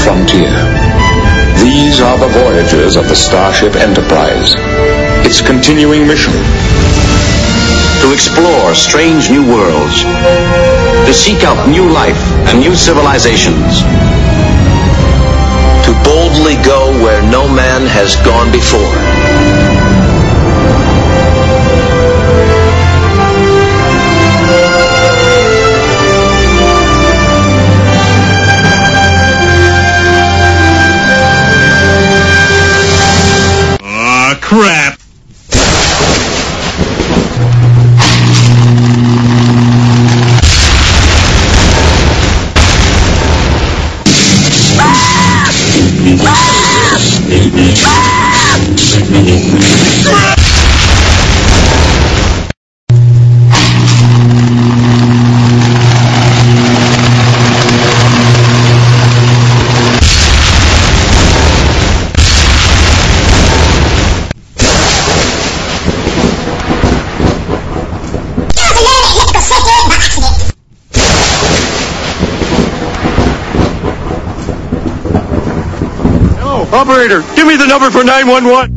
frontier. These are the voyages of the Starship Enterprise. Its continuing mission: to explore strange new worlds, to seek out new life and new civilizations, to boldly go where no man has gone before. Crap! Operator, give me the number for 911.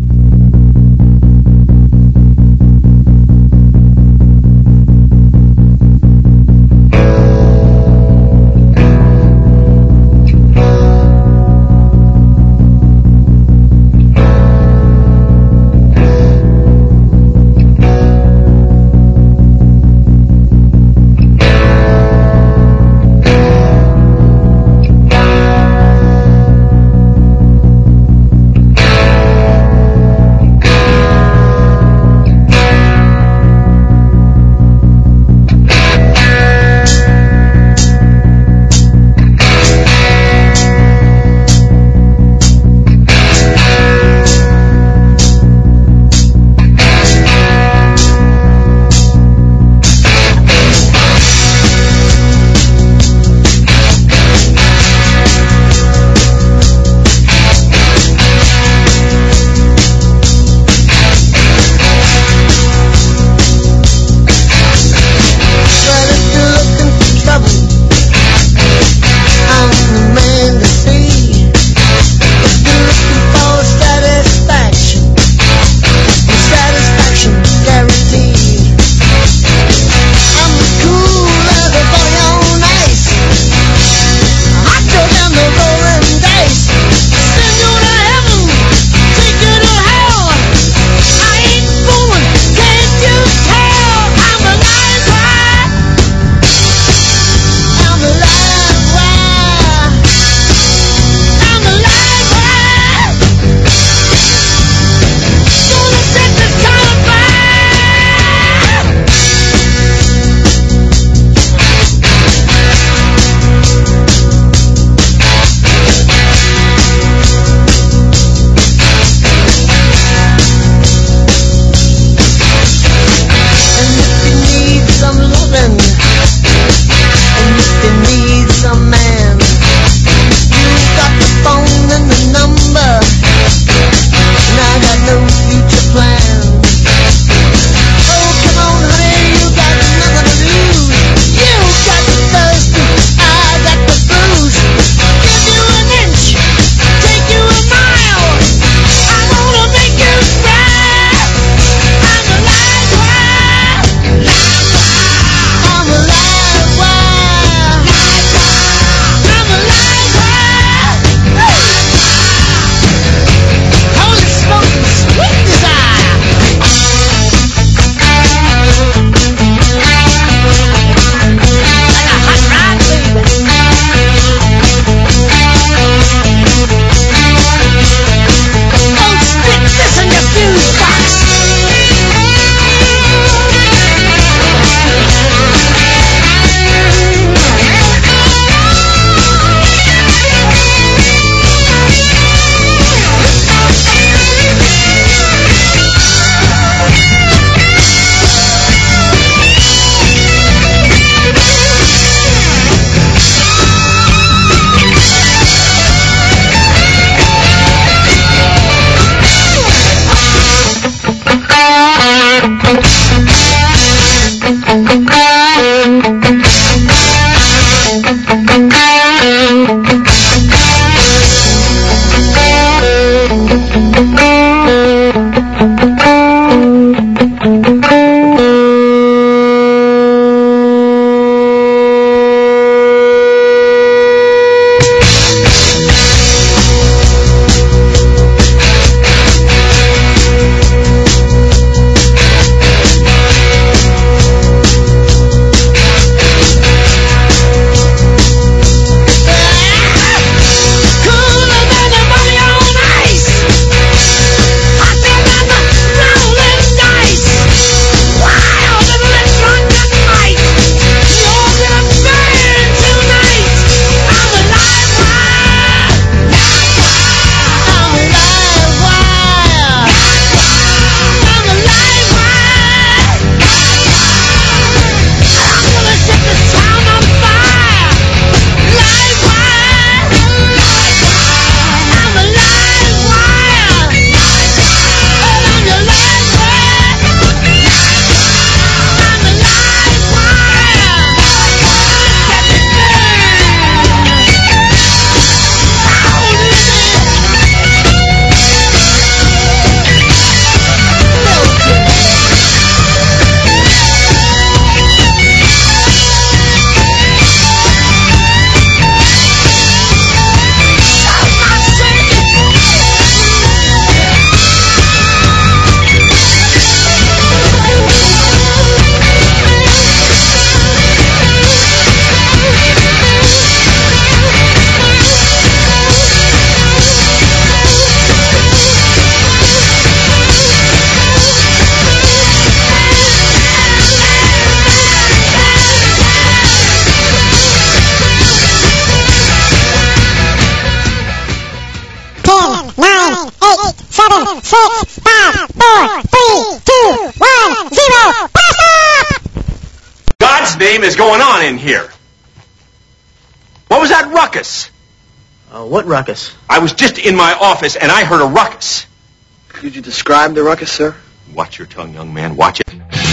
7, 6, 5, 4, 3, 2, 1, 0. Blast off! God's name is going on in here? What was that ruckus? What ruckus? I was just in my office and I heard a ruckus. Could you describe the ruckus, sir? Watch your tongue, young man. Watch it.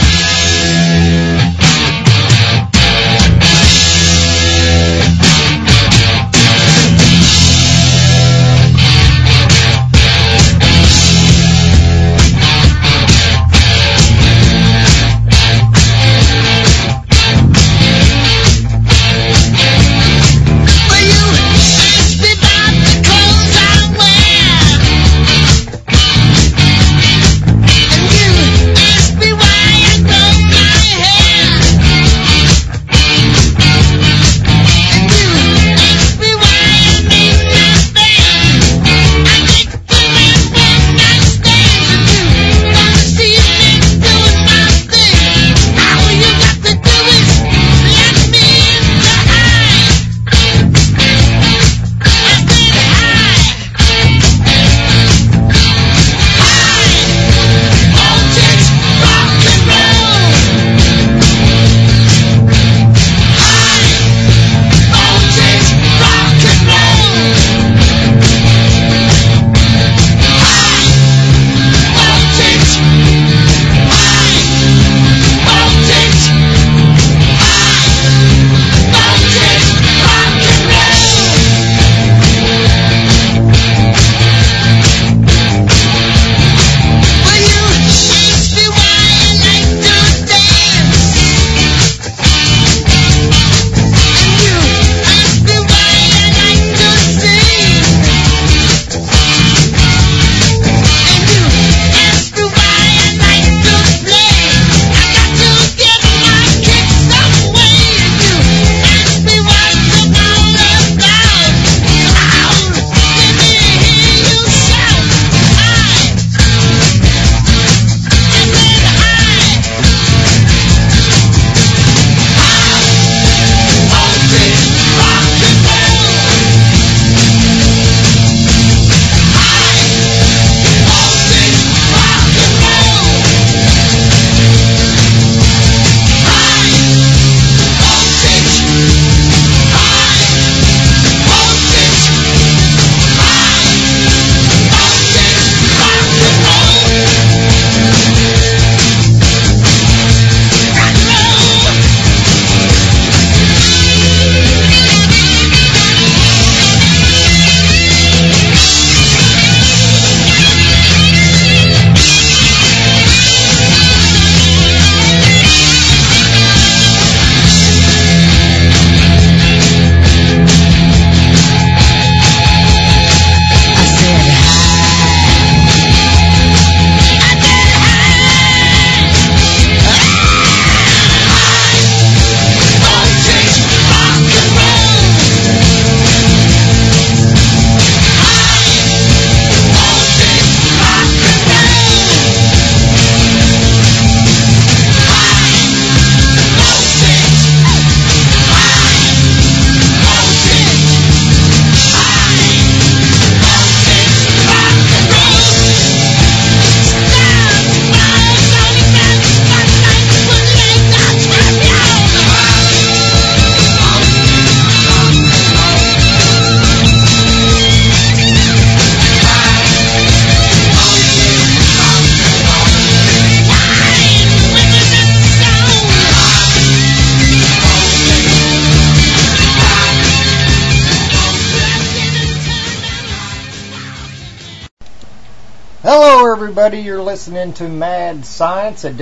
Hello everybody, you're listening to Mad Science at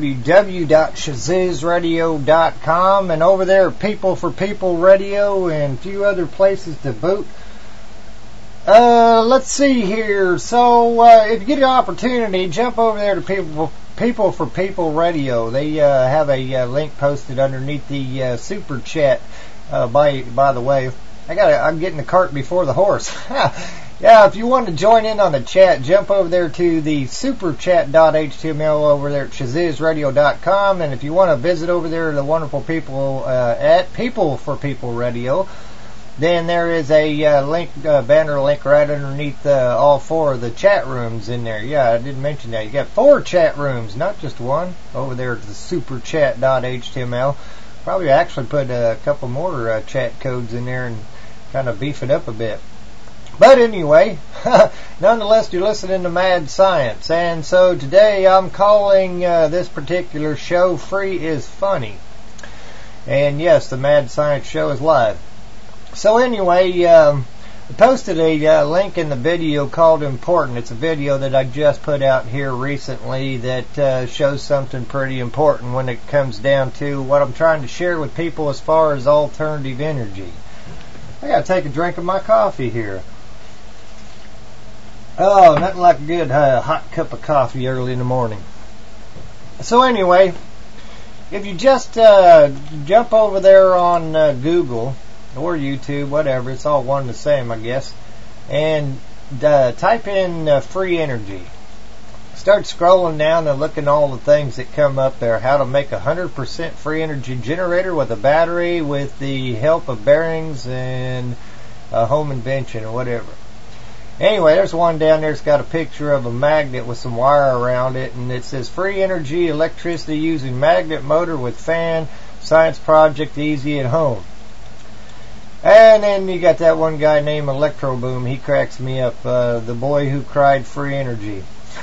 www.shazizradio.com, and over there People for People Radio and a few other places to boot. Let's see here. So if you get an opportunity, jump over there to People for People Radio. They have a link posted underneath the super chat. By the way, I'm getting the cart before the horse. Yeah, if you want to join in on the chat, jump over there to the superchat.html over there at shazizradio.com, and if you want to visit over there the wonderful people at People for People Radio, then there is a link, banner link right underneath all 4 of the chat rooms in there. Yeah, I didn't mention that. You got 4 chat rooms, not just one, over there at the superchat.html. Probably actually put a couple more chat codes in there and kind of beef it up a bit. But anyway, nonetheless, you're listening to Mad Science. And so today I'm calling this particular show Free is Funny. And yes, the Mad Science show is live. So anyway, I posted a link in the video called Important. It's a video that I just put out here recently that shows something pretty important when it comes down to what I'm trying to share with people as far as alternative energy. I gotta take a drink of my coffee here. Oh, nothing like a good hot cup of coffee early in the morning. So anyway, if you just jump over there on Google or YouTube, whatever, it's all one and the same, I guess, and type in free energy. Start scrolling down and looking at all the things that come up there. How to make a 100% free energy generator with a battery with the help of bearings and a home invention or whatever. Anyway, there's one down there that's got a picture of a magnet with some wire around it, and it says free energy electricity using magnet motor with fan, science project easy at home. And then you got that one guy named Electro Boom. He cracks me up. The boy who cried free energy.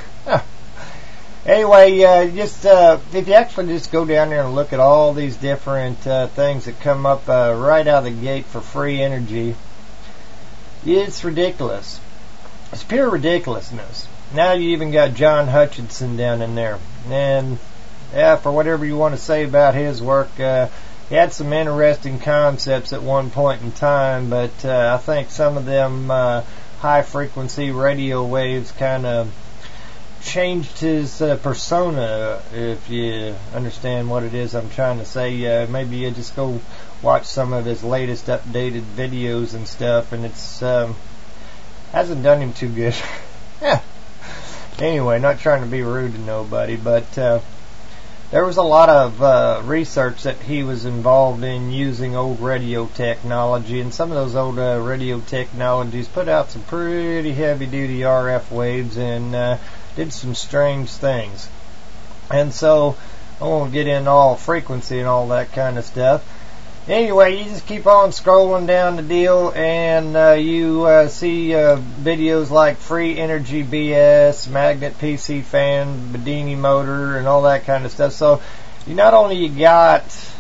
Anyway, if you actually just go down there and look at all these different things that come up right out of the gate for free energy, it's ridiculous. It's pure ridiculousness. Now you even got John Hutchinson down in there. And, yeah, for whatever you want to say about his work, he had some interesting concepts at one point in time, but I think some of them high-frequency radio waves kind of changed his persona, if you understand what it is I'm trying to say. Maybe you just go watch some of his latest updated videos and stuff, and it's hasn't done him too good. Anyway, not trying to be rude to nobody, but there was a lot of research that he was involved in using old radio technology, and some of those old radio technologies put out some pretty heavy-duty RF waves and did some strange things. And so I won't get into all frequency and all that kind of stuff. Anyway, you just keep on scrolling down the deal, and you see videos like Free Energy BS, Magnet PC Fan, Bedini Motor, and all that kind of stuff. So you not only got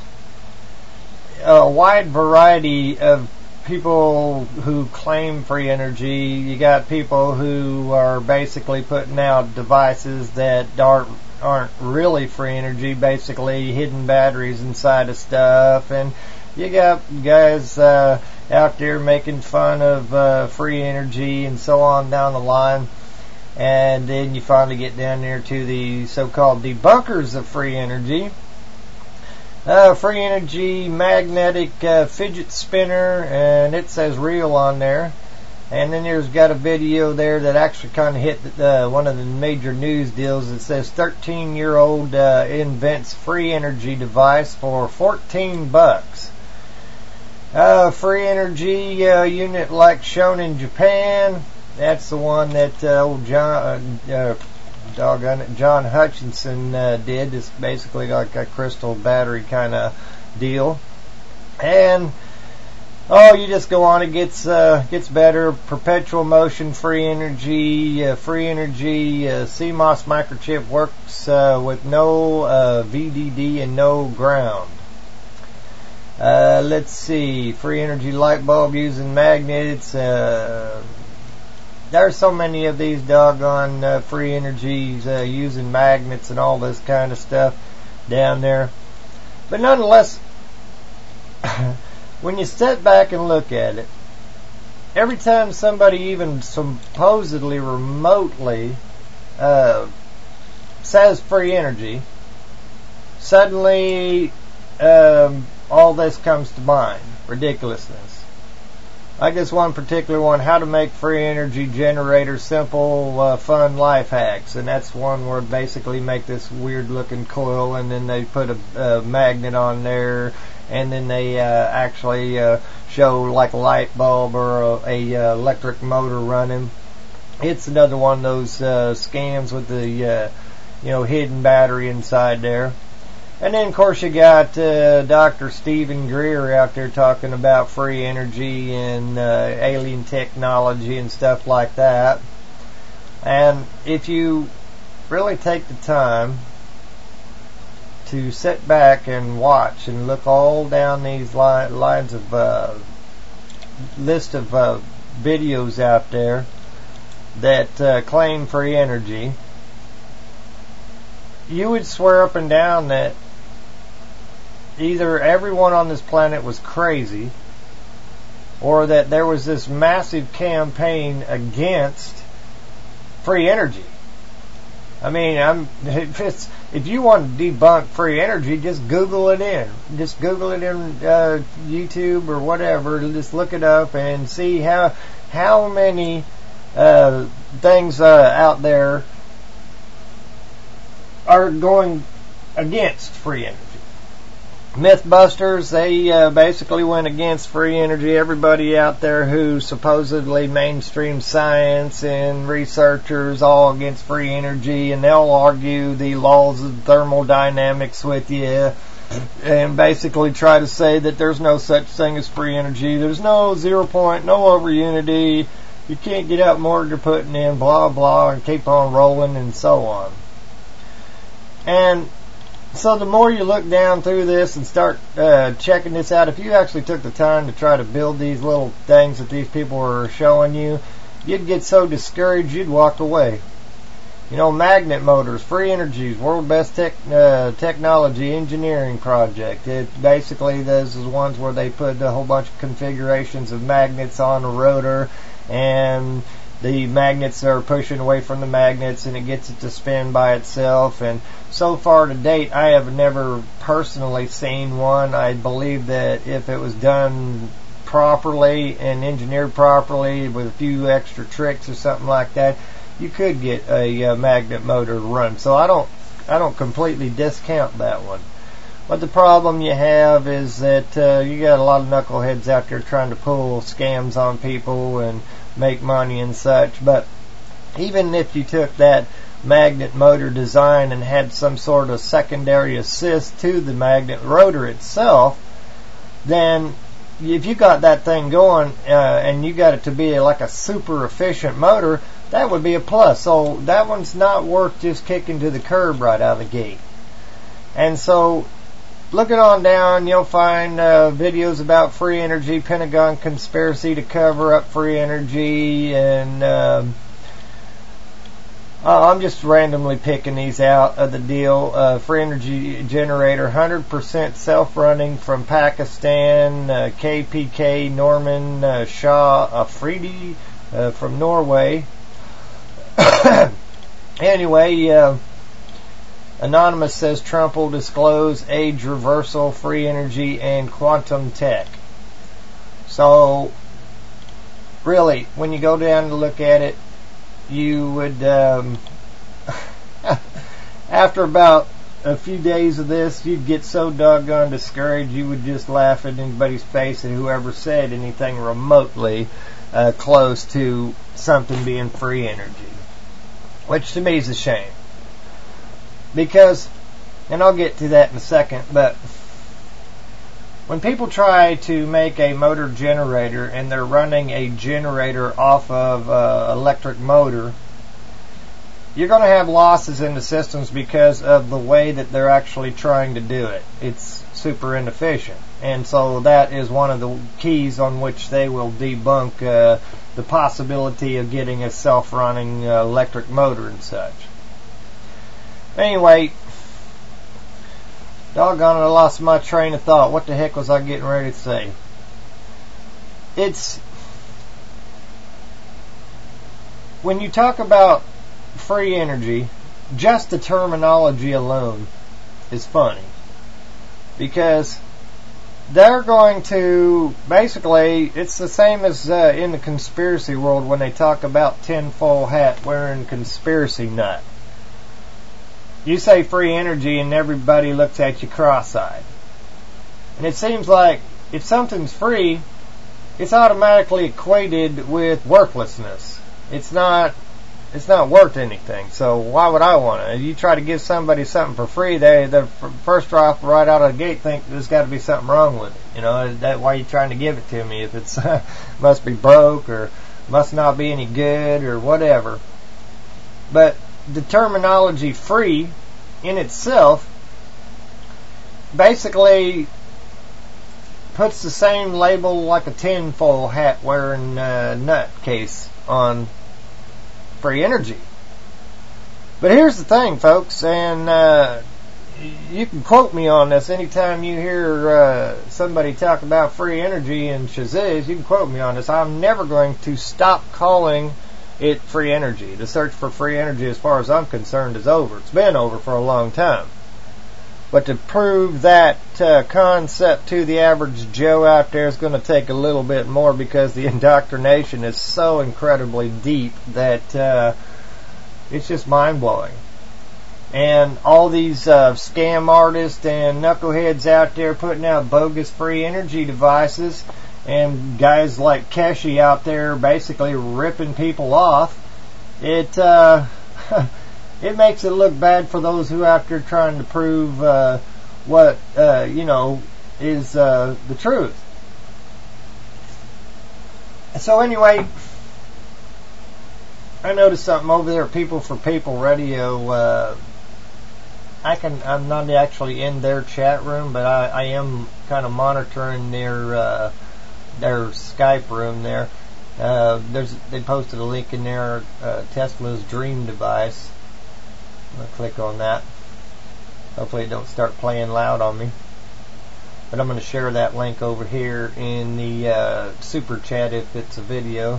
a wide variety of people who claim free energy, you got people who are basically putting out devices that aren't really free energy, basically hidden batteries inside of stuff, and you got guys out there making fun of free energy and so on down the line. And then you finally get down there to the so-called debunkers of free energy. Free energy magnetic fidget spinner, and it says real on there. And then there's got a video there that actually kind of hit one of the major news deals. It says 13-year-old invents free energy device for $14. Free energy unit like shown in Japan. That's the one that old John Hutchinson did. It's basically like a crystal battery kind of deal. And you just go on. It gets better. Perpetual motion, free energy, CMOS microchip works with no VDD and no ground. Let's see. Free energy light bulb using magnets. There's so many of these doggone free energies using magnets and all this kind of stuff down there. But nonetheless, when you step back and look at it, every time somebody even supposedly remotely says free energy, suddenly all this comes to mind. Ridiculousness. I guess one particular one, how to make free energy generator simple, fun life hacks. And that's one where basically make this weird looking coil and then they put a magnet on there and then they actually show like a light bulb or a electric motor running. It's another one of those scams with the hidden battery inside there. And then, of course, you got Dr. Stephen Greer out there talking about free energy and alien technology and stuff like that. And if you really take the time to sit back and watch and look all down these lines of list of videos out there that claim free energy, you would swear up and down that either everyone on this planet was crazy, or that there was this massive campaign against free energy. I mean, if you want to debunk free energy, just Google it in. Just Google it in YouTube or whatever. Just look it up and see how many things out there are going against free energy. Mythbusters, they basically went against free energy. Everybody out there who supposedly mainstream science and researchers all against free energy, and they'll argue the laws of thermodynamics with you and basically try to say that there's no such thing as free energy. There's no 0 point, no over unity. You can't get out more than you're putting in, blah, blah, and keep on rolling and so on. And so the more you look down through this and start checking this out, if you actually took the time to try to build these little things that these people are showing you, you'd get so discouraged you'd walk away. Magnet motors, free energies, world best technology engineering project. It basically, those is ones where they put a whole bunch of configurations of magnets on a rotor, and the magnets are pushing away from the magnets, and it gets it to spin by itself. And so far to date, I have never personally seen one. I believe that if it was done properly and engineered properly with a few extra tricks or something like that, you could get a magnet motor to run. So I don't completely discount that one. But the problem you have is that you got a lot of knuckleheads out there trying to pull scams on people and make money and such. But even if you took that magnet motor design and had some sort of secondary assist to the magnet rotor itself, then if you got that thing going and you got it to be like a super efficient motor, that would be a plus. So that one's not worth just kicking to the curb right out of the gate. And so looking on down, you'll find videos about free energy, Pentagon conspiracy to cover up free energy, and I'm just randomly picking these out of the deal. Free energy generator, 100% self-running from Pakistan, KPK Norman Shah Afridi from Norway. Anyway, Anonymous says Trump will disclose age reversal, free energy, and quantum tech. So, really, when you go down to look at it, you would, after about a few days of this, you'd get so doggone discouraged you would just laugh at anybody's face and whoever said anything remotely close to something being free energy. Which to me is a shame. Because, and I'll get to that in a second, but when people try to make a motor generator and they're running a generator off of electric motor, you're going to have losses in the systems because of the way that they're actually trying to do it. It's super inefficient. And so that is one of the keys on which they will debunk the possibility of getting a self-running electric motor and such. Anyway, doggone it, I lost my train of thought. What the heck was I getting ready to say? It's, when you talk about free energy, just the terminology alone is funny. Because they're going to, basically, it's the same as in the conspiracy world when they talk about tinfoil hat wearing conspiracy nut. You say free energy and everybody looks at you cross-eyed. And it seems like if something's free, it's automatically equated with worthlessness. It's not worth anything. So why would I want it? If you try to give somebody something for free, they first off right out of the gate think there's got to be something wrong with it. You know, that why are you trying to give it to me? If it's must be broke or must not be any good or whatever. But the terminology free in itself basically puts the same label like a tinfoil hat wearing nutcase on free energy. But here's the thing, folks, and you can quote me on this anytime you hear somebody talk about free energy and Shazuz. You can quote me on this. I'm never going to stop calling it free energy. The search for free energy, as far as I'm concerned, is over. It's been over for a long time. But to prove that concept to the average Joe out there is going to take a little bit more, because the indoctrination is so incredibly deep that it's just mind-blowing. And all these scam artists and knuckleheads out there putting out bogus free energy devices, and guys like Keshe out there basically ripping people off, it makes it look bad for those who out there trying to prove what is the truth. So anyway, I noticed something over there at People for People Radio. I'm not actually in their chat room, but I am kind of monitoring their Skype room there. They posted a link in there, Tesla's Dream device. I'm going to click on that. Hopefully it don't start playing loud on me. But I'm going to share that link over here in the super chat if it's a video.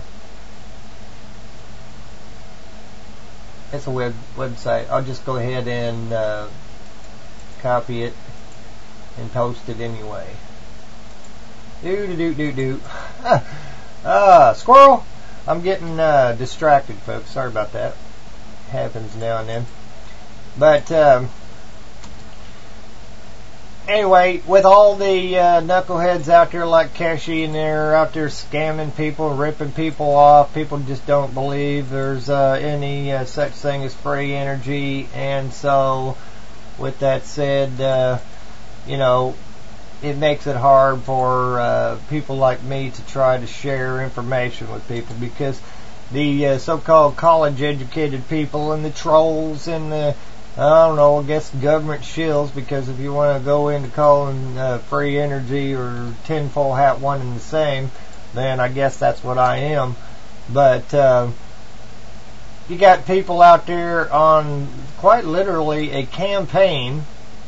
It's a website. I'll just go ahead and copy it and post it anyway. Squirrel! I'm getting distracted, folks. Sorry about that. Happens now and then. But anyway, with all the knuckleheads out there like Keshe, and they're out there scamming people, ripping people off, people just don't believe there's any such thing as free energy. And so, with that said, it makes it hard for people like me to try to share information with people, because the so-called college-educated people and the trolls and the I guess government shills, because if you want to go into calling free energy or tinfoil hat one and the same, then I guess that's what I am. But you got people out there on quite literally a campaign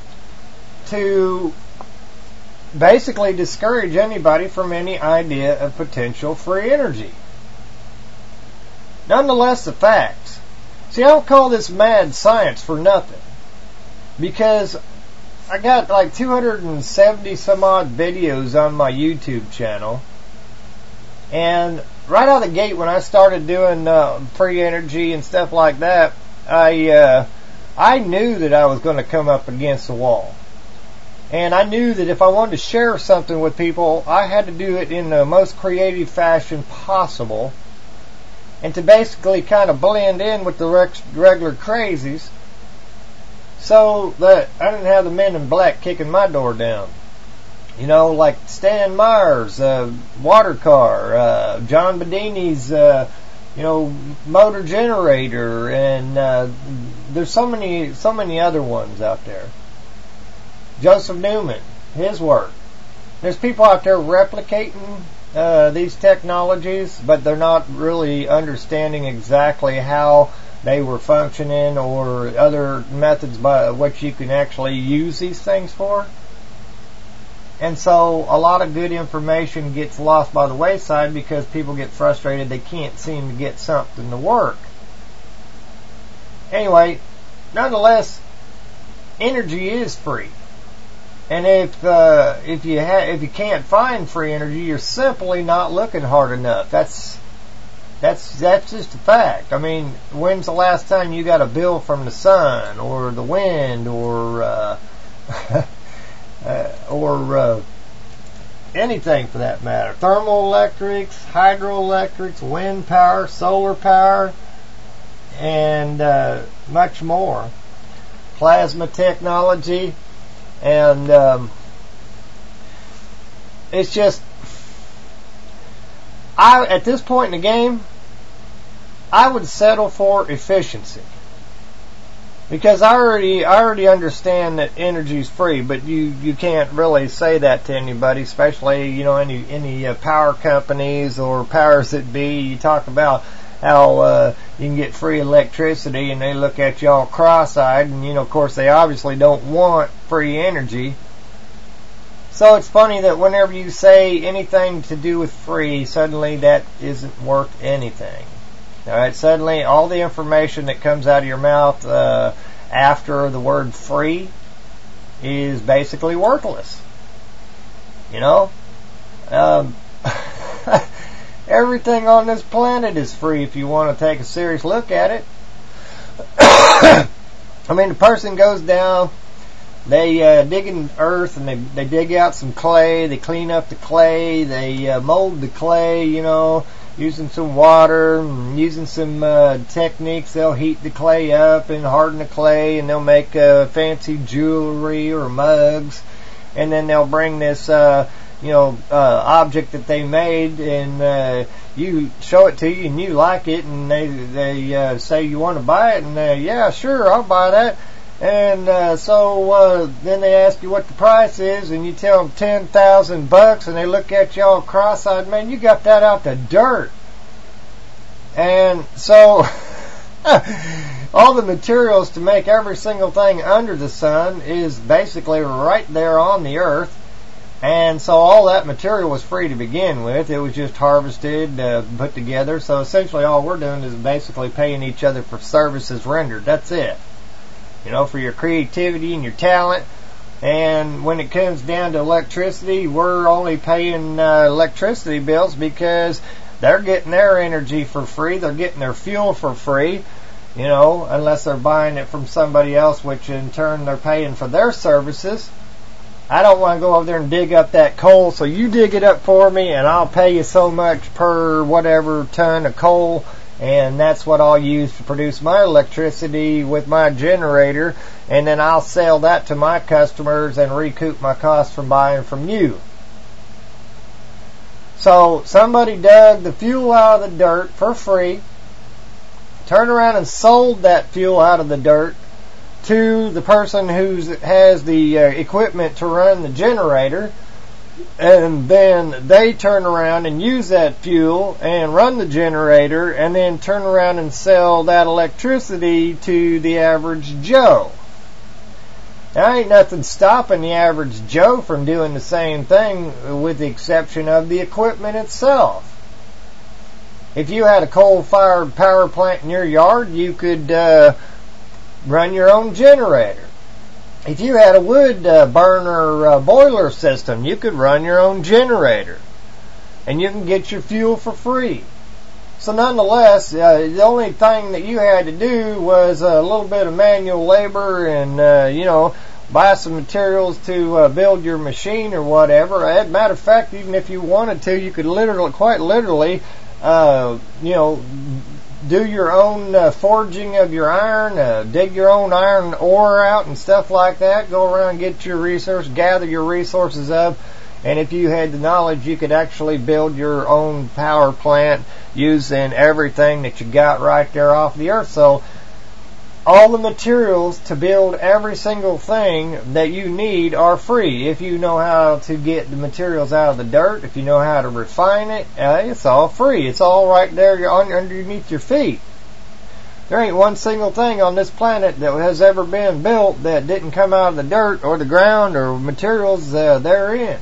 to basically discourage anybody from any idea of potential free energy. Nonetheless, the facts. See, I don't call this mad science for nothing, because I got like 270 some odd videos on my YouTube channel, and right out of the gate when I started doing free energy and stuff like that, I knew that I was going to come up against the wall. And I knew that if I wanted to share something with people, I had to do it in the most creative fashion possible, and to basically kind of blend in with the regular crazies, so that I didn't have the men in black kicking my door down. Like Stan Myers, Water Car, John Bedini's, Motor Generator, and there's so many other ones out there. Joseph Newman, his work. There's people out there replicating these technologies, but they're not really understanding exactly how they were functioning or other methods by which you can actually use these things for. And so a lot of good information gets lost by the wayside because people get frustrated they can't seem to get something to work. Anyway, nonetheless, energy is free. And if you can't find free energy, you're simply not looking hard enough. That's just a fact. I mean, when's the last time you got a bill from the sun or the wind or anything for that matter. Thermoelectrics, hydroelectrics, wind power, solar power, and much more. Plasma technology, and it's just, at this point in the game, I would settle for efficiency. Because I already understand that energy is free, but you can't really say that to anybody, especially, any power companies or powers that be. You talk about how you can get free electricity, and they look at you all cross-eyed, and of course they obviously don't want free energy. So it's funny that whenever you say anything to do with free, suddenly that isn't worth anything. Alright, suddenly all the information that comes out of your mouth after the word free is basically worthless. Everything on this planet is free if you want to take a serious look at it. The person goes down, they dig in earth, and they dig out some clay, they clean up the clay, they mold the clay, using some water, and using some techniques. They'll heat the clay up and harden the clay, and they'll make fancy jewelry or mugs, and then they'll bring this object that they made, and you show it to you, and you like it, and they say you want to buy it, and yeah, sure, I'll buy that. And so then they ask you what the price is, and you tell them $10,000, and they look at you all cross-eyed. Man, you got that out the dirt. And so all the materials to make every single thing under the sun is basically right there on the earth. And so all that material was free to begin with. It was just harvested, put together. So essentially all we're doing is basically paying each other for services rendered. That's it. For your creativity and your talent. And when it comes down to electricity, we're only paying electricity bills because they're getting their energy for free. They're getting their fuel for free, unless they're buying it from somebody else, which in turn they're paying for their services. I don't want to go over there and dig up that coal, so you dig it up for me, and I'll pay you so much per whatever ton of coal. And that's what I'll use to produce my electricity with my generator, and then I'll sell that to my customers and recoup my costs from buying from you. So somebody dug the fuel out of the dirt for free, turned around and sold that fuel out of the dirt to the person who has the equipment to run the generator, and then they turn around and use that fuel and run the generator, and then turn around and sell that electricity to the average Joe. Now, ain't nothing stopping the average Joe from doing the same thing, with the exception of the equipment itself. If you had a coal-fired power plant in your yard, you could run your own generator. If you had a wood burner boiler system, you could run your own generator. And you can get your fuel for free. So nonetheless, the only thing that you had to do was a little bit of manual labor and, buy some materials to build your machine or whatever. As a matter of fact, even if you wanted to, you could quite literally, do your own forging of your iron, dig your own iron ore out and stuff like that. Go around and get your resources, gather your resources up, and if you had the knowledge, you could actually build your own power plant using everything that you got right there off the earth. So all the materials to build every single thing that you need are free. If you know how to get the materials out of the dirt, if you know how to refine it, it's all free. It's all right there underneath your feet. There ain't one single thing on this planet that has ever been built that didn't come out of the dirt or the ground or materials therein.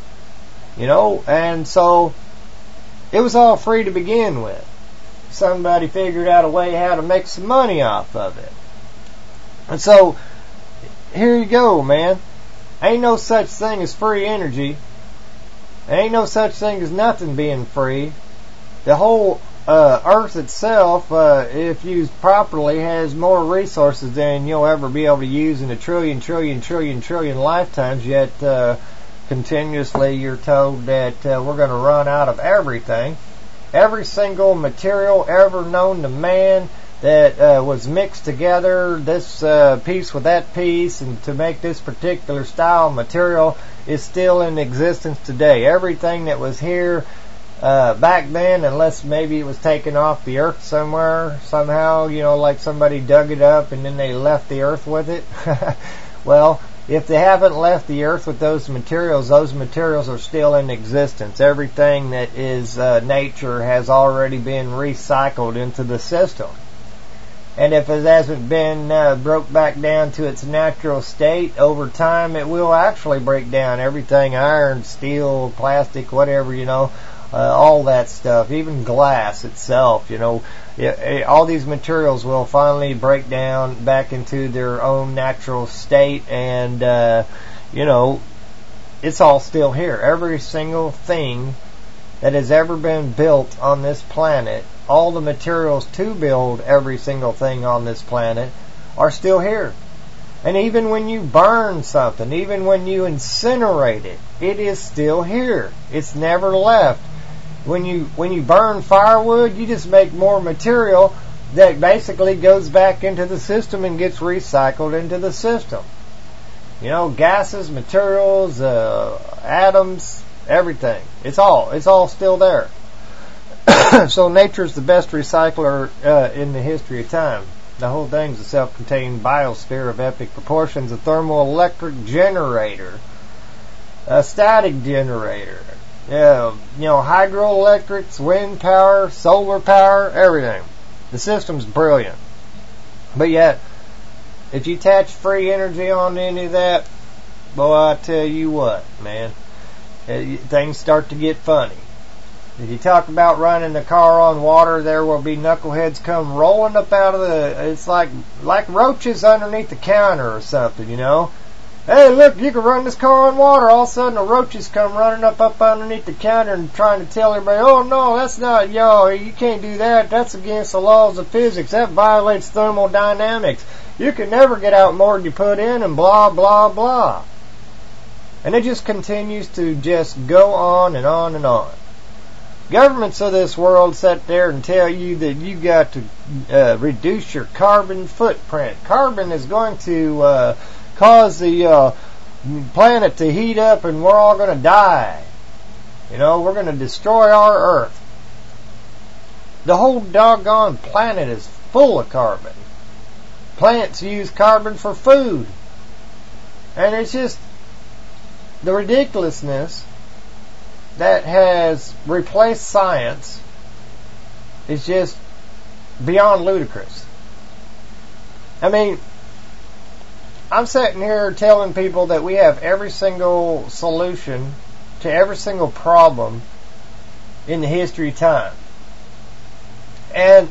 And so it was all free to begin with. Somebody figured out a way how to make some money off of it. And so, here you go, man. Ain't no such thing as free energy. Ain't no such thing as nothing being free. The whole Earth itself, if used properly, has more resources than you'll ever be able to use in a trillion lifetimes, yet continuously you're told that we're going to run out of everything. Every single material ever known to man that was mixed together, this piece with that piece, and to make this particular style of material is still in existence today. Everything that was here back then, unless maybe it was taken off the earth somewhere, somehow, like somebody dug it up and then they left the earth with it. Well, if they haven't left the earth with those materials are still in existence. Everything that is nature has already been recycled into the system. And if it hasn't been broke back down to its natural state, over time it will actually break down. Everything, iron, steel, plastic, whatever, all that stuff, even glass itself, all these materials will finally break down back into their own natural state, and, it's all still here. Every single thing that has ever been built on this planet, all the materials to build every single thing on this planet are still here. And even when you burn something, even when you incinerate it, it is still here. It's never left. When you burn firewood, you just make more material that basically goes back into the system and gets recycled into the system. Gases, materials, atoms, everything. It's all still there. So nature's the best recycler in the history of time. The whole thing's a self-contained biosphere of epic proportions, a thermoelectric generator, a static generator, hydroelectrics, wind power, solar power, everything. The system's brilliant. But yet, if you attach free energy on any of that, boy, I tell you what, man, things start to get funny. If you talk about running the car on water, there will be knuckleheads come rolling up out of it's like roaches underneath the counter or something, Hey, look, you can run this car on water. All of a sudden, the roaches come running up underneath the counter and trying to tell everybody, oh, no, that's not, you can't do that. That's against the laws of physics. That violates thermodynamics. You can never get out more than you put in, and blah, blah, blah. And it just continues to just go on and on and on. Governments of this world sit there and tell you that you got to reduce your carbon footprint. Carbon is going to cause the planet to heat up, and we're all going to die. We're going to destroy our Earth. The whole doggone planet is full of carbon. Plants use carbon for food. And it's just the ridiculousness that has replaced science is just beyond ludicrous. I mean, I'm sitting here telling people that we have every single solution to every single problem in the history of time. And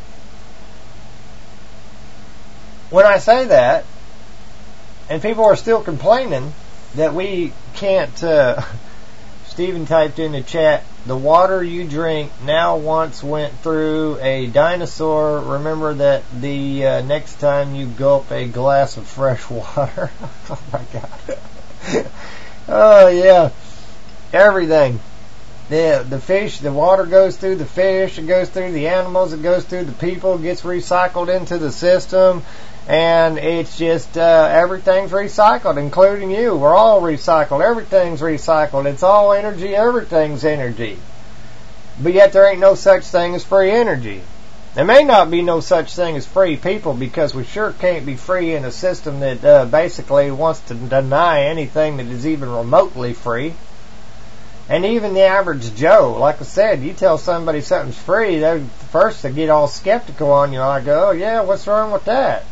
when I say that, and people are still complaining that we can't, Stephen typed in the chat, the water you drink now once went through a dinosaur. Remember that the next time you gulp a glass of fresh water. Oh my God. Oh yeah. Everything. The fish, the water goes through the fish, it goes through the animals, it goes through the people, it gets recycled into the system. And it's just, everything's recycled, including you. We're all recycled. Everything's recycled. It's all energy. Everything's energy. But yet there ain't no such thing as free energy. There may not be no such thing as free people, because we sure can't be free in a system that basically wants to deny anything that is even remotely free. And even the average Joe, like I said, you tell somebody something's free, they're the first to get all skeptical on you. Like, oh yeah, what's wrong with that?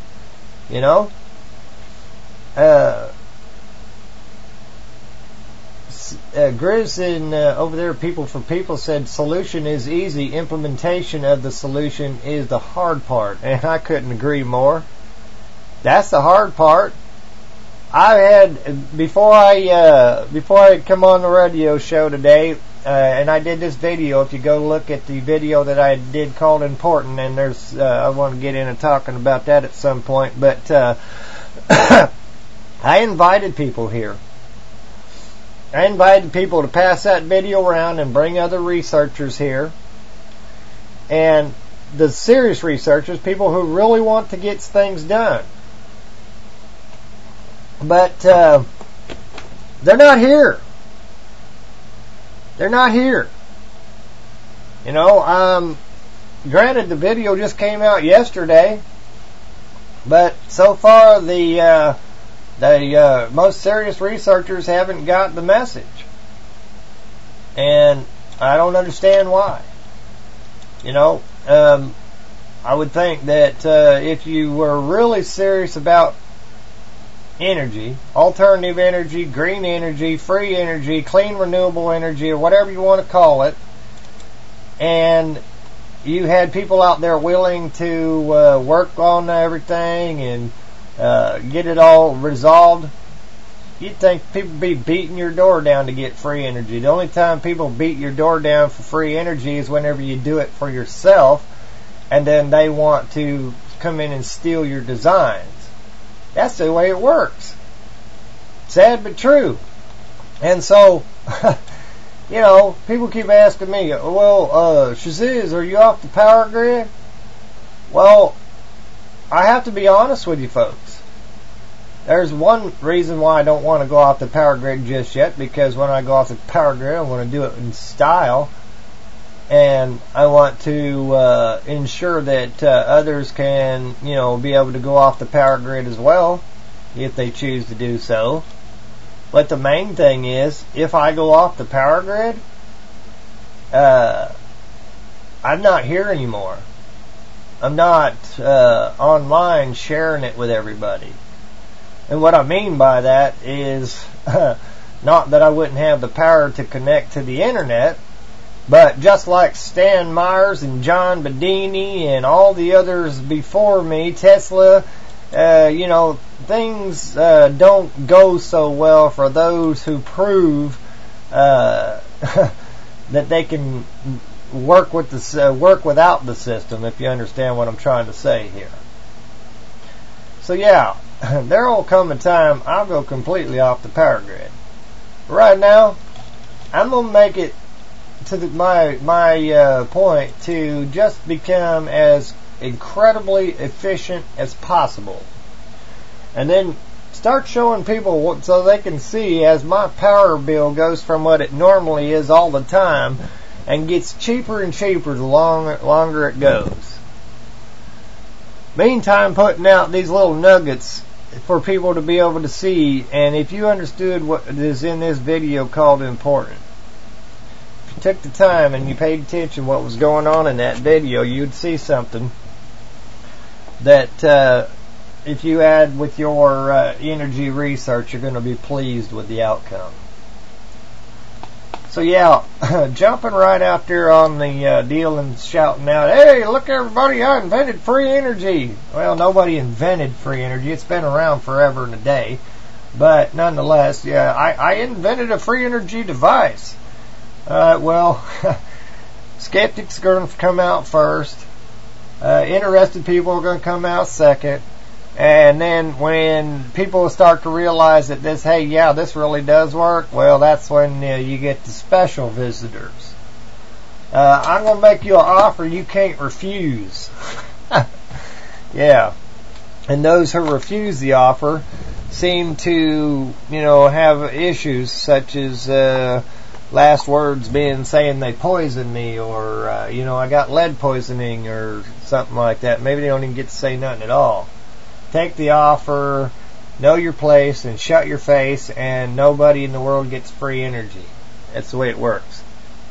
Grizz over there, People for People, said solution is easy, implementation of the solution is the hard part, and I couldn't agree more. That's the hard part. I had before I come on the radio show today, and I did this video. If you go look at the video that I did called Important, and there's I want to get into talking about that at some point, but I invited people here I invited people to pass that video around and bring other researchers here. And the serious researchers, people who really want to get things done. But they're not here. They're not here. You know, granted the video just came out yesterday, but so far the most serious researchers haven't got the message. And I don't understand why. You know, I would think that if you were really serious about energy, alternative energy, green energy, free energy, clean renewable energy, or whatever you want to call it, and you had people out there willing to work on everything and get it all resolved, you'd think people would be beating your door down to get free energy. The only time people beat your door down for free energy is whenever you do it for yourself, and then they want to come in and steal your designs. That's the way it works. Sad but true. And so, you know, people keep asking me, well, Shaziz, are you off the power grid? Well, I have to be honest with you folks. There's one reason why I don't want to go off the power grid just yet, because when I go off the power grid, I want to do it in style. And I want to ensure that others can, you know, be able to go off the power grid as well, if they choose to do so. But the main thing is, if I go off the power grid, I'm not here anymore. I'm not online sharing it with everybody. And what I mean by that is not that I wouldn't have the power to connect to the internet, but just like Stan Myers and John Bedini and all the others before me, Tesla, you know, things don't go so well for those who prove that they can work without the system, if you understand what I'm trying to say here. So yeah, there will come a time I'll go completely off the power grid. Right now, I'm gonna make it to my point to just become as incredibly efficient as possible, and then start showing people what, so they can see as my power bill goes from what it normally is all the time and gets cheaper and cheaper the longer it goes. Meantime, putting out these little nuggets for people to be able to see, and if you understood what is in this video called important, if you took the time and you paid attention what was going on in that video, you'd see something that if you add with your energy research, you're going to be pleased with the outcome. So yeah, jumping right out there on the deal and shouting out, hey, look everybody, I invented free energy. Well, nobody invented free energy. It's been around forever and a day. But nonetheless, yeah, I invented a free energy device. Well, skeptics are going to come out first. Interested people are going to come out second. And then when people start to realize that this really does work, well, that's when you get the special visitors. I'm going to make you an offer you can't refuse. Yeah. And those who refuse the offer seem to, have issues such as last words being saying they poisoned me, or, I got lead poisoning or something like that. Maybe they don't even get to say nothing at all. Take the offer, know your place, and shut your face, and nobody in the world gets free energy. That's the way it works.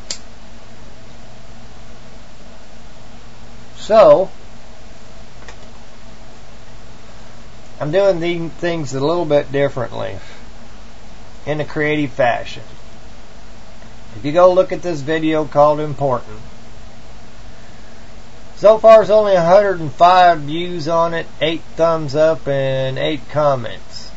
So, I'm doing these things a little bit differently, in a creative fashion. If you go look at this video called Important, so far there's only 105 views on it, 8 thumbs up, and 8 comments.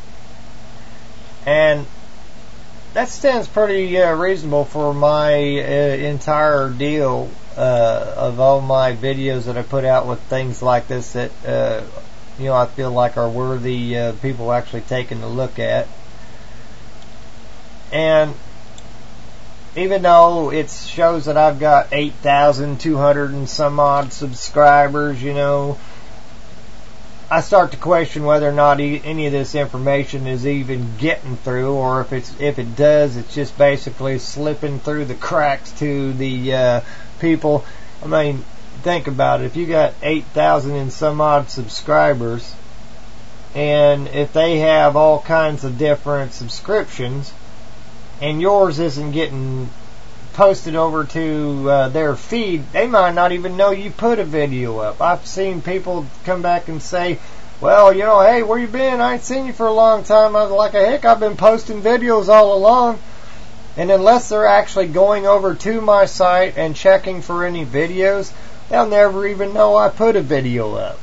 And that stands pretty reasonable for my entire deal of all my videos that I put out with things like this that, I feel like are worthy people actually taking a look at. And even though it shows that I've got 8,200 and some odd subscribers, you know, I start to question whether or not any of this information is even getting through, or if it does, it's just basically slipping through the cracks to the people. I mean, think about it. If you got 8,000 and some odd subscribers, and if they have all kinds of different subscriptions, and yours isn't getting posted over to their feed, they might not even know you put a video up. I've seen people come back and say, well, you know, hey, where you been? I ain't seen you for a long time. I was like, heck, I've been posting videos all along. And unless they're actually going over to my site and checking for any videos, they'll never even know I put a video up.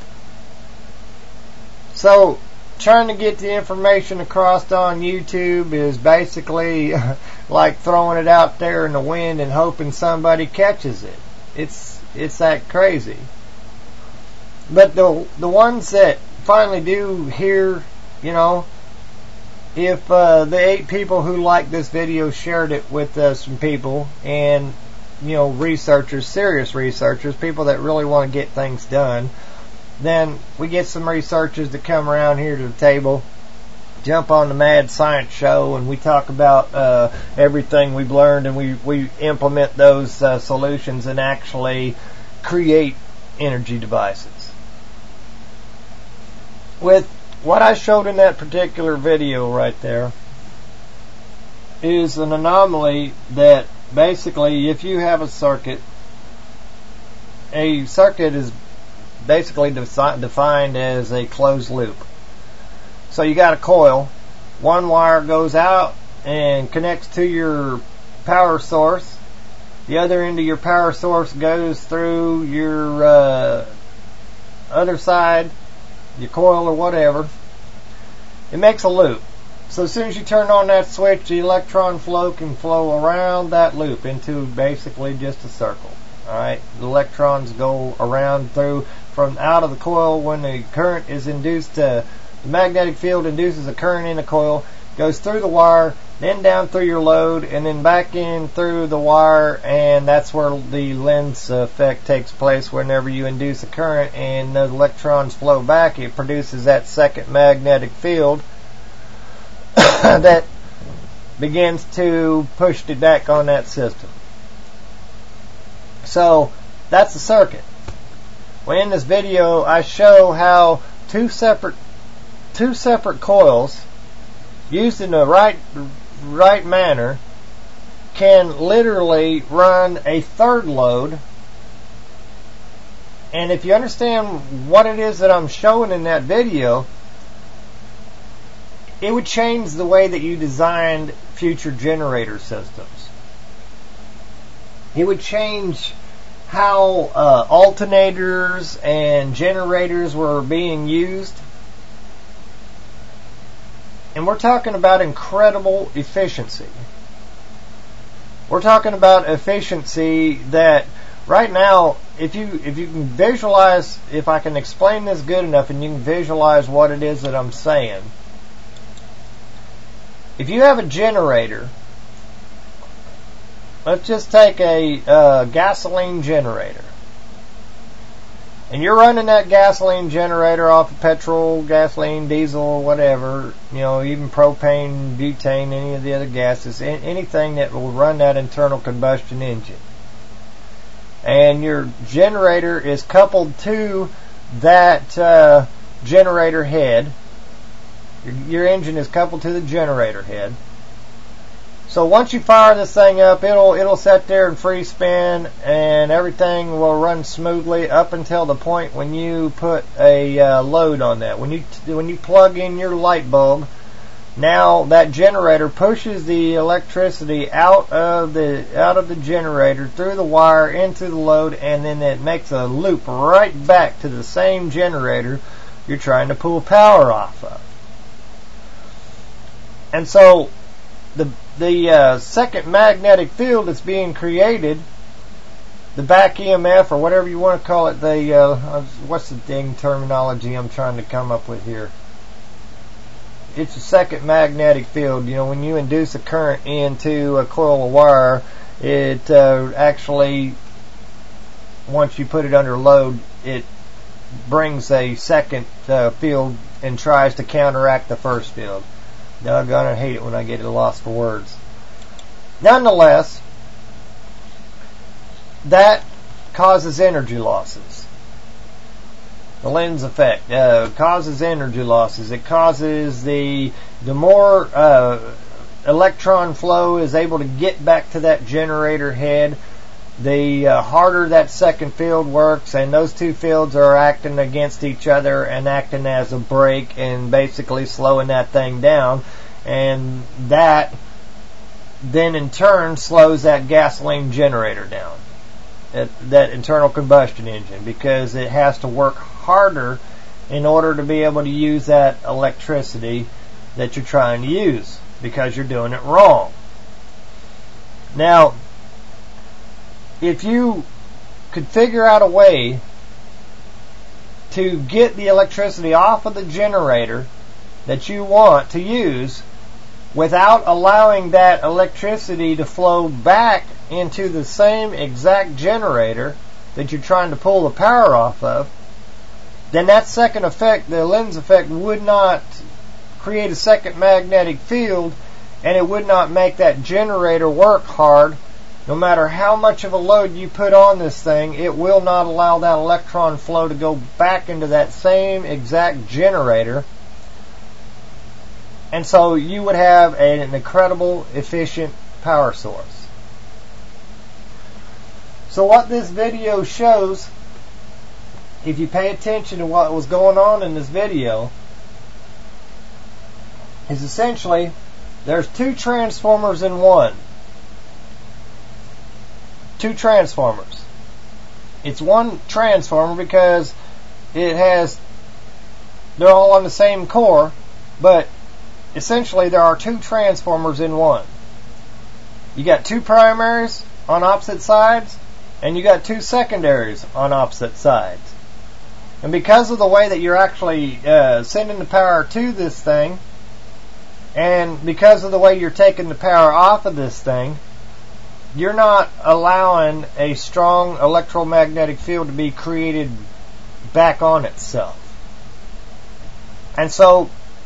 So, trying to get the information across on YouTube is basically like throwing it out there in the wind and hoping somebody catches it. It's that crazy. But the ones that finally do hear, you know, if the 8 people who like this video shared it with some people, and, you know, researchers, serious researchers, people that really want to get things done, then we get some researchers that come around here to the table, jump on the Mad Science Show, and we talk about everything we've learned, and we implement those solutions and actually create energy devices. With what I showed in that particular video right there is an anomaly that basically, if you have a circuit is basically defined as a closed loop. So you got a coil, one wire goes out and connects to your power source, the other end of your power source goes through your other side, your coil or whatever. It makes a loop. So as soon as you turn on that switch, the electron flow can flow around that loop into basically just a circle. Alright, the electrons go around through from out of the coil when the current is induced. The magnetic field induces a current in the coil, goes through the wire, then down through your load, and then back in through the wire, and that's where the lens effect takes place. Whenever you induce a current and the electrons flow back, it produces that second magnetic field that begins to push it back on that system. So that's the circuit. Well, in this video, I show how two separate coils used in the right manner can literally run a third load. And if you understand what it is that I'm showing in that video, it would change the way that you designed future generator systems. It would change how alternators and generators were being used. And we're talking about incredible efficiency. We're talking about efficiency that right now, if you can visualize, if I can explain this good enough and you can visualize what it is that I'm saying. If you have a generator, let's just take a gasoline generator. And you're running that gasoline generator off of petrol, gasoline, diesel, whatever, you know, even propane, butane, any of the other gases, anything that will run that internal combustion engine. And your generator is coupled to that generator head. Your engine is coupled to the generator head. So once you fire this thing up, it'll sit there and free spin, and everything will run smoothly up until the point when you put a load on that. When you plug in your light bulb, now that generator pushes the electricity out of the generator through the wire into the load, and then it makes a loop right back to the same generator you're trying to pull power off of. And so the second magnetic field that's being created, the back EMF or whatever you want to call it, what's the dang terminology I'm trying to come up with here? it's a second magnetic field. You know, when you induce a current into a coil of wire, it actually, once you put it under load, it brings a second field and tries to counteract the first field. Doggone, I hate it when I get lost for words. Nonetheless, that causes energy losses. The Lenz effect causes energy losses. It causes the more electron flow is able to get back to that generator head, the harder that second field works, and those two fields are acting against each other and acting as a brake and basically slowing that thing down. And that then in turn slows that gasoline generator down, that internal combustion engine, because it has to work harder in order to be able to use that electricity that you're trying to use, because you're doing it wrong. Now, if you could figure out a way to get the electricity off of the generator that you want to use without allowing that electricity to flow back into the same exact generator that you're trying to pull the power off of, then that second effect, the Lenz effect, would not create a second magnetic field, and it would not make that generator work hard. No matter how much of a load you put on this thing, it will not allow that electron flow to go back into that same exact generator. And so you would have an incredible, efficient power source. So what this video shows, if you pay attention to what was going on in this video, is essentially there's two transformers in one. Two transformers. It's one transformer because they're all on the same core, but essentially there are two transformers in one. You got two primaries on opposite sides, and you got two secondaries on opposite sides. And because of the way that you're actually sending the power to this thing, and because of the way you're taking the power off of this thing, you're not allowing a strong electromagnetic field to be created back on itself. And so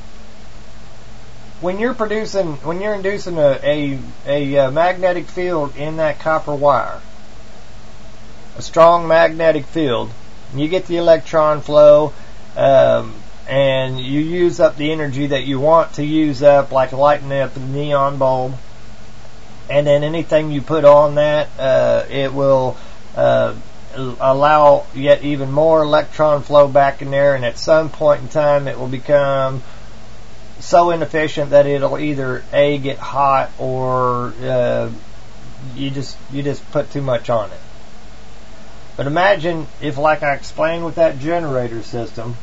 when you're inducing a magnetic field in that copper wire, a strong magnetic field, you get the electron flow, and you use up the energy that you want to use up, like lighting up the neon bulb. And then anything you put on that, it will allow yet even more electron flow back in there, and at some point in time it will become so inefficient that it'll either A, get hot, or you just put too much on it. But imagine if, like I explained with that generator system,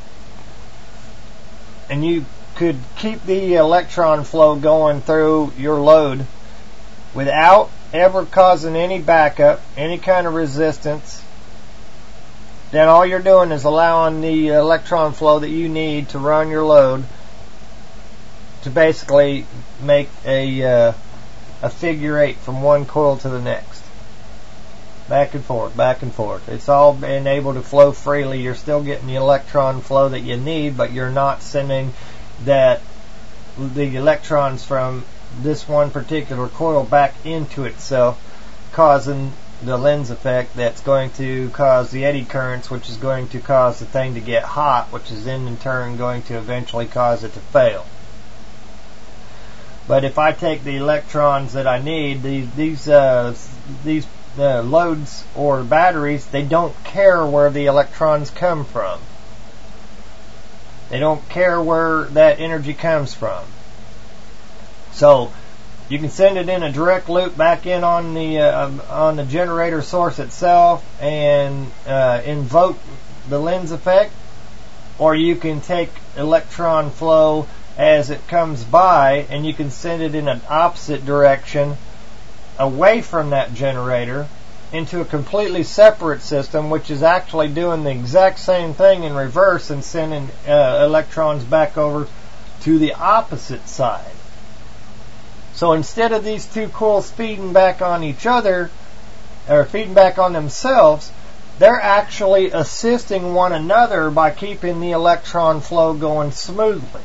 and you could keep the electron flow going through your load without ever causing any backup, any kind of resistance, then all you're doing is allowing the electron flow that you need to run your load to basically make a figure eight from one coil to the next. Back and forth, back and forth. It's all been able to flow freely. You're still getting the electron flow that you need, but you're not sending the electrons from this one particular coil back into itself, causing the Lenz effect that's going to cause the eddy currents, which is going to cause the thing to get hot, which is then in turn going to eventually cause it to fail. But if I take the electrons that I need, these loads or batteries, they don't care where the electrons come from. They don't care where that energy comes from. So you can send it in a direct loop back in on the generator source itself and invoke the Lenz effect, or you can take electron flow as it comes by and you can send it in an opposite direction away from that generator into a completely separate system, which is actually doing the exact same thing in reverse and sending electrons back over to the opposite side. So instead of these two coils feeding back on each other, or feeding back on themselves, they're actually assisting one another by keeping the electron flow going smoothly.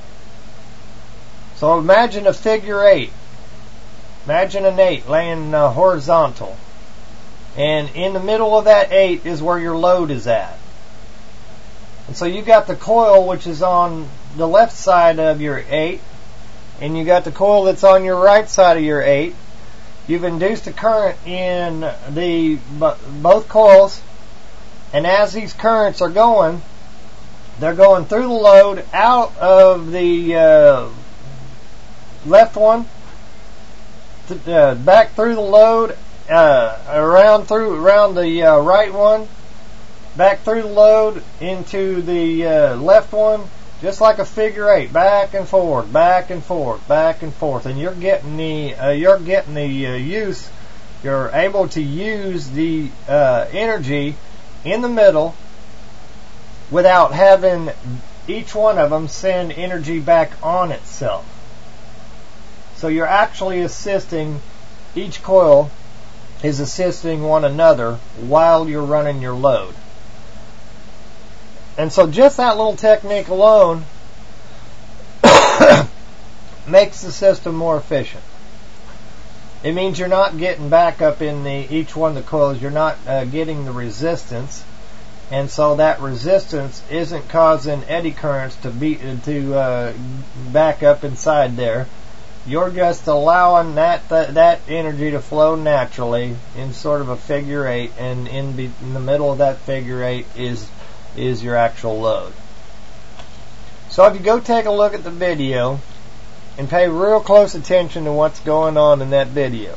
So imagine a figure 8. Imagine an 8 laying horizontal. And in the middle of that 8 is where your load is at. And so you got the coil which is on the left side of your 8, and you got the coil that's on your right side of your 8. You've induced a current in the both coils, and as these currents are going, they're going through the load, out of the left one, back through the load, around the right one, back through the load into the left one, just like a figure 8, back and forth, back and forth, back and forth, and you're getting the use. You're able to use the energy in the middle without having each one of them send energy back on itself. So you're actually assisting, each coil is assisting one another while you're running your load. And so just that little technique alone makes the system more efficient. It means you're not getting back up in each one of the coils. You're not getting the resistance, and so that resistance isn't causing eddy currents to back up inside there. You're just allowing that energy to flow naturally in sort of a figure 8, and in the middle of that figure 8 is your actual load. So if you go take a look at the video and pay real close attention to what's going on in that video,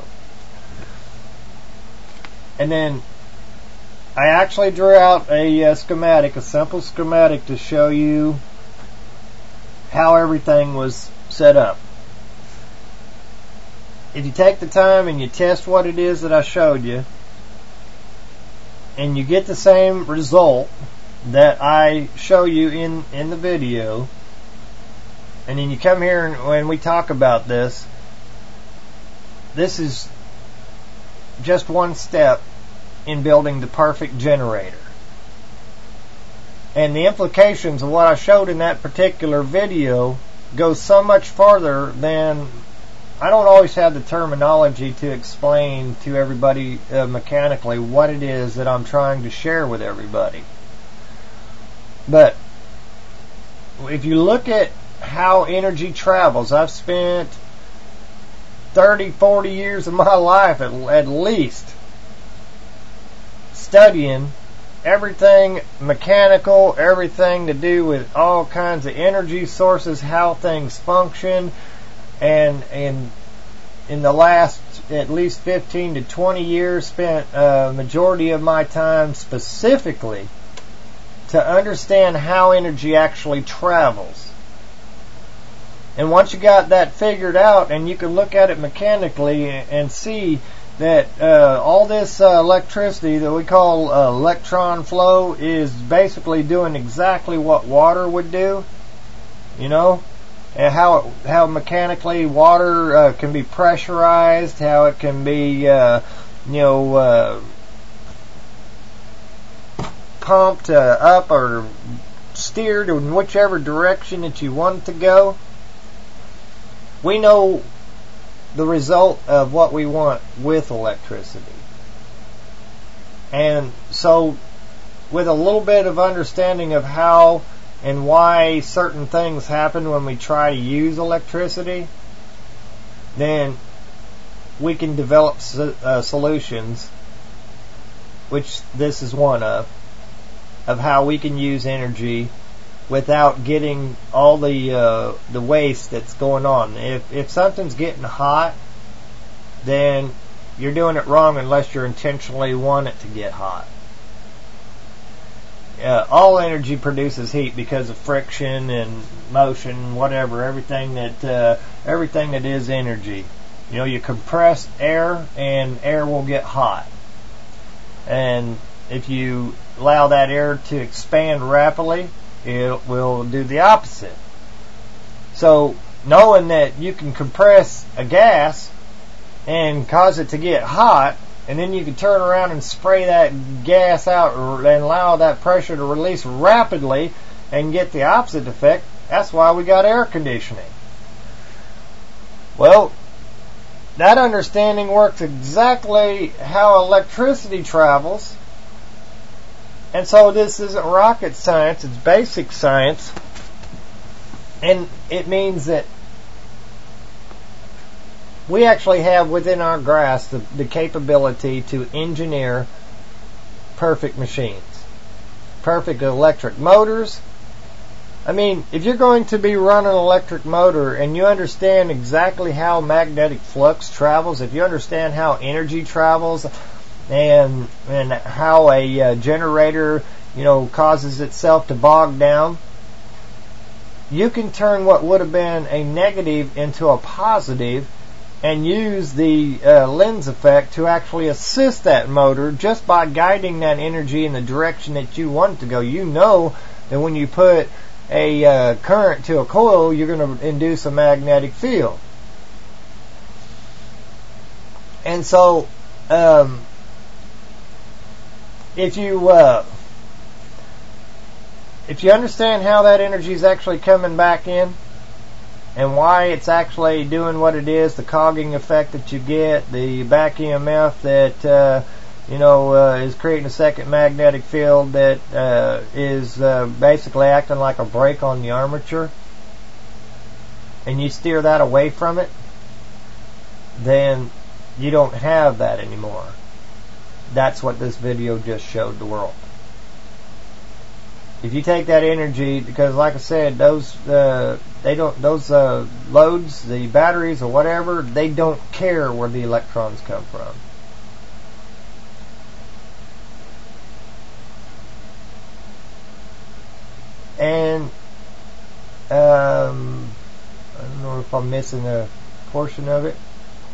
and then I actually drew out a schematic, a simple schematic, to show you how everything was set up. If you take the time and you test what it is that I showed you, and you get the same result that I show you in the video, and then you come here and when we talk about this is just one step in building the perfect generator. And the implications of what I showed in that particular video go so much farther than, I don't always have the terminology to explain to everybody mechanically what it is that I'm trying to share with everybody. But if you look at how energy travels, I've spent 30, 40 years of my life at least studying everything mechanical, everything to do with all kinds of energy sources, how things function, and in the last at least 15 to 20 years spent a majority of my time specifically to understand how energy actually travels. And once you got that figured out, and you can look at it mechanically and see that all this electricity that we call electron flow is basically doing exactly what water would do, you know, and how mechanically water can be pressurized, how it can be pumped up or steered in whichever direction that you want it to go. We know the result of what we want with electricity. And so with a little bit of understanding of how and why certain things happen when we try to use electricity, then we can develop solutions, which this is one of how we can use energy without getting all the waste that's going on. If something's getting hot, then you're doing it wrong unless you intentionally want it to get hot. All energy produces heat because of friction and motion, whatever. Everything that is energy. You know, you compress air, and air will get hot. And if you allow that air to expand rapidly, it will do the opposite. So knowing that you can compress a gas and cause it to get hot, and then you can turn around and spray that gas out and allow that pressure to release rapidly and get the opposite effect, that's why we got air conditioning. Well, that understanding works exactly how electricity travels. And so this isn't rocket science, it's basic science. And it means that we actually have within our grasp the capability to engineer perfect machines. Perfect electric motors. I mean, if you're going to be running an electric motor and you understand exactly how magnetic flux travels, if you understand how energy travels and how a generator, causes itself to bog down, you can turn what would have been a negative into a positive and use the lens effect to actually assist that motor just by guiding that energy in the direction that you want it to go. You know that when you put a current to a coil, you're going to induce a magnetic field. And so, if you understand how that energy is actually coming back in, and why it's actually doing what it is, the cogging effect that you get, the back EMF that is creating a second magnetic field that is basically acting like a brake on the armature, and you steer that away from it, then you don't have that anymore. That's what this video just showed the world. If you take that energy, because like I said, those loads, the batteries or whatever, they don't care where the electrons come from. And I don't know if I'm missing a portion of it.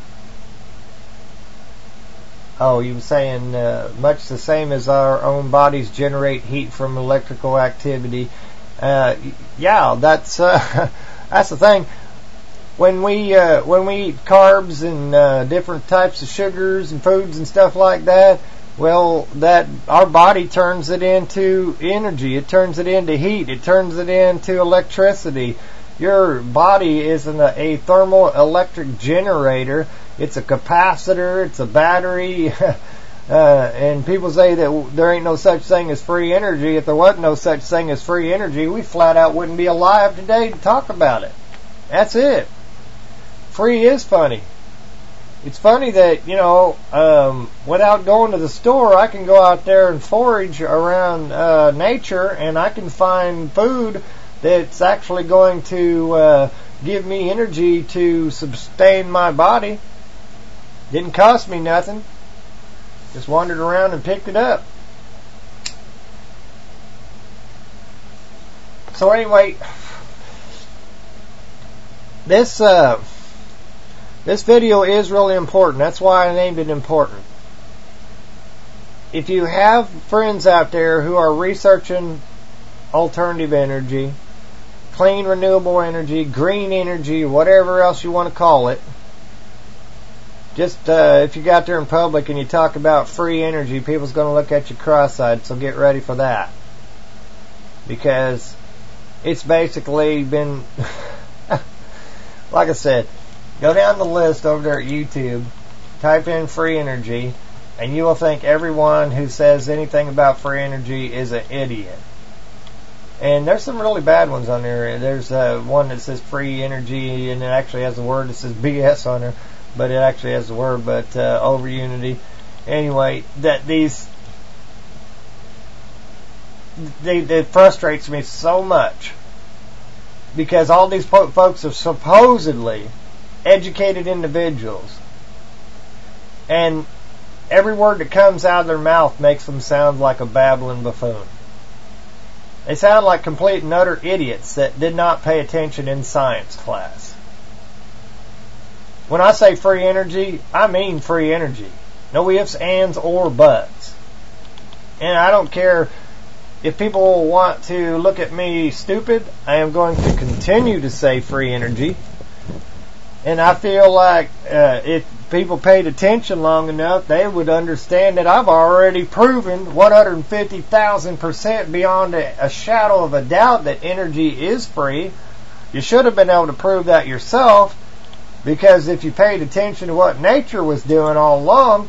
Oh, you were saying much the same as our own bodies generate heat from electrical activity. Yeah, that's that's the thing. When we eat carbs and different types of sugars and foods and stuff like that, well, that our body turns it into energy. It turns it into heat. It turns it into electricity. Your body isn't a thermal electric generator. It's a capacitor. It's a battery. And people say that there ain't no such thing as free energy. If there wasn't no such thing as free energy, we flat out wouldn't be alive today to talk about it. That's it. Free is funny. It's funny that, without going to the store, I can go out there and forage around nature, and I can find food that's actually going to give me energy to sustain my body. Didn't cost me nothing. Just wandered around and picked it up. So anyway, this video is really important. That's why I named it important. If you have friends out there who are researching alternative energy, clean renewable energy, green energy, whatever else you want to call it, just if you got there in public and you talk about free energy, people's going to look at you cross-eyed, so get ready for that. Because it's basically been, like I said, go down the list over there at YouTube, type in free energy, and you will think everyone who says anything about free energy is an idiot. And there's some really bad ones on there. There's one that says free energy, and it actually has a word that says BS on there, but it actually has the word, but over unity. Anyway, that it frustrates me so much, because all these folks are supposedly educated individuals, and every word that comes out of their mouth makes them sound like a babbling buffoon. They sound like complete and utter idiots that did not pay attention in science class. When I say free energy, I mean free energy. No ifs, ands, or buts. And I don't care if people want to look at me stupid, I am going to continue to say free energy. And I feel like if people paid attention long enough, they would understand that I've already proven 150,000% beyond a shadow of a doubt that energy is free. You should have been able to prove that yourself, because if you paid attention to what nature was doing all along,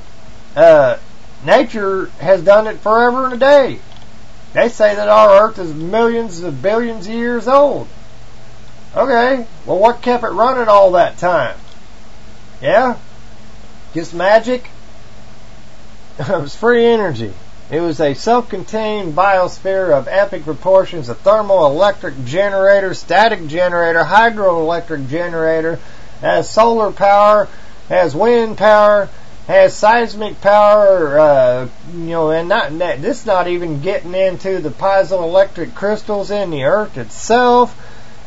nature has done it forever and a day. They say that our Earth is millions of billions of years old. Okay, well, what kept it running all that time? Yeah? Just magic? It was free energy. It was a self-contained biosphere of epic proportions, a thermoelectric generator, static generator, hydroelectric generator, has solar power, has wind power, has seismic power, and this not even getting into the piezoelectric crystals in the Earth itself.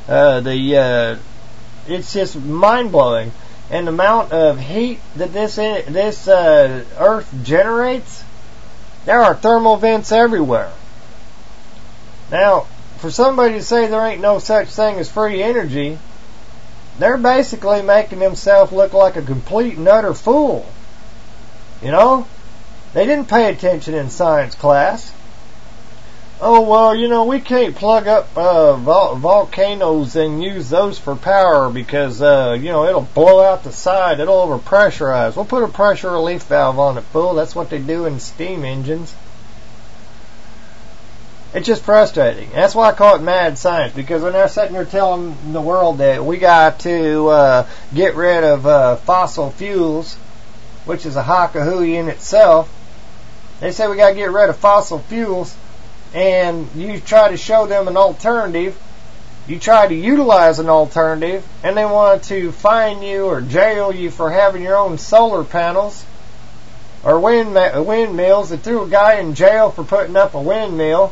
It's just mind-blowing. And the amount of heat that this Earth generates, there are thermal vents everywhere. Now, for somebody to say there ain't no such thing as free energy, they're basically making themselves look like a complete and utter fool. You know? They didn't pay attention in science class. Oh, well, we can't plug up volcanoes and use those for power because, it'll blow out the side. It'll overpressurize. We'll put a pressure relief valve on it, fool. That's what they do in steam engines. It's just frustrating. That's why I call it mad science, because when they're sitting there telling the world that we got to get rid of fossil fuels, which is a hockahooey in itself, they say we got to get rid of fossil fuels, and you try to show them an alternative, you try to utilize an alternative, and they want to fine you or jail you for having your own solar panels or windmills. They threw a guy in jail for putting up a windmill,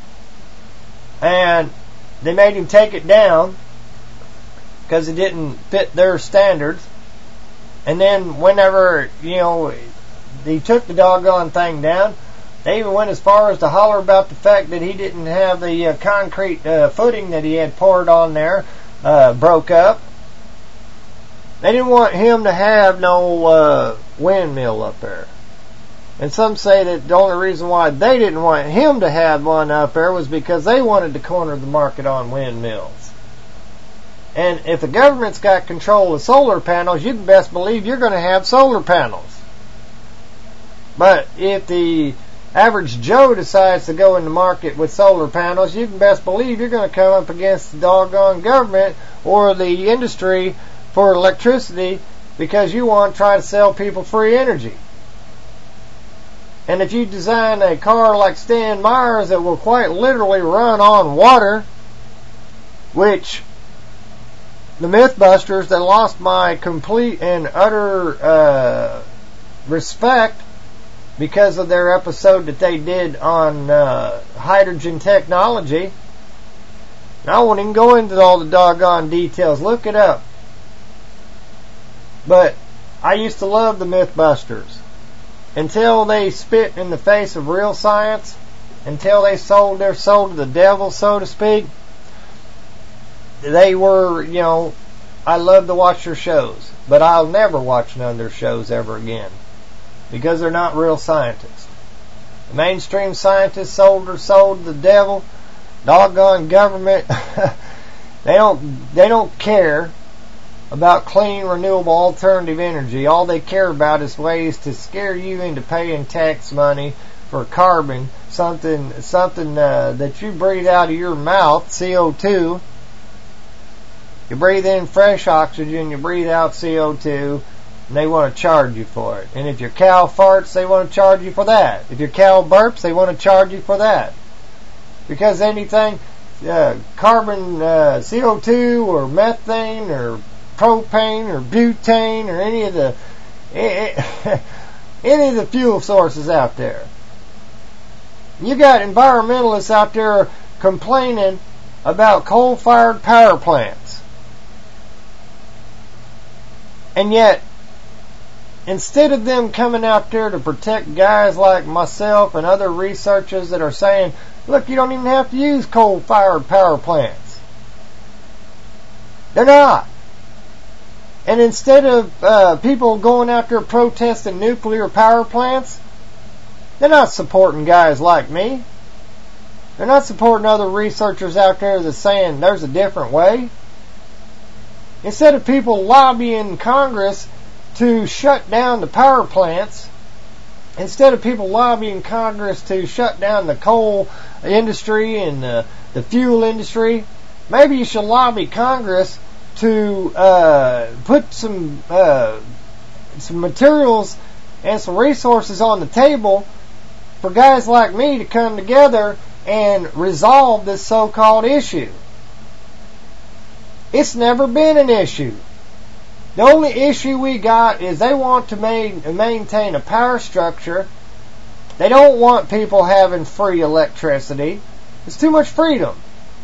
and they made him take it down because it didn't fit their standards. And then whenever, he took the doggone thing down, they even went as far as to holler about the fact that he didn't have the concrete footing that he had poured on there broke up. They didn't want him to have no windmill up there. And some say that the only reason why they didn't want him to have one up there was because they wanted to corner the market on windmills. And if the government's got control of solar panels, you can best believe you're going to have solar panels. But if the average Joe decides to go in the market with solar panels, you can best believe you're going to come up against the doggone government or the industry for electricity, because you want to try to sell people free energy. And if you design a car like Stan Myers that will quite literally run on water, which the Mythbusters, that lost my complete and utter respect because of their episode that they did on hydrogen technology. I won't even go into all the doggone details. Look it up. But I used to love the Mythbusters until they spit in the face of real science, until they sold their soul to the devil, so to speak. They were, I love to watch their shows, but I'll never watch none of their shows ever again, because they're not real scientists. The mainstream scientists sold their soul to the devil. Doggone government, they don't care about clean, renewable, alternative energy. All they care about is ways to scare you into paying tax money for carbon, something that you breathe out of your mouth, CO2. You breathe in fresh oxygen, you breathe out CO2, and they want to charge you for it. And if your cow farts, they want to charge you for that. If your cow burps, they want to charge you for that. Because anything, carbon, CO2 or methane or propane or butane or any of the fuel sources out there. You got environmentalists out there complaining about coal-fired power plants. And yet, instead of them coming out there to protect guys like myself and other researchers that are saying, Look, you don't even have to use coal-fired power plants. They're not. And instead of people going out there protesting nuclear power plants, they're not supporting guys like me. They're not supporting other researchers out there that's saying there's a different way. Instead of people lobbying Congress to shut down the power plants, instead of people lobbying Congress to shut down the coal industry and the fuel industry, maybe you should lobby Congress to put some materials and some resources on the table for guys like me to come together and resolve this so-called issue. It's never been an issue. The only issue we got is they want to maintain a power structure. They don't want people having free electricity. It's too much freedom.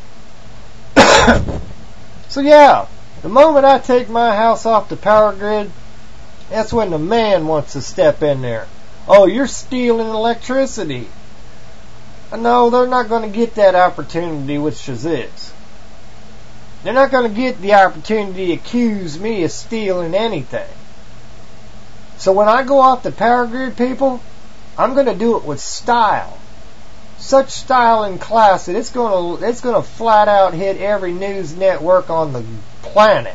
So yeah, the moment I take my house off the power grid, that's when the man wants to step in there. Oh, you're stealing electricity. No, they're not going to get that opportunity with Shazix. They're not going to get the opportunity to accuse me of stealing anything. So when I go off the power grid, people, I'm going to do it with style. Such style and class that it's going to flat out hit every news network on the planet.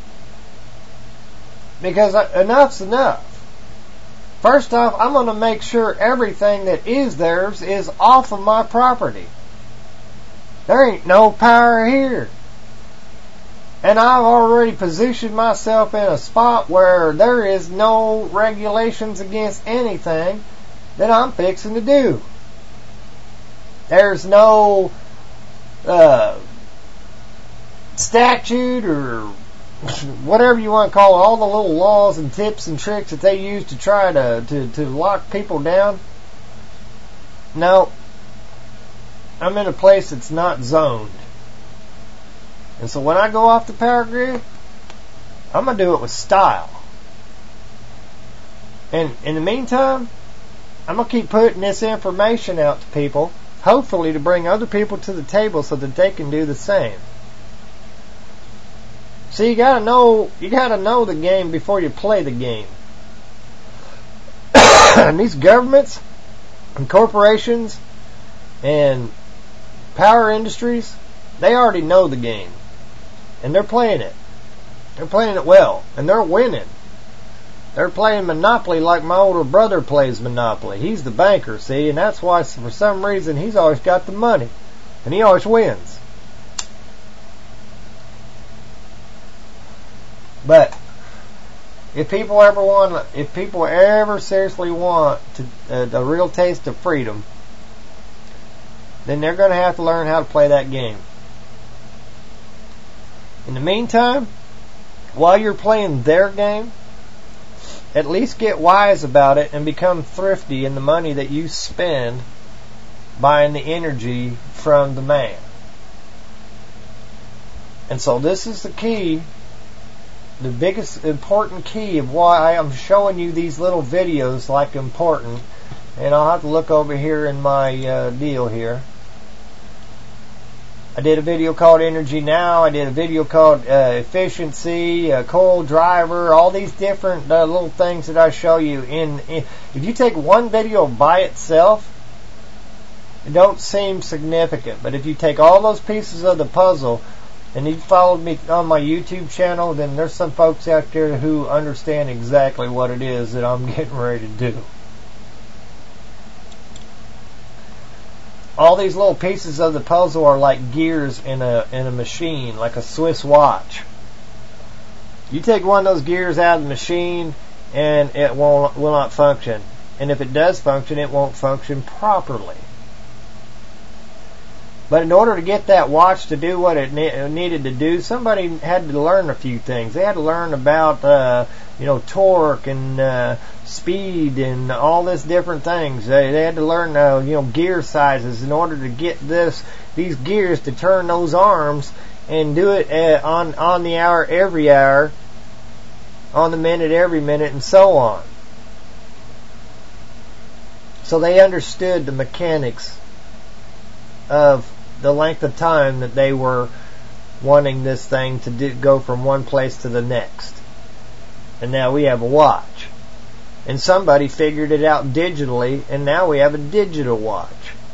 Because enough's enough. First off, I'm going to make sure everything that is theirs is off of my property. There ain't no power here. And I've already positioned myself in a spot where there is no regulations against anything that I'm fixing to do. There's no statute or whatever you want to call it, all the little laws and tips and tricks that they use to try to lock people down. No. I'm in a place that's not zoned. And so when I go off the power grid, I'm going to do it with style. And in the meantime, I'm going to keep putting this information out to people, hopefully to bring other people to the table so that they can do the same. See, you gotta know the game before you play the game. And these governments and corporations and power industries, they already know the game. And they're playing it. They're playing it well. And they're winning. They're playing Monopoly like my older brother plays Monopoly. He's the banker, see? And that's why, for some reason, he's always got the money. And he always wins. But if people ever seriously want a real taste of freedom, then they're going to have to learn how to play that game. In the meantime, while you're playing their game, at least get wise about it and become thrifty in the money that you spend buying the energy from the man. And so this is the key, the biggest important key of why I'm showing you these little videos like important. And I'll have to look over here in my deal here. I did a video called Energy Now. I did a video called Efficiency, Coal Driver, all these different little things that I show you. If you take one video by itself, it don't seem significant. But if you take all those pieces of the puzzle, and you followed me on my YouTube channel, then there's some folks out there who understand exactly what it is that I'm getting ready to do. All these little pieces of the puzzle are like gears in a machine, like a Swiss watch. You take one of those gears out of the machine, and it will not function. And if it does function, it won't function properly. But in order to get that watch to do what it needed to do, somebody had to learn a few things. They had to learn about torque and speed and all this different things. They had to learn gear sizes in order to get these gears to turn those arms and do it on the hour every hour, on the minute every minute, and so on. So they understood the mechanics of the length of time that they were wanting this thing to go from one place to the next. And now we have a watch. And somebody figured it out digitally, and now we have a digital watch.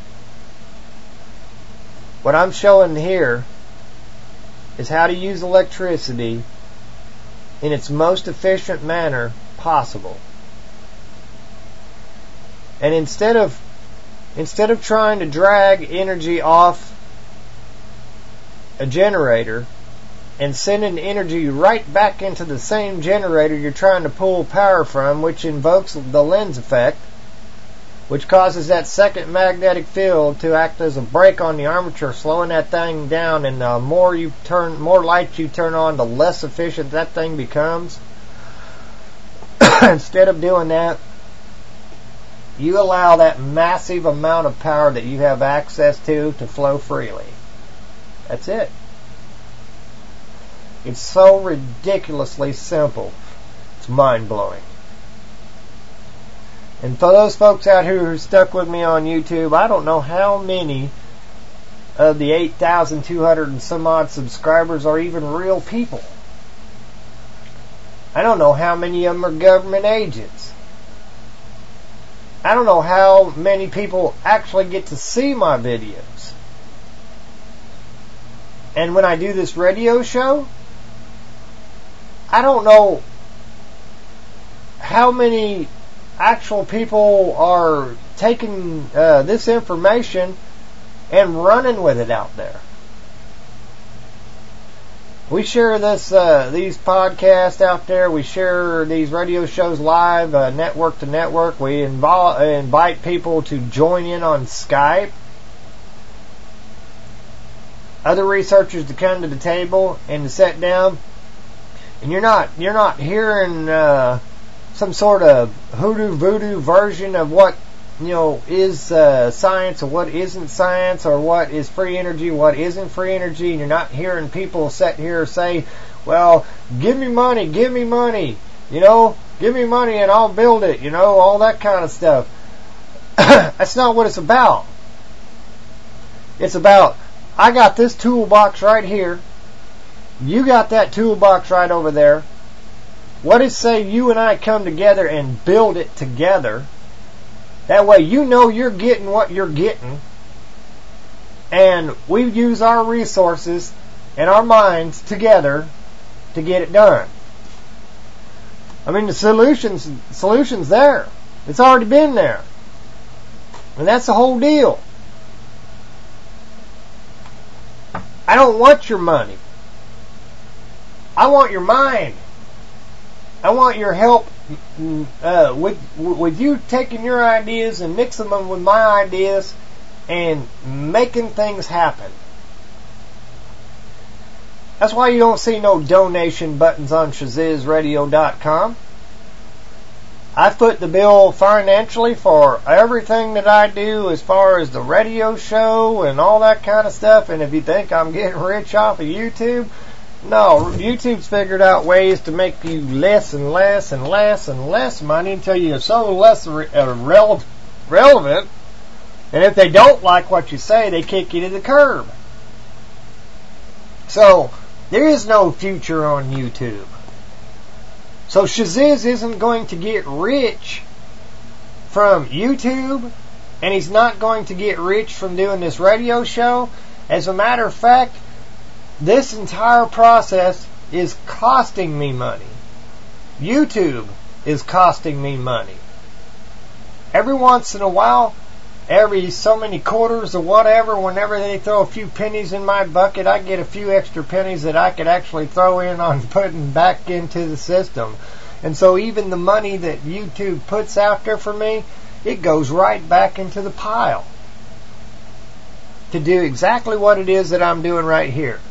What I'm showing here is how to use electricity in its most efficient manner possible. And instead of trying to drag energy off a generator and sending energy right back into the same generator you're trying to pull power from, which invokes the lens effect, which causes that second magnetic field to act as a brake on the armature, slowing that thing down, and the more lights you turn on, the less efficient that thing becomes. Instead of doing that, you allow that massive amount of power that you have access to flow freely. That's it. It's so ridiculously simple. It's mind-blowing. And for those folks out here who are stuck with me on YouTube, I don't know how many of the 8,200 and some odd subscribers are even real people. I don't know how many of them are government agents. I don't know how many people actually get to see my videos. And when I do this radio show, I don't know how many actual people are taking this information and running with it out there. We share these podcasts out there. We share these radio shows live, network to network. We invite people to join in on Skype. Other researchers to come to the table and to sit down. And you're not hearing some sort of hoodoo voodoo version of what is science or what isn't science, or what is free energy, what isn't free energy. And you're not hearing people sit here say, well, give me money, give me money and I'll build it, all that kind of stuff. That's not what it's about. It's about, I got this toolbox right here, you got that toolbox right over there. What is, say you and I come together and build it together? That way you're getting what you're getting, and we use our resources and our minds together to get it done. I mean, the solution's there. It's already been there. And that's the whole deal. I don't want your money. I want your mind. I want your help with you taking your ideas and mixing them with my ideas and making things happen. That's why you don't see no donation buttons on ShazizRadio.com. I foot the bill financially for everything that I do as far as the radio show and all that kind of stuff. And if you think I'm getting rich off of YouTube, no, YouTube's figured out ways to make you less and less and less and less money until you're so less relevant. And if they don't like what you say, they kick you to the curb. So, there is no future on YouTube. So Shaziz isn't going to get rich from YouTube, and he's not going to get rich from doing this radio show. As a matter of fact, this entire process is costing me money. YouTube is costing me money. Every once in a while, every so many quarters or whatever, whenever they throw a few pennies in my bucket, I get a few extra pennies that I could actually throw in on putting back into the system. And so even the money that YouTube puts out there for me, it goes right back into the pile to do exactly what it is that I'm doing right here.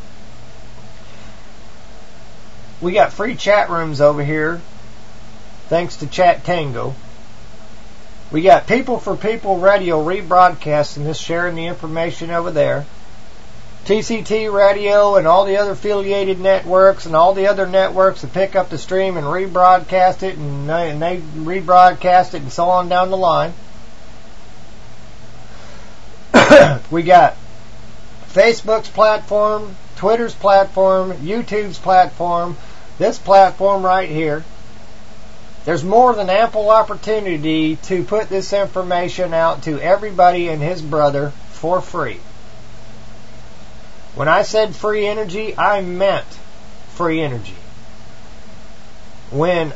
We got free chat rooms over here, thanks to Chat Tango. We got People for People Radio rebroadcasting this, sharing the information over there. TCT Radio and all the other affiliated networks and all the other networks that pick up the stream and rebroadcast it, and they rebroadcast it and so on down the line. We got Facebook's platform, Twitter's platform, YouTube's platform, this platform right here. There's more than ample opportunity to put this information out to everybody and his brother for free. When I said free energy, I meant free energy. When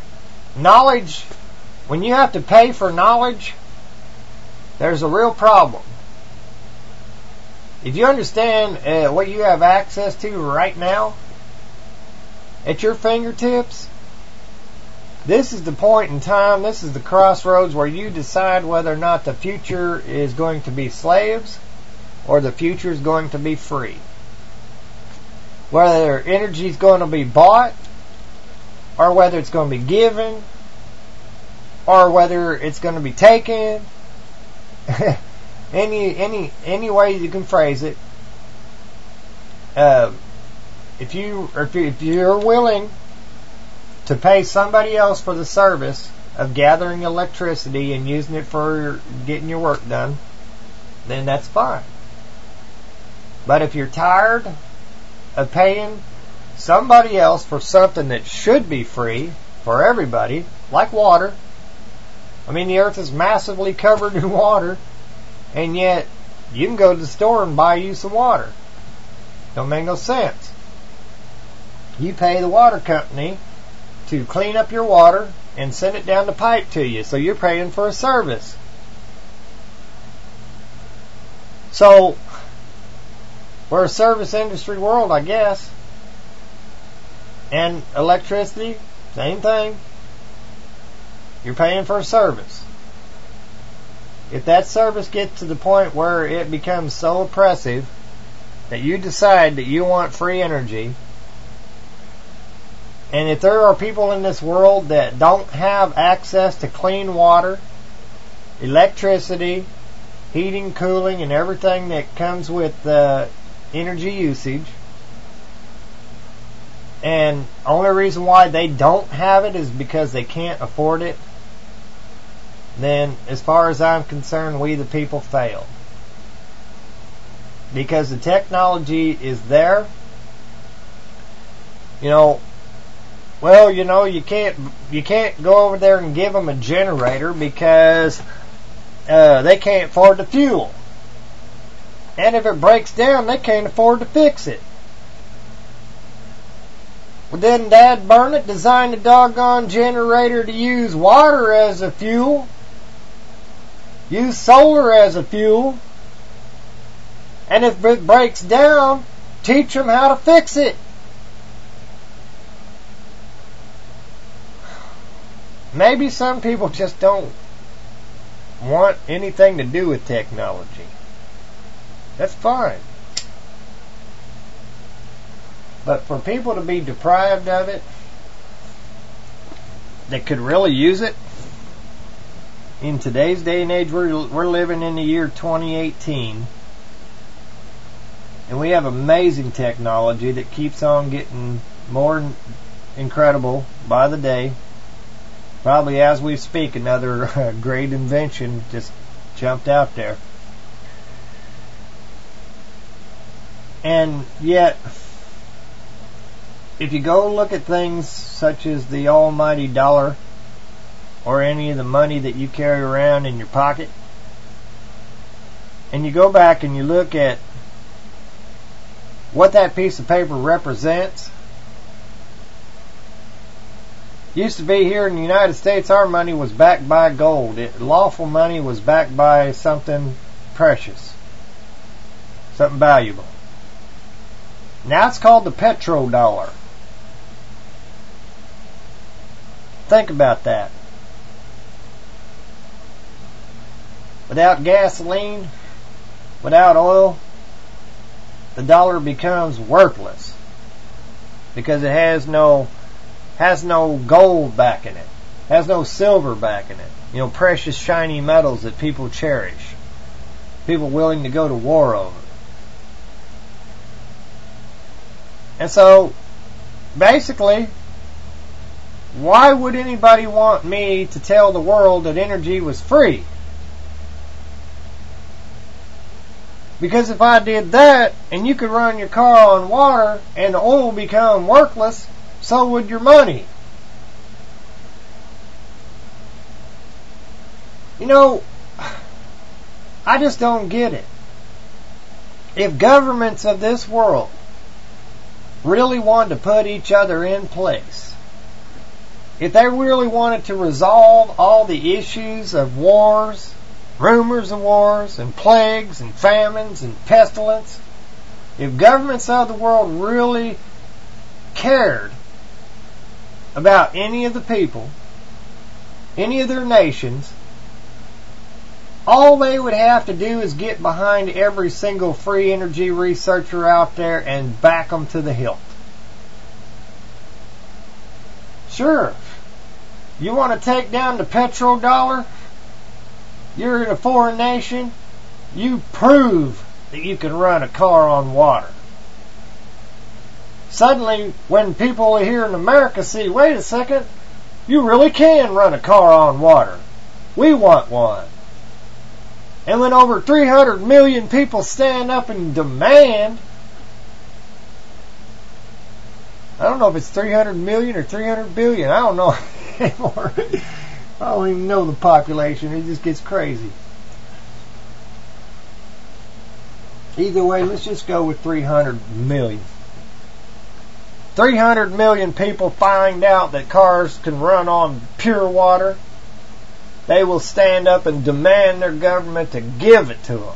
you have to pay for knowledge, there's a real problem. If you understand what you have access to right now, at your fingertips, this is the point in time, this is the crossroads where you decide whether or not the future is going to be slaves or the future is going to be free. Whether energy is going to be bought or whether it's going to be given or whether it's going to be taken. any way you can phrase it. If you're willing to pay somebody else for the service of gathering electricity and using it for getting your work done, then that's fine. But if you're tired of paying somebody else for something that should be free for everybody, like water. I mean, the earth is massively covered in water, and yet you can go to the store and buy you some water. Don't make no sense. You pay the water company to clean up your water and send it down the pipe to you, so you're paying for a service. So we're a service industry world, I guess. And electricity, same thing. You're paying for a service. If that service gets to the point where it becomes so oppressive that you decide that you want free energy, and if there are people in this world that don't have access to clean water, electricity, heating, cooling, and everything that comes with energy usage, and only reason why they don't have it is because they can't afford it, then as far as I'm concerned, we the people failed. Because the technology is there. You can't go over there and give them a generator because they can't afford the fuel. And if it breaks down, they can't afford to fix it. Well, didn't Dad Burnett design a doggone generator to use water as a fuel? Use solar as a fuel? And if it breaks down, teach them how to fix it. Maybe some people just don't want anything to do with technology. That's fine. But for people to be deprived of it, that could really use it, in today's day and age, we're living in the year 2018, and we have amazing technology that keeps on getting more incredible by the day. Probably as we speak, another great invention just jumped out there. And yet, if you go look at things such as the almighty dollar or any of the money that you carry around in your pocket, and you go back and you look at what that piece of paper represents. Used to be here in the United States, our money was backed by gold. Lawful money was backed by something precious, something valuable. Now it's called the petrodollar. Think about that. Without gasoline, without oil, the dollar becomes worthless because it has no gold backing it, has no silver backing it. Precious shiny metals that people cherish, people willing to go to war over. And so, basically, why would anybody want me to tell the world that energy was free? Because if I did that, and you could run your car on water, and the oil become worthless, so would your money. You know, I just don't get it. If governments of this world really wanted to put each other in place, if they really wanted to resolve all the issues of wars, rumors of wars, and plagues, and famines, and pestilence, if governments of the world really cared about any of the people, any of their nations, all they would have to do is get behind every single free energy researcher out there and back them to the hilt. Sure, you want to take down the petrodollar? You're in a foreign nation. You prove that you can run a car on water. Suddenly, when people here in America see, wait a second, you really can run a car on water. We want one. And when over 300 million people stand up and demand, I don't know if it's 300 million or 300 billion, I don't know anymore. I don't even know the population, it just gets crazy. Either way, let's just go with 300 million. 300 million people find out that cars can run on pure water. They will stand up and demand their government to give it to them.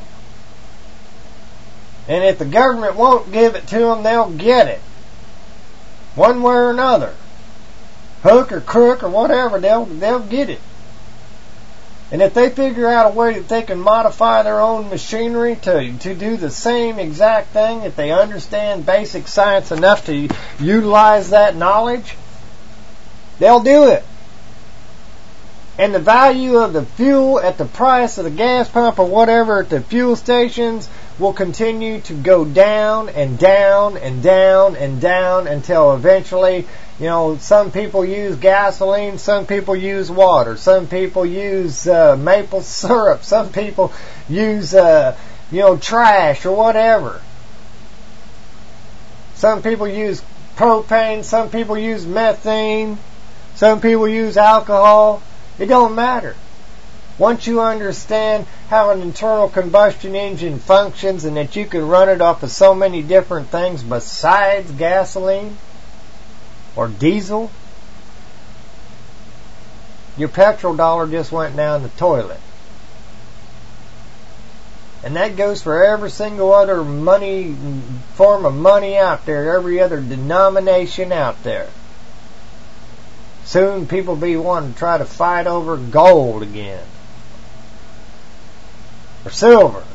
And if the government won't give it to them, they'll get it. One way or another. Hook or crook or whatever, they'll get it. And if they figure out a way that they can modify their own machinery to do the same exact thing, if they understand basic science enough to utilize that knowledge, they'll do it. And the value of the fuel at the price of the gas pump or whatever at the fuel stations will continue to go down and down and down and down until eventually, some people use gasoline, some people use water, some people use maple syrup, some people use trash or whatever. Some people use propane, some people use methane, some people use alcohol. It don't matter. Once you understand how an internal combustion engine functions and that you can run it off of so many different things besides gasoline or diesel, your petrodollar just went down the toilet. And that goes for every single other form of money out there, every other denomination out there. Soon people be wanting to try to fight over gold again. Or silver.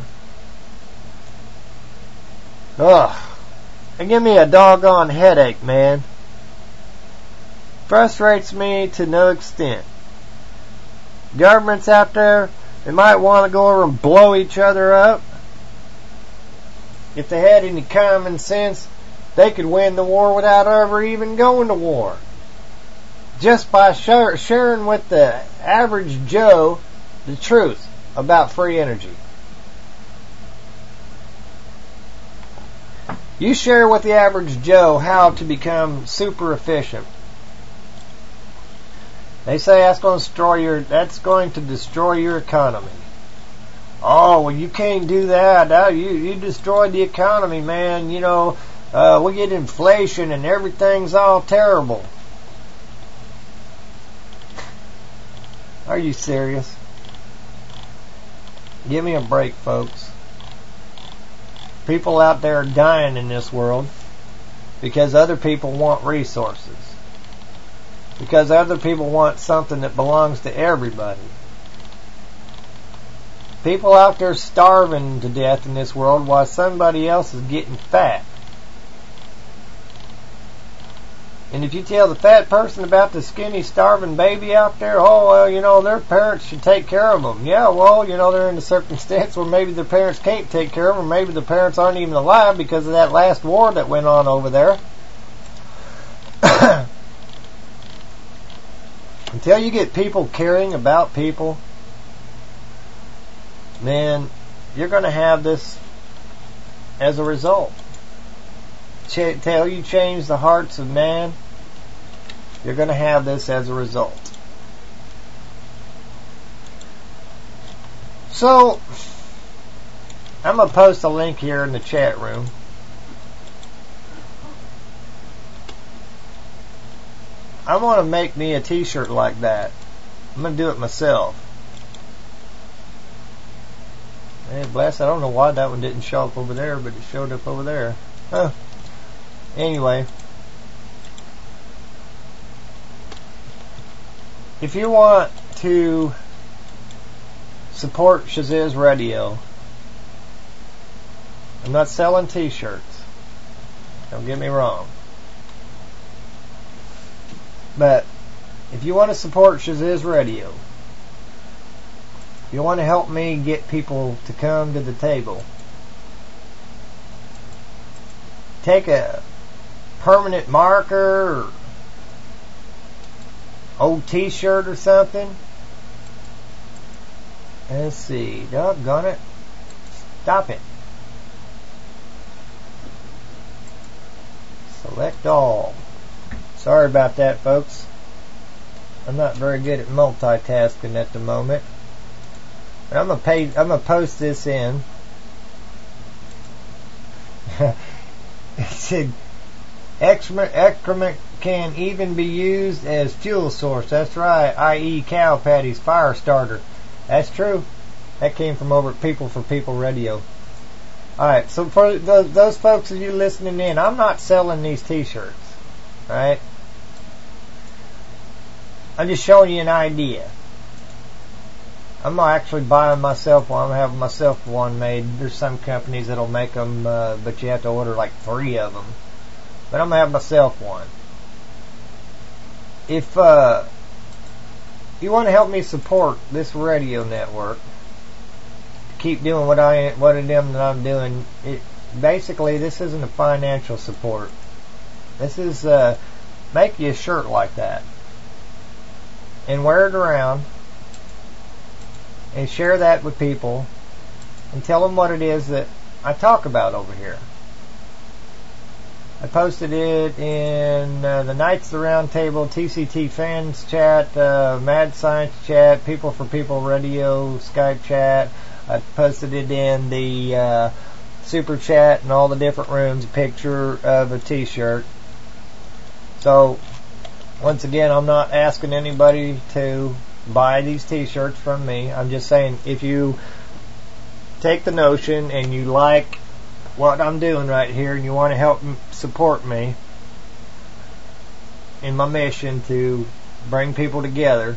Ugh. It give me a doggone headache, man. Frustrates me to no extent. Governments out there, they might want to go over and blow each other up. If they had any common sense, they could win the war without ever even going to war. Just by sharing with the average Joe the truth about free energy. You share with the average Joe how to become super efficient. They say that's going to destroy your economy. Oh, well, you can't do that. You destroyed the economy, man. We get inflation and everything's all terrible. Are you serious? Give me a break, folks. People out there are dying in this world because other people want resources. Because other people want something that belongs to everybody. People out there starving to death in this world while somebody else is getting fat. And if you tell the fat person about the skinny, starving baby out there, their parents should take care of them. Yeah, they're in a circumstance where maybe their parents can't take care of them, or maybe the parents aren't even alive because of that last war that went on over there. Until you get people caring about people, man, you're going to have this as a result. Till you change the hearts of man, you're going to have this as a result. So, I'm going to post a link here in the chat room. I want to make me a t-shirt like that. I'm going to do it myself. Hey, bless, I don't know why that one didn't show up over there, but it showed up over there. Huh. Anyway. If you want to support Shaziz Radio, I'm not selling t-shirts. Don't get me wrong. But if you want to support Shaziz Radio, if you want to help me get people to come to the table, take a permanent marker or old t-shirt or something. Let's see. Doggone it. Stop it. Select all. Sorry about that, folks. I'm not very good at multitasking at the moment. But I'm gonna post this in. It said excrement can even be used as fuel source. That's right, i.e. cow patties, fire starter. That's true. That came from over at People for People Radio. Alright, so for those folks of you listening in, I'm not selling these t-shirts. Alright? I'm just showing you an idea. I'm not actually buying myself one. I'm having myself one made. There's some companies that'll make them, but you have to order like 3 of them. But I'm going to have myself one. If you want to help me support this radio network, to keep doing what it is that I'm doing, basically this isn't a financial support. This is make you a shirt like that and wear it around and share that with people and tell them what it is that I talk about over here. I posted it in the Knights of the Round Table, TCT Fans Chat, Mad Science Chat, People for People Radio, Skype Chat. I posted it in the Super Chat and all the different rooms, a picture of a t-shirt. So, once again, I'm not asking anybody to buy these t-shirts from me. I'm just saying, if you take the notion and you like what I'm doing right here and you want to help support me in my mission to bring people together,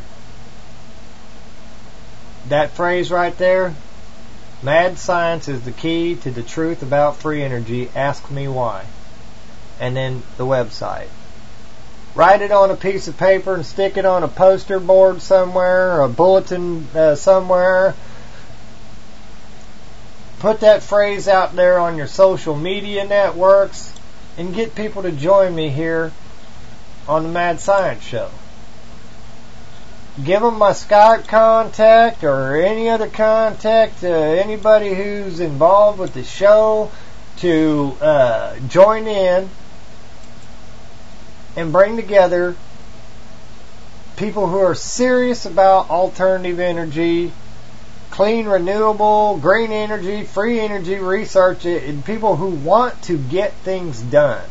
that phrase right there, mad science is the key to the truth about free energy, ask me why, and then the website. Write it on a piece of paper and stick it on a poster board somewhere, or a bulletin somewhere. Put that phrase out there on your social media networks and get people to join me here on the Mad Science Show. Give them my Skype contact or any other contact, anybody who's involved with the show to join in and bring together people who are serious about alternative energy, clean, renewable, green energy, free energy research, and people who want to get things done.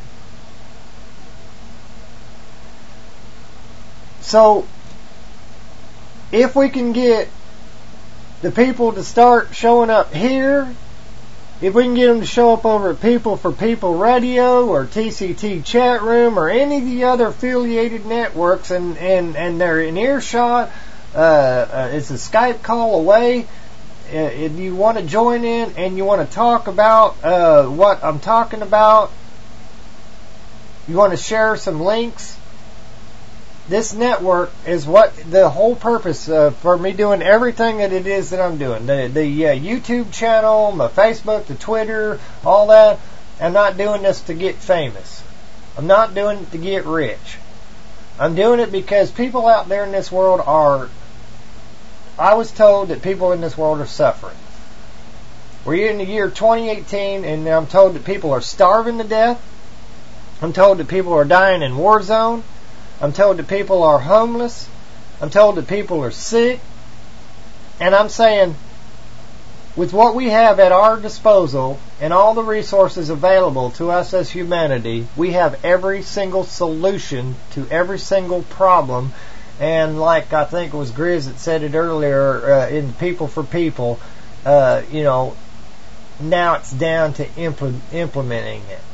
So, if we can get the people to start showing up here, if we can get them to show up over at People for People Radio or TCT Chat Room or any of the other affiliated networks and they're in earshot, it's a Skype call away. If you want to join in and you want to talk about what I'm talking about, you want to share some links, this network is what the whole purpose for me doing everything that it is that I'm doing. The YouTube channel, my Facebook, the Twitter, all that. I'm not doing this to get famous. I'm not doing it to get rich. I'm doing it because people out there in this world are... I was told that people in this world are suffering. We're in the year 2018, and I'm told that people are starving to death. I'm told that people are dying in war zone. I'm told that people are homeless. I'm told that people are sick. And I'm saying, with what we have at our disposal and all the resources available to us as humanity, we have every single solution to every single problem. And like I think it was Grizz that said it earlier in People for People, now it's down to implementing it.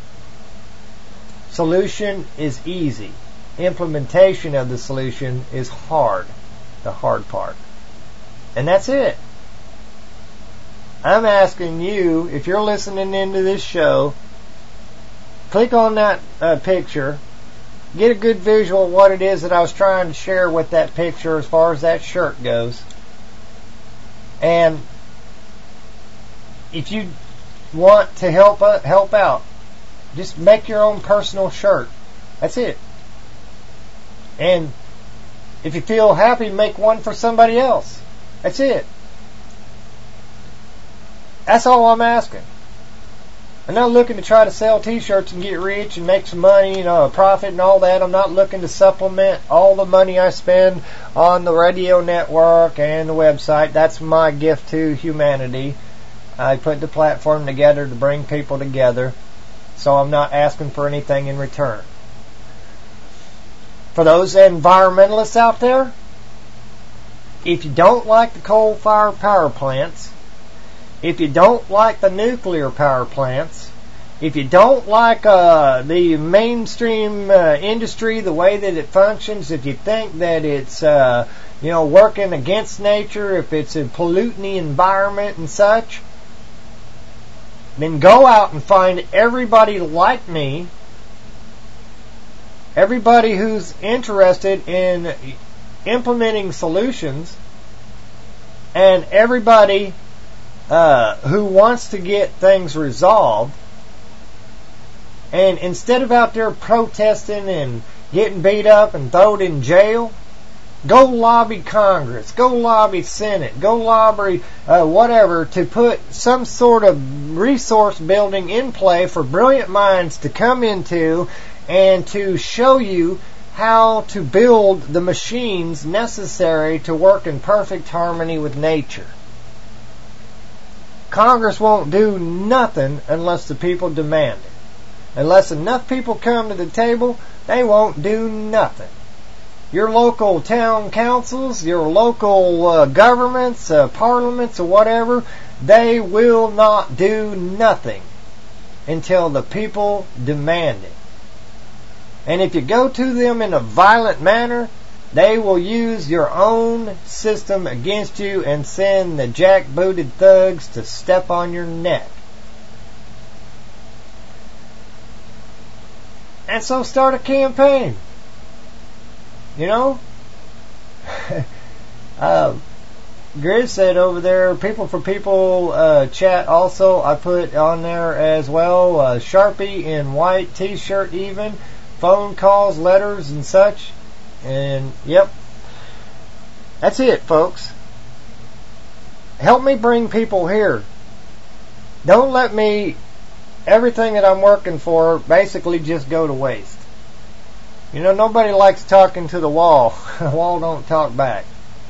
Solution is easy. Implementation of the solution is hard, the hard part. And that's it. I'm asking you, if you're listening into this show, click on that picture, get a good visual of what it is that I was trying to share with that picture as far as that shirt goes. And if you want to help out, just make your own personal shirt. That's it. And if you feel happy, make one for somebody else. That's it. That's all I'm asking. I'm not looking to try to sell t-shirts and get rich and make some money, a profit and all that. I'm not looking to supplement all the money I spend on the radio network and the website. That's my gift to humanity. I put the platform together to bring people together, so I'm not asking for anything in return. For those environmentalists out there, if you don't like the coal-fired power plants, if you don't like the nuclear power plants, if you don't like the mainstream industry, the way that it functions, if you think that it's working against nature, if it's polluting the environment and such, then go out and find everybody like me, everybody who's interested in implementing solutions, and everybody who wants to get things resolved. And instead of out there protesting and getting beat up and thrown in jail, go lobby Congress, go lobby Senate, go lobby whatever to put some sort of resource building in play for brilliant minds to come into and to show you how to build the machines necessary to work in perfect harmony with nature. Congress won't do nothing unless the people demand it. Unless enough people come to the table, they won't do nothing. Your local town councils, your local governments, parliaments, or whatever, they will not do nothing until the people demand it. And if you go to them in a violent manner, they will use your own system against you and send the jackbooted thugs to step on your neck. And so start a campaign. Grizz said over there, People for People chat also, I put on there as well, Sharpie in white t-shirt even, phone calls, letters and such. And yep, that's it, folks. Help me bring people here. Don't let everything that I'm working for basically just go to waste. Nobody likes talking to the wall. The wall don't talk back.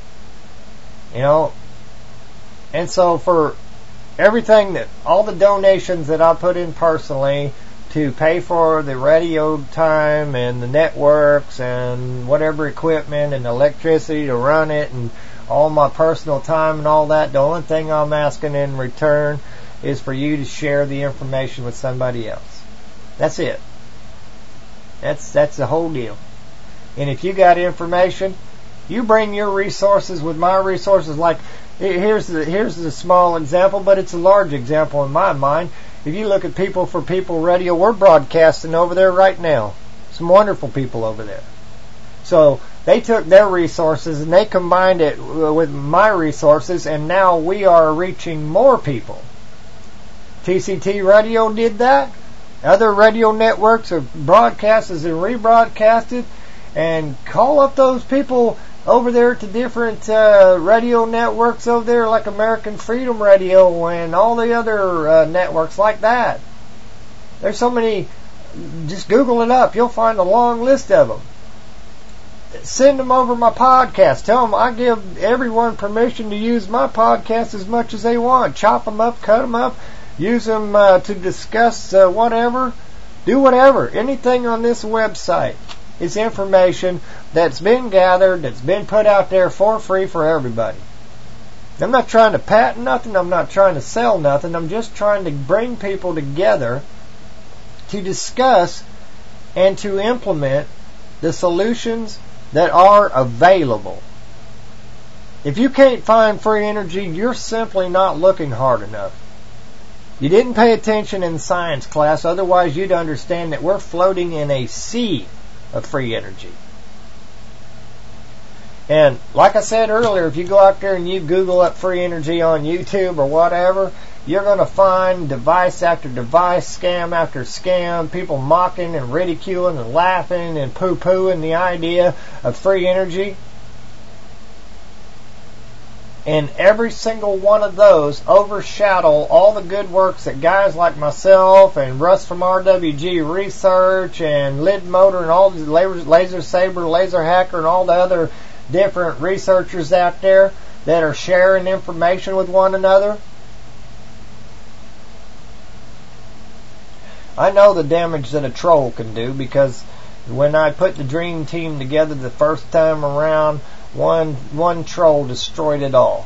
And so for everything all the donations that I put in personally to pay for the radio time and the networks and whatever equipment and electricity to run it and all my personal time and all that, the only thing I'm asking in return is for you to share the information with somebody else. That's it. That's the whole deal. And if you got information, you bring your resources with my resources. Like here's the small example, but it's a large example in my mind. If you look at People for People Radio, we're broadcasting over there right now. Some wonderful people over there. So they took their resources and they combined it with my resources, and now we are reaching more people. TCT Radio did that. Other radio networks have broadcasted and rebroadcasted. And call up those people over there to different radio networks over there, like American Freedom Radio and all the other networks like that. There's so many. Just Google it up. You'll find a long list of them. Send them over my podcast. Tell them I give everyone permission to use my podcast as much as they want. Chop them up, cut them up, use them to discuss whatever. Do whatever. Anything on this website is information that's been gathered, that's been put out there for free for everybody. I'm not trying to patent nothing. I'm not trying to sell nothing. I'm just trying to bring people together to discuss and to implement the solutions that are available. If you can't find free energy, you're simply not looking hard enough. You didn't pay attention in science class, otherwise you'd understand that we're floating in a sea of free energy. And like I said earlier, if you go out there and you Google up free energy on YouTube or whatever, you're going to find device after device, scam after scam, people mocking and ridiculing and laughing and poo-pooing the idea of free energy. And every single one of those overshadow all the good works that guys like myself and Russ from RWG Research and Lid Motor and all the Laser Saber, Laser Hacker and all the other different researchers out there that are sharing information with one another. I know the damage that a troll can do, because when I put the dream team together the first time around, one troll destroyed it all.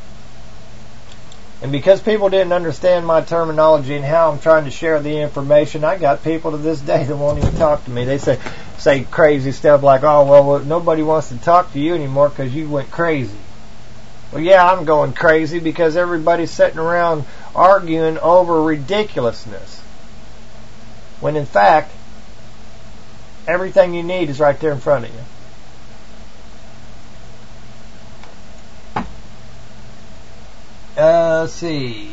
And because people didn't understand my terminology and how I'm trying to share the information, I got people to this day that won't even talk to me. They say crazy stuff like, oh, well, nobody wants to talk to you anymore because you went crazy. Well, yeah, I'm going crazy because everybody's sitting around arguing over ridiculousness. When in fact, everything you need is right there in front of you. Let's see.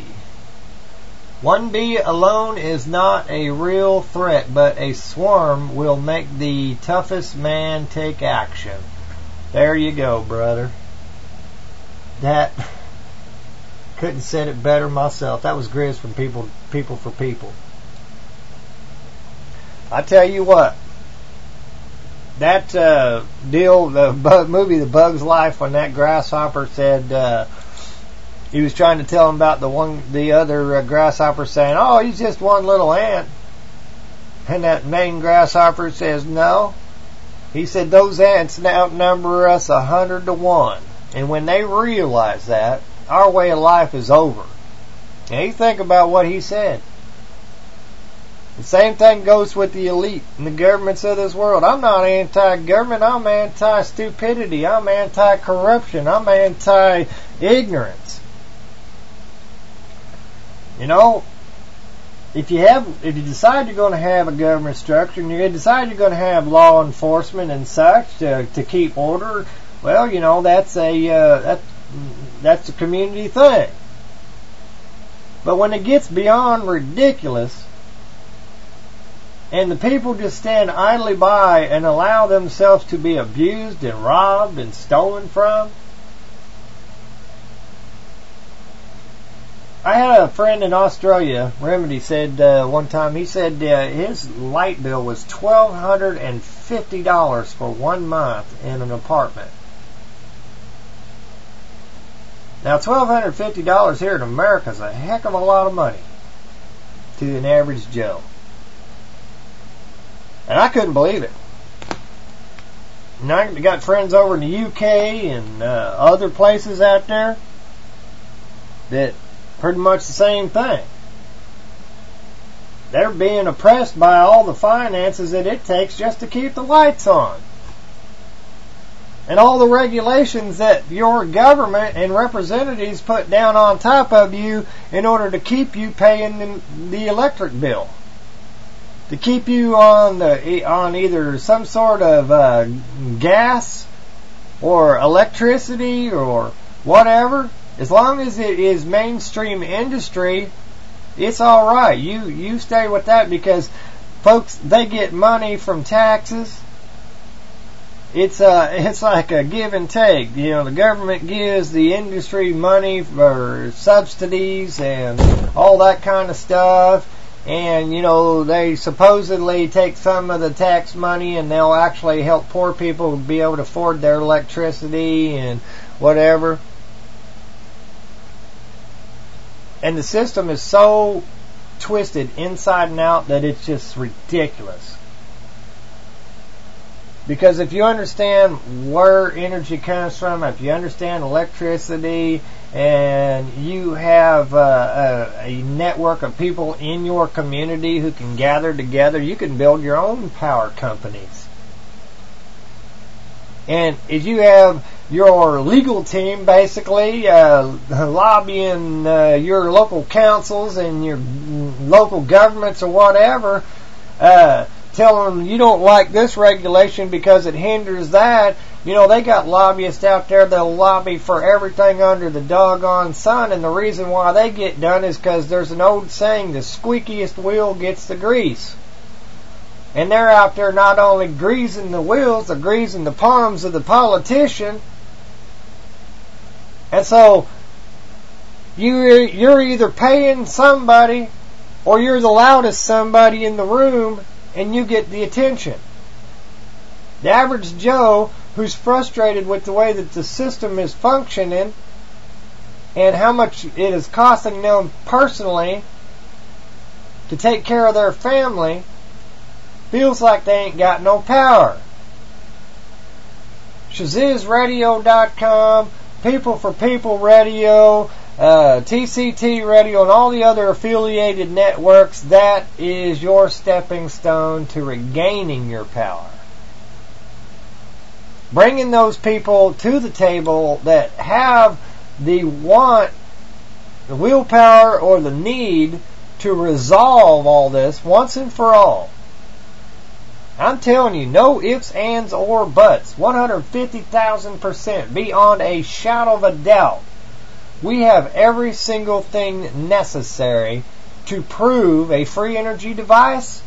1B alone is not a real threat, but a swarm will make the toughest man take action. There you go, brother. That couldn't have said it better myself. That was Grizz from People for People. I tell you what, that deal, the movie The Bug's Life, when that grasshopper said he was trying to tell him about the other grasshopper saying, "Oh, he's just one little ant," and that main grasshopper says, "No," he said, "Those ants outnumber us 100 to 1," and when they realize that, our way of life is over. And you think about what he said. The same thing goes with the elite and the governments of this world. I'm not anti-government. I'm anti-stupidity. I'm anti-corruption. I'm anti-ignorance. You know, if you decide you're going to have a government structure and you decide you're going to have law enforcement and such to keep order, well, you know, that's a community thing. But when it gets beyond ridiculous, and the people just stand idly by and allow themselves to be abused and robbed and stolen from. I had a friend in Australia, Remedy, said one time, he said his light bill was $1,250 for 1 month in an apartment. Now, $1,250 here in America is a heck of a lot of money to an average Joe. And I couldn't believe it. And I got friends over in the UK and other places out there that pretty much the same thing. They're being oppressed by all the finances that it takes just to keep the lights on. And all the regulations that your government and representatives put down on top of you in order to keep you paying the electric bill. To keep you on either some sort of gas or electricity or whatever. As long as it is mainstream industry, it's all right. You stay with that, because folks, they get money from taxes. it's like a give and take. You know, the government gives the industry money for subsidies and all that kind of stuff. And, you know, they supposedly take some of the tax money and they'll actually help poor people be able to afford their electricity and whatever. And the system is so twisted inside and out that it's just ridiculous. Because if you understand where energy comes from, if you understand electricity, and you have a network of people in your community who can gather together, you can build your own power companies. And if you have your legal team basically lobbying your local councils and your local governments or whatever, telling them you don't like this regulation because it hinders that, you know, they got lobbyists out there that'll lobby for everything under the doggone sun, and the reason why they get done is because there's an old saying, the squeakiest wheel gets the grease. And they're out there not only greasing the wheels, they're greasing the palms of the politician. And so, you're either paying somebody, or you're the loudest somebody in the room, and you get the attention. The average Joe who's frustrated with the way that the system is functioning and how much it is costing them personally to take care of their family feels like they ain't got no power. ShazizRadio.com, People for People Radio, TCT Radio, and all the other affiliated networks, that is your stepping stone to regaining your power. Bringing those people to the table that have the want, the willpower, or the need to resolve all this once and for all. I'm telling you, no ifs, ands, or buts. 150,000% beyond a shadow of a doubt. We have every single thing necessary to prove a free energy device.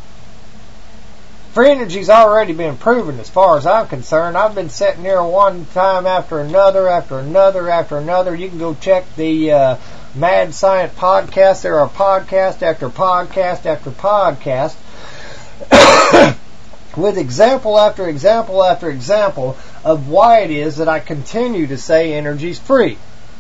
Free energy's already been proven as far as I'm concerned. I've been sitting here one time after another, after another, after another. You can go check the Mad Science podcast. There are podcast after podcast after podcast with example after example after example of why it is that I continue to say energy's free.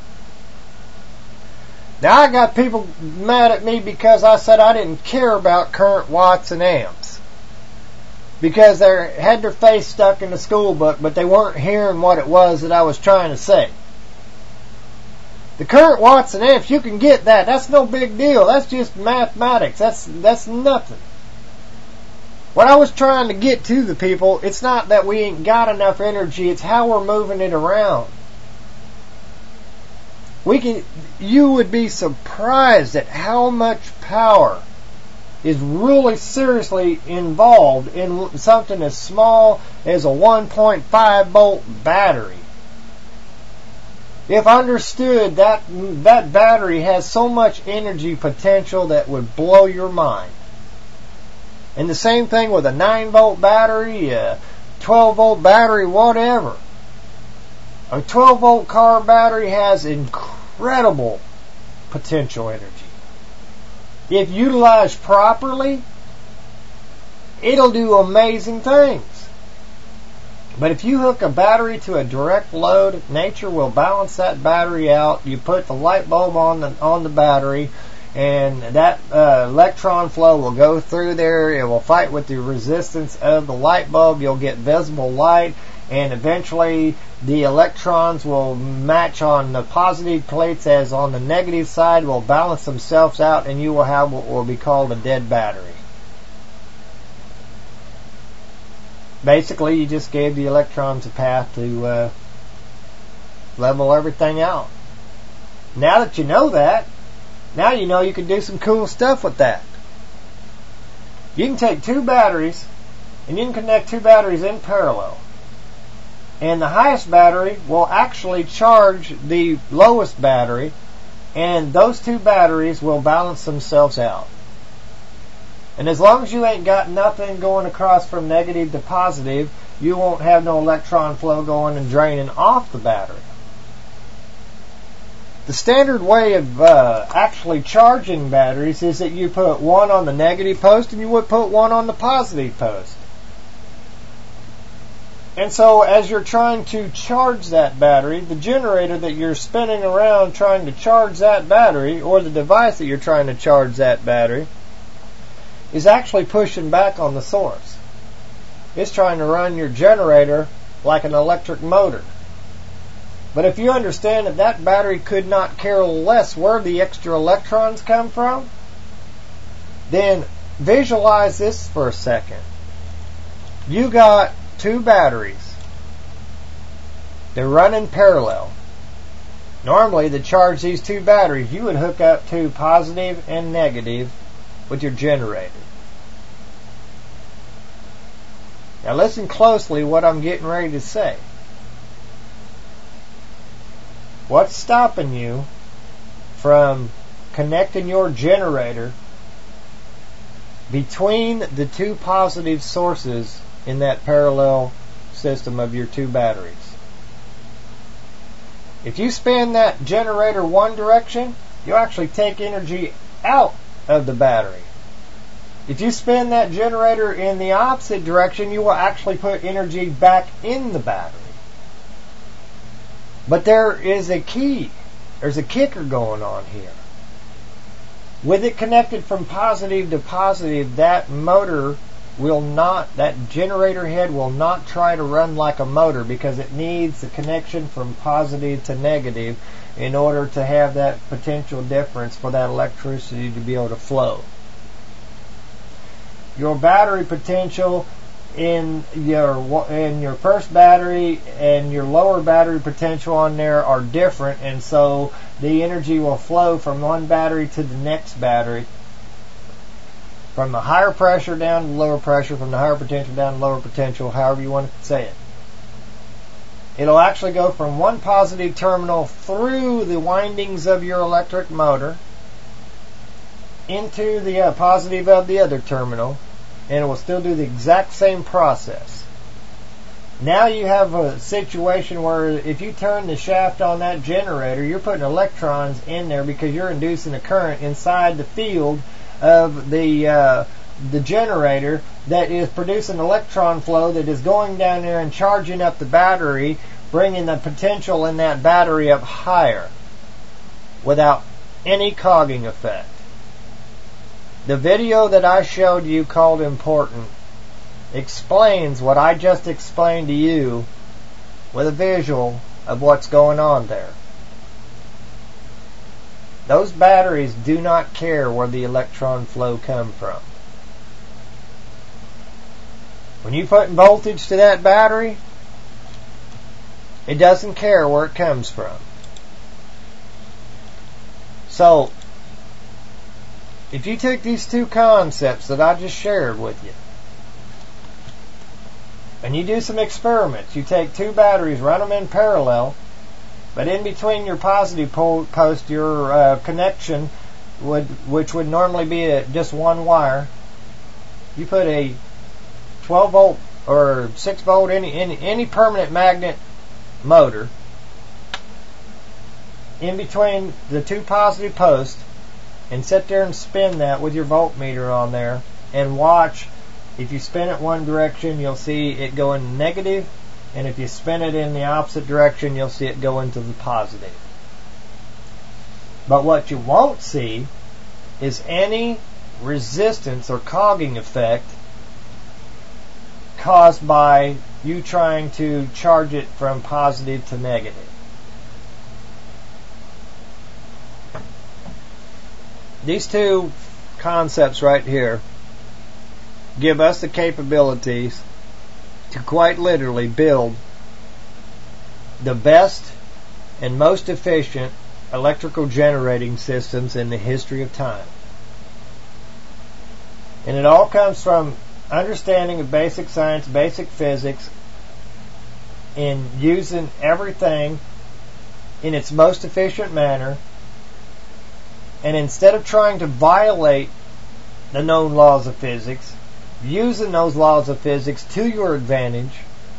Now, I got people mad at me because I said I didn't care about current watts and amps. Because they had their face stuck in the school book, but they weren't hearing what it was that I was trying to say. The current watts and amps, you can get that. That's no big deal. That's just mathematics. That's nothing. What I was trying to get to the people, it's not that we ain't got enough energy, it's how we're moving it around. You would be surprised at how much power is really seriously involved in something as small as a 1.5 volt battery. If understood, that battery has so much energy potential that would blow your mind. And the same thing with a 9 volt battery, a 12 volt battery, whatever. A 12 volt car battery has incredible potential energy. If utilized properly, it'll do amazing things. But if you hook a battery to a direct load, nature will balance that battery out. You put the light bulb on the battery, and that electron flow will go through there. It will fight with the resistance of the light bulb. You'll get visible light, and eventually the electrons will match on the positive plates as on the negative side, will balance themselves out, and you will have what will be called a dead battery. Basically, you just gave the electrons a path to level everything out. Now that you know that, now you know you can do some cool stuff with that. You can take two batteries, and you can connect two batteries in parallel. And the highest battery will actually charge the lowest battery, and those two batteries will balance themselves out. And as long as you ain't got nothing going across from negative to positive, you won't have no electron flow going and draining off the battery. The standard way of actually charging batteries is that you put one on the negative post and you would put one on the positive post. And so as you're trying to charge that battery, the generator that you're spinning around trying to charge that battery, or the device that you're trying to charge that battery, is actually pushing back on the source. It's trying to run your generator like an electric motor. But if you understand that that battery could not care less where the extra electrons come from, then visualize this for a second. You got two batteries. They're running parallel. Normally, to charge these two batteries, you would hook up to positive and negative with your generator. Now listen closely what I'm getting ready to say. What's stopping you from connecting your generator between the two positive sources in that parallel system of your two batteries? If you spin that generator one direction, you actually take energy out of the battery. If you spin that generator in the opposite direction, you will actually put energy back in the battery. But there is a key. There's a kicker going on here. With it connected from positive to positive, that generator head will not try to run like a motor, because it needs the connection from positive to negative in order to have that potential difference for that electricity to be able to flow. Your battery potential in your first battery and your lower battery potential on there are different, and so the energy will flow from one battery to the next battery, from the higher pressure down to lower pressure, from the higher potential down to lower potential, however you want to say it. It'll actually go from one positive terminal through the windings of your electric motor into the positive of the other terminal, and it will still do the exact same process. Now you have a situation where if you turn the shaft on that generator, you're putting electrons in there because you're inducing a current inside the field of the generator that is producing electron flow that is going down there and charging up the battery, bringing the potential in that battery up higher without any cogging effect. The video that I showed you called Important explains what I just explained to you with a visual of what's going on there. Those batteries do not care where the electron flow comes from. When you put voltage to that battery, it doesn't care where it comes from. So, if you take these two concepts that I just shared with you, and you do some experiments, you take two batteries, run them in parallel, but in between your positive post, your connection, which would normally be just one wire, you put a 12 volt or 6 volt, any permanent magnet motor in between the two positive posts, and sit there and spin that with your voltmeter on there, and watch. If you spin it one direction, you'll see it go in negative, and if you spin it in the opposite direction, you'll see it go into the positive. But what you won't see is any resistance or cogging effect caused by you trying to charge it from positive to negative. These two concepts right here give us the capabilities to quite literally build the best and most efficient electrical generating systems in the history of time. And it all comes from understanding of basic science, basic physics, in using everything in its most efficient manner. And instead of trying to violate the known laws of physics, using those laws of physics to your advantage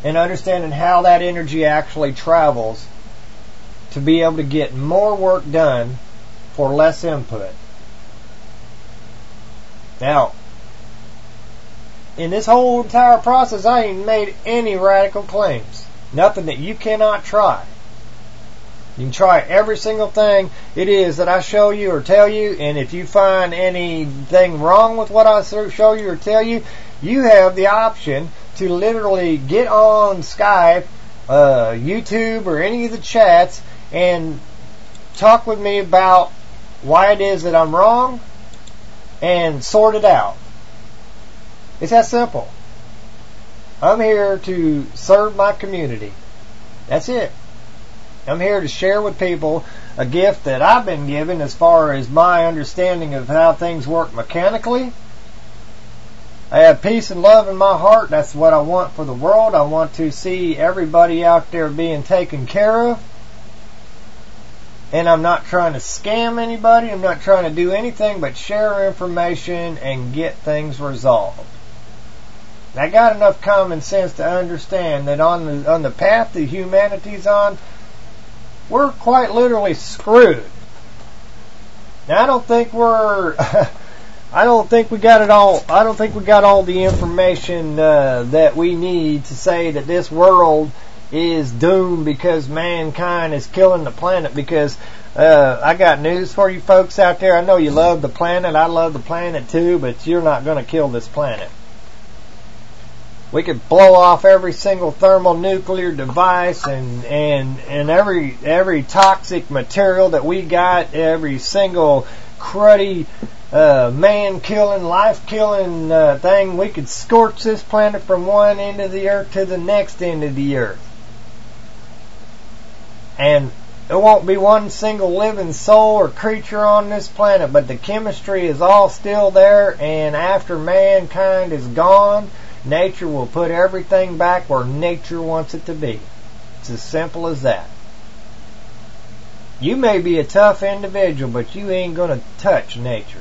and understanding how that energy actually travels to be able to get more work done for less input. Now, in this whole entire process, I ain't made any radical claims. Nothing that you cannot try. You can try every single thing it is that I show you or tell you, and if you find anything wrong with what I show you or tell you, you have the option to literally get on Skype, YouTube, or any of the chats and talk with me about why it is that I'm wrong and sort it out. It's that simple. I'm here to serve my community. That's it. I'm here to share with people a gift that I've been given as far as my understanding of how things work mechanically. I have peace and love in my heart. That's what I want for the world. I want to see everybody out there being taken care of. And I'm not trying to scam anybody. I'm not trying to do anything but share information and get things resolved. I got enough common sense to understand that on the path that humanity's on, we're quite literally screwed. Now, I don't think we got it all. I don't think we got all the information that we need to say that this world is doomed because mankind is killing the planet. Because I got news for you folks out there. I know you love the planet. I love the planet too, but you're not going to kill this planet. We could blow off every single thermonuclear device and every toxic material that we got, every single cruddy man-killing, life-killing thing. We could scorch this planet from one end of the earth to the next end of the earth. And there won't be one single living soul or creature on this planet, but the chemistry is all still there, and after mankind is gone, nature will put everything back where nature wants it to be. It's as simple as that. You may be a tough individual, but you ain't going to touch nature.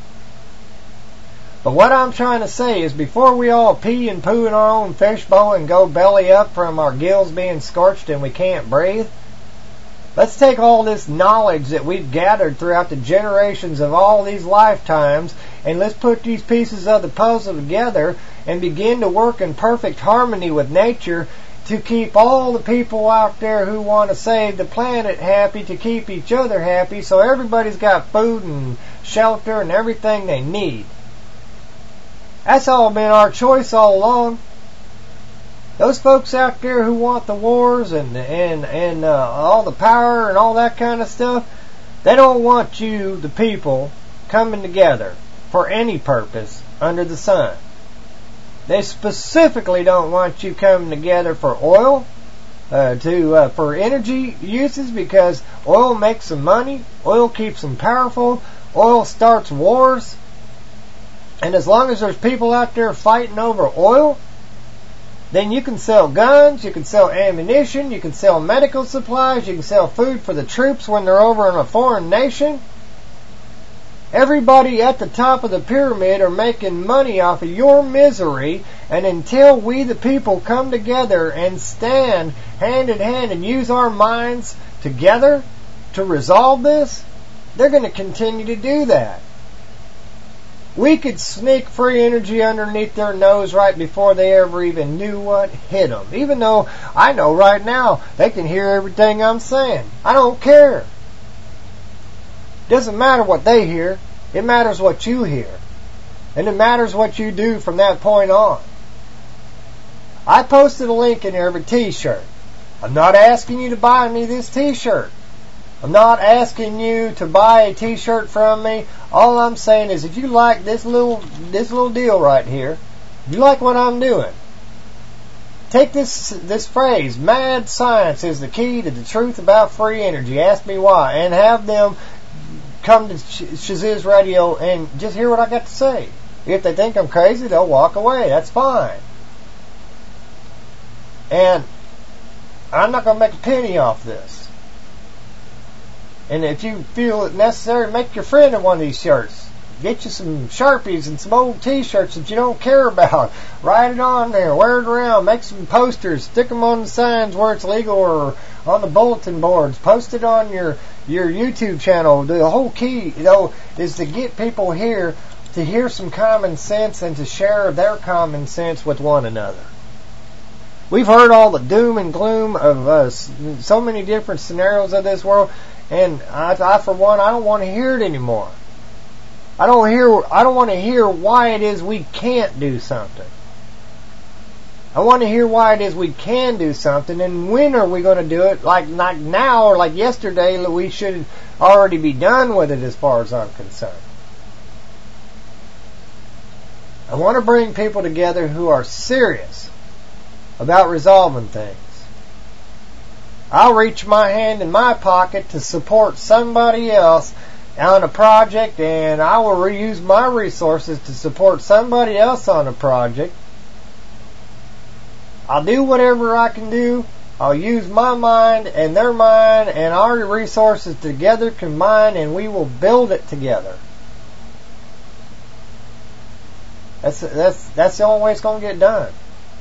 But what I'm trying to say is before we all pee and poo in our own fishbowl and go belly up from our gills being scorched and we can't breathe, let's take all this knowledge that we've gathered throughout the generations of all these lifetimes and let's put these pieces of the puzzle together and begin to work in perfect harmony with nature to keep all the people out there who want to save the planet happy, to keep each other happy, so everybody's got food and shelter and everything they need. That's all been our choice all along. Those folks out there who want the wars and all the power and all that kind of stuff, they don't want you, the people, coming together for any purpose under the sun. They specifically don't want you coming together for oil, for energy uses, because oil makes them money, oil keeps them powerful, oil starts wars, and as long as there's people out there fighting over oil, then you can sell guns, you can sell ammunition, you can sell medical supplies, you can sell food for the troops when they're over in a foreign nation. Everybody at the top of the pyramid are making money off of your misery, and until we the people come together and stand hand in hand and use our minds together to resolve this, they're going to continue to do that. We could sneak free energy underneath their nose right before they ever even knew what hit them. Even though I know right now they can hear everything I'm saying. I don't care. Doesn't matter what they hear. It matters what you hear. And it matters what you do from that point on. I posted a link in there of a t-shirt. I'm not asking you to buy me this t-shirt. I'm not asking you to buy a t-shirt from me. All I'm saying is if you like this little deal right here, if you like what I'm doing, take this phrase, mad science is the key to the truth about free energy. Ask me why. And have them come to Shaziz Radio and just hear what I got to say. If they think I'm crazy, they'll walk away. That's fine. And I'm not going to make a penny off this. And if you feel it necessary, make your friend in one of these shirts. Get you some Sharpies and some old T-shirts that you don't care about. Write it on there. Wear it around. Make some posters. Stick them on the signs where it's legal or on the bulletin boards. Post it on your YouTube channel. The whole key, is to get people here to hear some common sense and to share their common sense with one another. We've heard all the doom and gloom of so many different scenarios of this world, and I for one, I don't want to hear it anymore. I don't want to hear why it is we can't do something. I want to hear why it is we can do something, and when are we going to do it? Like now or like yesterday, we should already be done with it as far as I'm concerned. I want to bring people together who are serious about resolving things. I'll reach my hand in my pocket to support somebody else on a project, and I will reuse my resources to support somebody else on a project. I'll do whatever I can do. I'll use my mind and their mind and our resources together combined, and we will build it together. That's the only way it's going to get done.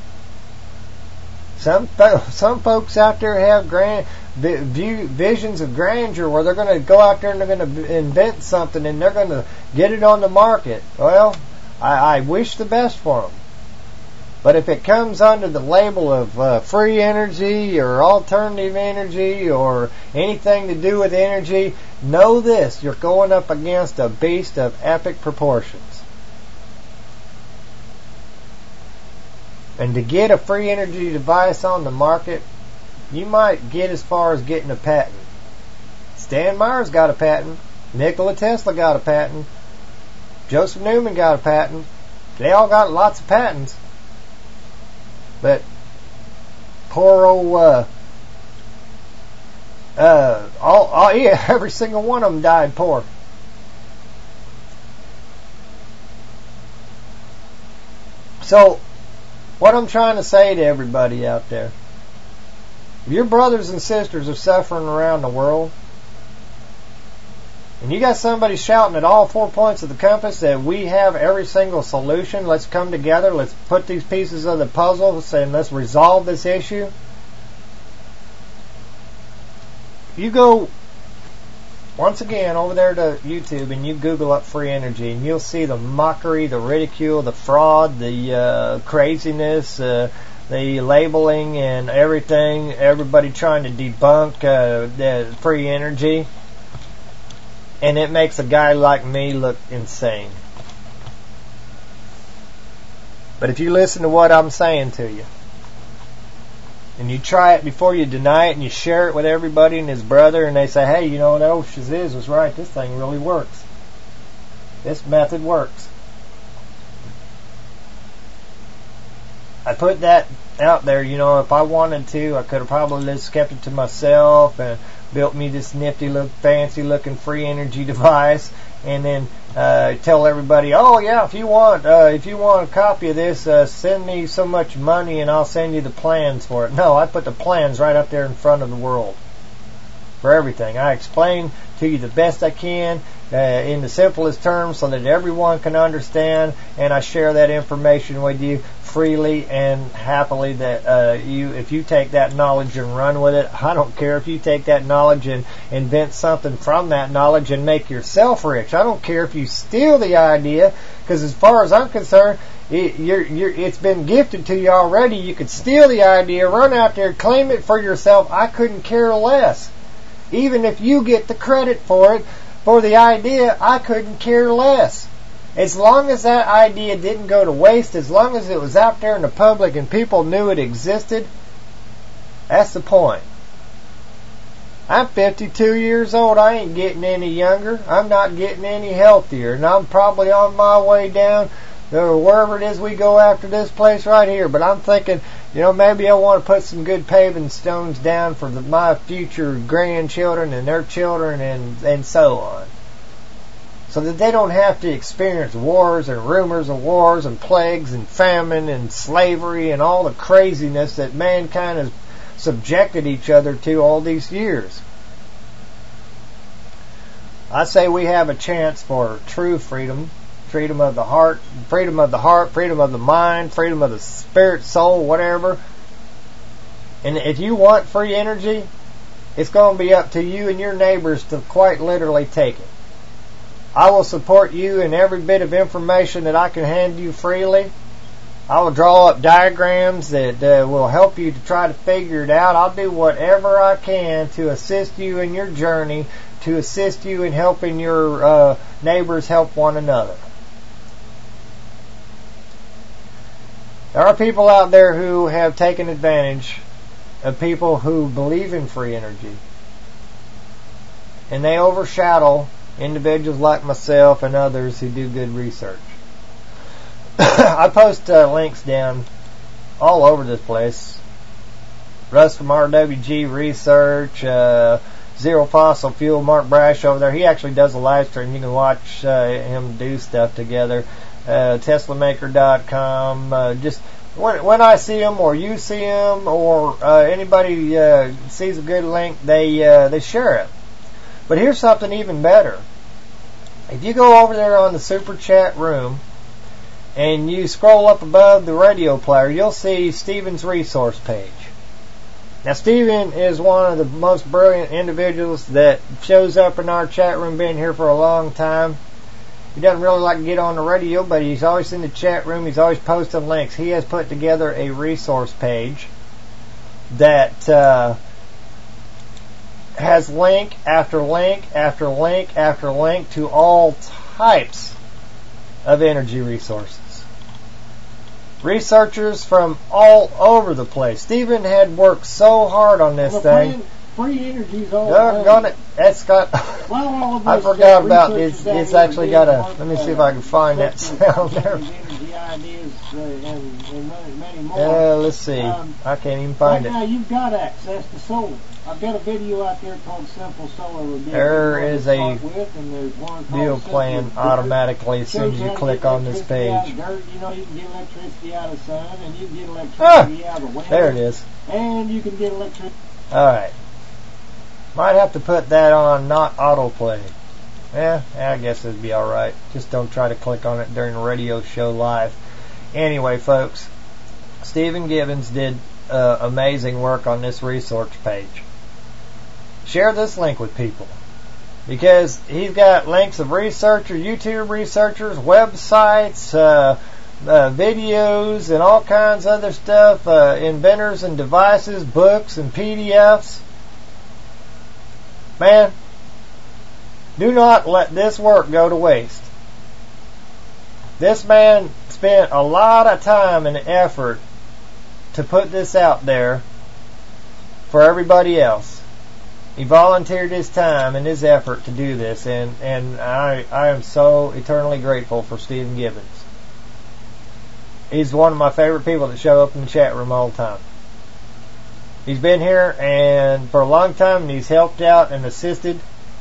Some folks out there have visions of grandeur where they're going to go out there and they're going to invent something and they're going to get it on the market. Well, I wish the best for them. But if it comes under the label of free energy or alternative energy or anything to do with energy, know this: you're going up against a beast of epic proportions. And to get a free energy device on the market, you might get as far as getting a patent. Stan Myers got a patent. Nikola Tesla got a patent. Joseph Newman got a patent. They all got lots of patents. But poor old, every single one of them died poor. So, what I'm trying to say to everybody out there, if your brothers and sisters are suffering around the world, and you got somebody shouting at all 4 points of the compass that we have every single solution, let's come together, let's put these pieces of the puzzle and let's resolve this issue. You go once again over there to YouTube and you Google up free energy, and you'll see the mockery, the ridicule, the fraud, the craziness, the labeling and everything, everybody trying to debunk the free energy. And it makes a guy like me look insane. But if you listen to what I'm saying to you, and you try it before you deny it, and you share it with everybody and his brother, and they say, hey, you know, that old Shaziz was right, this thing really works. This method works. I put that out there, you know, if I wanted to, I could have probably just kept it to myself and built me this nifty, fancy looking free energy device, and then tell everybody, oh yeah, if you want a copy of this, send me so much money and I'll send you the plans for it. No, I put the plans right up there in front of the world for everything. I explain to you the best I can in the simplest terms so that everyone can understand, and I share that information with you freely and happily, that if you take that knowledge and run with it, I don't care if you take that knowledge and invent something from that knowledge and make yourself rich. I don't care if you steal the idea, because as far as I'm concerned, it's been gifted to you already. You could steal the idea, run out there, claim it for yourself. I couldn't care less. Even if you get the credit for it, for the idea, I couldn't care less. As long as that idea didn't go to waste, as long as it was out there in the public and people knew it existed, that's the point. I'm 52 years old. I ain't getting any younger. I'm not getting any healthier. And I'm probably on my way down wherever it is we go after this place right here. But I'm thinking, you know, maybe I want to put some good paving stones down for my future grandchildren and their children and so on, so that they don't have to experience wars and rumors of wars and plagues and famine and slavery and all the craziness that mankind has subjected each other to all these years. I say we have a chance for true freedom. Freedom of the heart, freedom of the mind, freedom of the spirit, soul, whatever. And if you want free energy, it's going to be up to you and your neighbors to quite literally take it. I will support you in every bit of information that I can hand you freely. I will draw up diagrams that will help you to try to figure it out. I'll do whatever I can to assist you in your journey, to assist you in helping your neighbors help one another. There are people out there who have taken advantage of people who believe in free energy. And they overshadow individuals like myself and others who do good research. I post links down all over this place. Russ from RWG Research, Zero Fossil Fuel, Mark Brash over there. He actually does a live stream. You can watch him do stuff together. TeslaMaker.com. Just when I see them, or you see them, or anybody sees a good link, they share it. But here's something even better. If you go over there on the Super Chat room and you scroll up above the radio player, you'll see Stephen's resource page. Now, Stephen is one of the most brilliant individuals that shows up in our chat room, been here for a long time. He doesn't really like to get on the radio, but he's always in the chat room. He's always posting links. He has put together a resource page that has link after link after link after link to all types of energy resources. Researchers from all over the place. Stephen had worked so hard on this thing. Free energy's all doggone it. That's got. I forgot about this. It's actually got a. Let me see if I can find that sound there. Let's see. I can't even find it. Right now, you've got access to solar. I've got a video out there called Simple Solar. There is a deal playing automatically as soon as you click on this page. You know, you can get electricity out of the sun, and you can get electricity out of the wind. There it is. And you can get electricity. All right. Might have to put that on not autoplay. Yeah, I guess it'd be alright. Just don't try to click on it during the radio show live. Anyway, folks, Stephen Gibbons did amazing work on this resource page. Share this link with people, because he's got links of researchers, YouTube researchers, websites, videos, and all kinds of other stuff, inventors and devices, books and PDFs. Man, do not let this work go to waste. This man spent a lot of time and effort to put this out there for everybody else. He volunteered his time and his effort to do this, and I am so eternally grateful for Stephen Gibbons. He's one of my favorite people that show up in the chat room all the time. He's been here and for a long time, and he's helped out and assisted.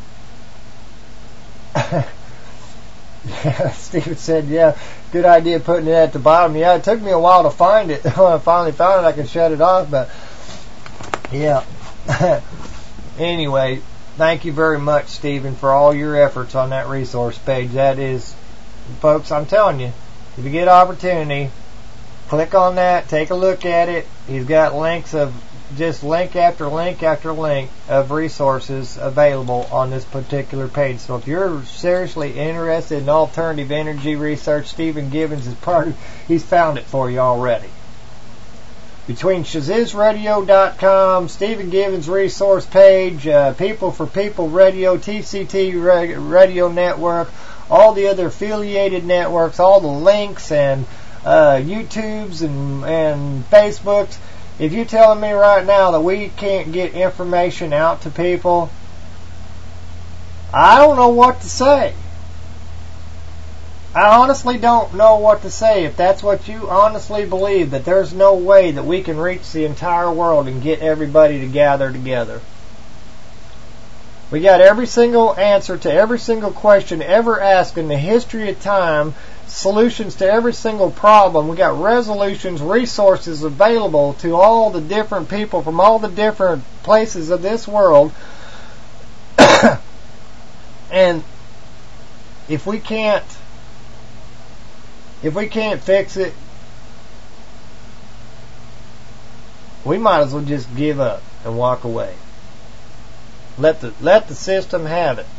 Yeah, Steve said, yeah, good idea putting it at the bottom. Yeah, it took me a while to find it. When I finally found it, I could shut it off, but yeah. Anyway, thank you very much, Stephen, for all your efforts on that resource page. That is, folks, I'm telling you, if you get opportunity, click on that, take a look at it. He's got links of just link after link after link of resources available on this particular page. So if you're seriously interested in alternative energy research, Stephen Gibbons is he's found it for you already. Between ShazizRadio.com, Stephen Gibbons resource page, People for People Radio, TCT Radio Network, all the other affiliated networks, all the links and YouTubes and Facebooks. If you're telling me right now that we can't get information out to people, I don't know what to say. I honestly don't know what to say. If that's what you honestly believe, that there's no way that we can reach the entire world and get everybody to gather together. We got every single answer to every single question ever asked in the history of time, solutions to every single problem. We got resolutions, resources available to all the different people from all the different places of this world. And if we can't fix it, we might as well just give up and walk away. Let the system have it.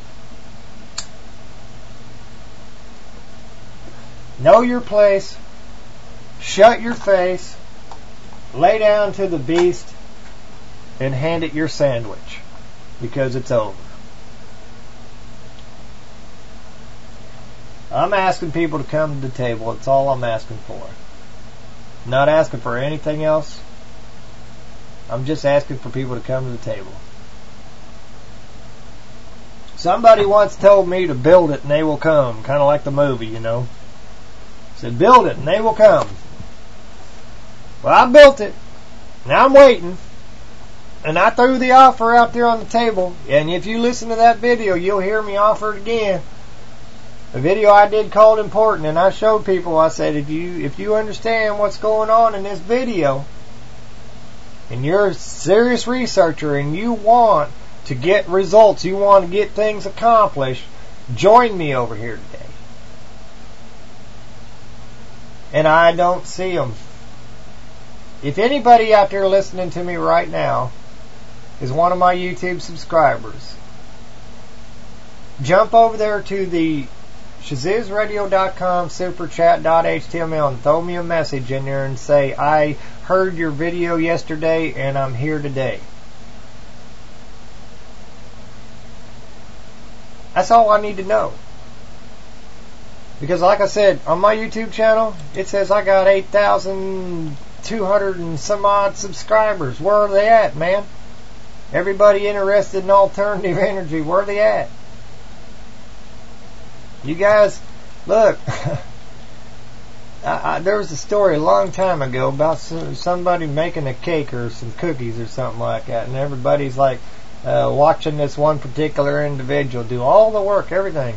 Know your place. Shut your face. Lay down to the beast and hand it your sandwich, because it's over. I'm asking people to come to the table. That's all I'm asking for. I'm not asking for anything else. I'm just asking for people to come to the table. Somebody once told me to build it and they will come. Kind of like the movie, you know. Said, build it and they will come. Well, I built it. Now I'm waiting. And I threw the offer out there on the table. And if you listen to that video, you'll hear me offer it again. The video I did called Important, and I showed people, I said, if you understand what's going on in this video, and you're a serious researcher and you want to get results, you want to get things accomplished, join me over here today. And I don't see them. If anybody out there listening to me right now is one of my YouTube subscribers, jump over there to the ShazizRadio.com superchat.html and throw me a message in there and say, I heard your video yesterday and I'm here today. That's all I need to know. Because like I said, on my YouTube channel, it says I got 8,200 and some odd subscribers. Where are they at, man? Everybody interested in alternative energy, where are they at? You guys, look, there was a story a long time ago about somebody making a cake or some cookies or something like that, and everybody's like watching this one particular individual do all the work, everything.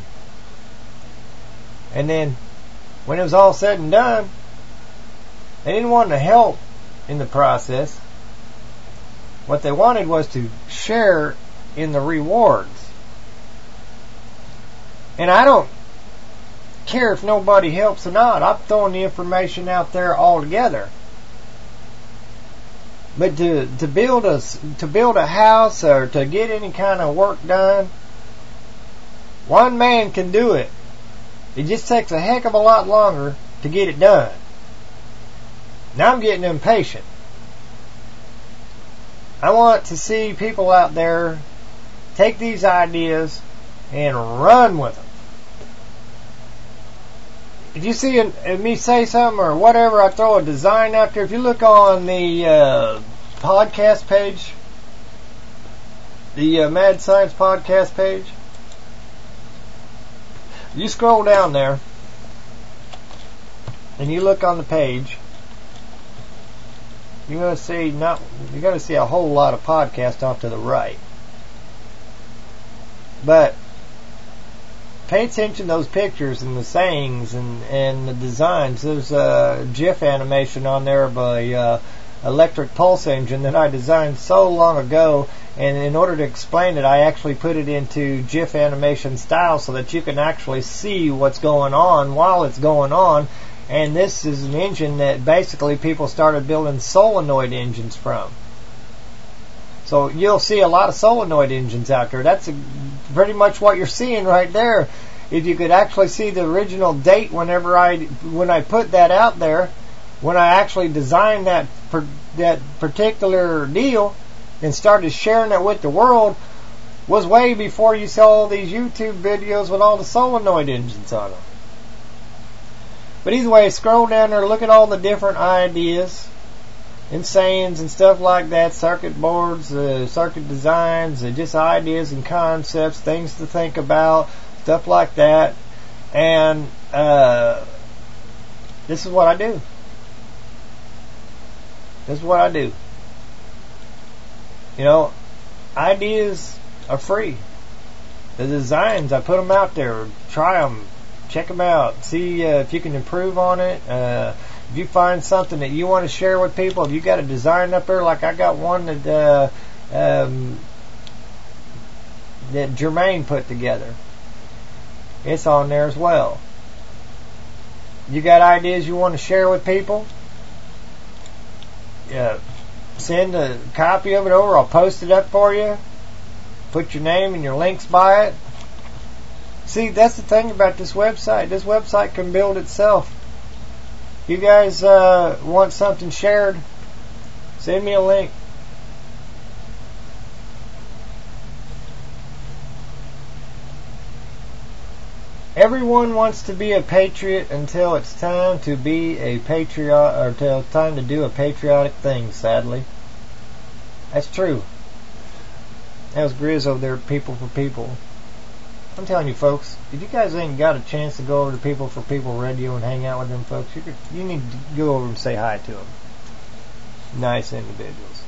And then, when it was all said and done, they didn't want to help in the process. What they wanted was to share in the rewards. And I don't care if nobody helps or not. I'm throwing the information out there altogether. But to build a house or to get any kind of work done, one man can do it. It just takes a heck of a lot longer to get it done. Now I'm getting impatient. I want to see people out there take these ideas and run with them. If you see me say something or whatever, I throw a design out there. If you look on the podcast page, the Mad Science podcast page, you scroll down there and you look on the page, you're going to see a whole lot of podcasts off to the right. But pay attention to those pictures and the sayings and the designs. There's a GIF animation on there by Electric Pulse Engine that I designed so long ago, and in order to explain it, I actually put it into GIF animation style so that you can actually see what's going on while it's going on. And this is an engine that basically people started building solenoid engines from. So you'll see a lot of solenoid engines out there. That's pretty much what you're seeing right there. If you could actually see the original date when I put that out there, when I actually designed that particular deal and started sharing it with the world, was way before you saw all these YouTube videos with all the solenoid engines on them. But either way, scroll down there, look at all the different ideas and sayings and stuff like that, circuit boards, circuit designs, just ideas and concepts, things to think about, stuff like that. And this is what I do. This is what I do. You know, ideas are free. The designs, I put them out there. Try them. Check them out. See if you can improve on it. If you find something that you want to share with people, if you got a design up there, like I got one that Jermaine put together. It's on there as well. You got ideas you want to share with people? Yeah. Send a copy of it over. I'll post it up for you. Put your name and your links by it. See, that's the thing about this website. This website can build itself. You guys want something shared? Send me a link. Everyone wants to be a patriot until it's time to be a patriot, or until it's time to do a patriotic thing, sadly. That's true. That was Grizz over there, People for People. I'm telling you, folks, if you guys ain't got a chance to go over to People for People Radio and hang out with them folks, you need to go over and say hi to them. Nice individuals.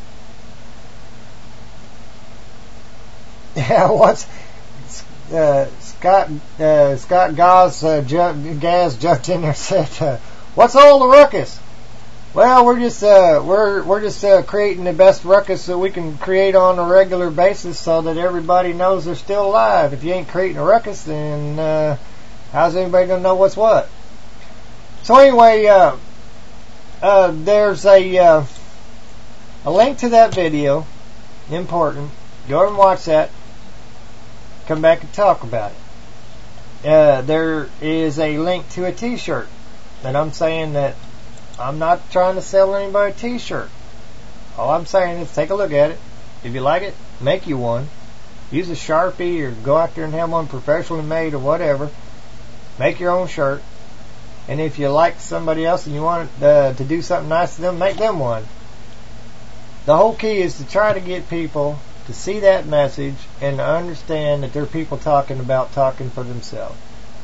Yeah, what's... Scott Gaz jumped in there and said, "What's all the ruckus?" Well, we're just creating the best ruckus that we can create on a regular basis, so that everybody knows they're still alive. If you ain't creating a ruckus, then how's anybody gonna know what's what? So anyway, there's a link to that video. Important. Go over and watch that. Come back and talk about it. There is a link to a t-shirt that I'm saying that I'm not trying to sell anybody a t-shirt. All I'm saying is take a look at it. If you like it, make you one. Use a Sharpie or go out there and have one professionally made or whatever. Make your own shirt. And if you like somebody else and you want to do something nice to them, make them one. The whole key is to try to get people to see that message and to understand that there are people talking for themselves.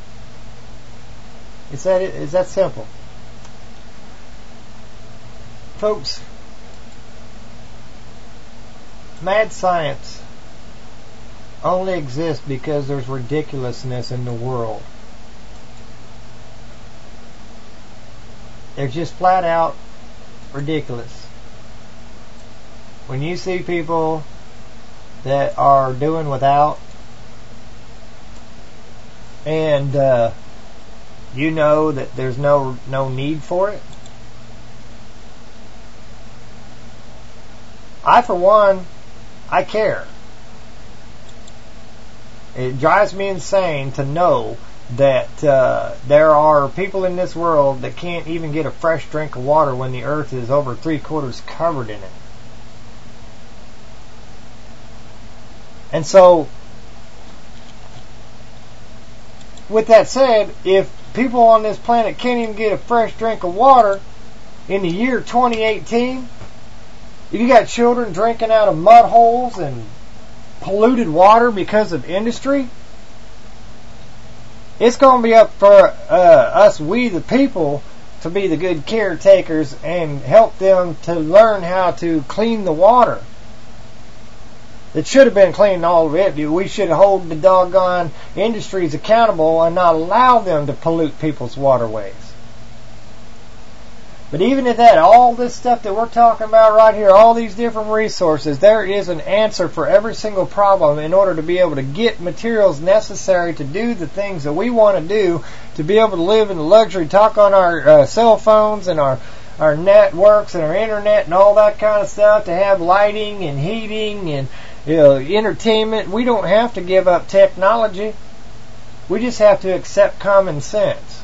It's that simple. Folks, mad science only exists because there's ridiculousness in the world. They're just flat out ridiculous. When you see people that are doing without, and you know that there's no need for it, I, for one, I care. It drives me insane to know that there are people in this world that can't even get a fresh drink of water when the earth is over 3/4 covered in it. And so, with that said, if people on this planet can't even get a fresh drink of water in the year 2018, if you got children drinking out of mud holes and polluted water because of industry, it's going to be up for us, we the people, to be the good caretakers and help them to learn how to clean the water. It should have been cleaned all of it. We should hold the doggone industries accountable and not allow them to pollute people's waterways. But even at that, all this stuff that we're talking about right here, all these different resources, there is an answer for every single problem in order to be able to get materials necessary to do the things that we want to do, to be able to live in luxury, talk on our cell phones and our networks and our internet and all that kind of stuff, to have lighting and heating and entertainment. We don't have to give up technology. We just have to accept common sense.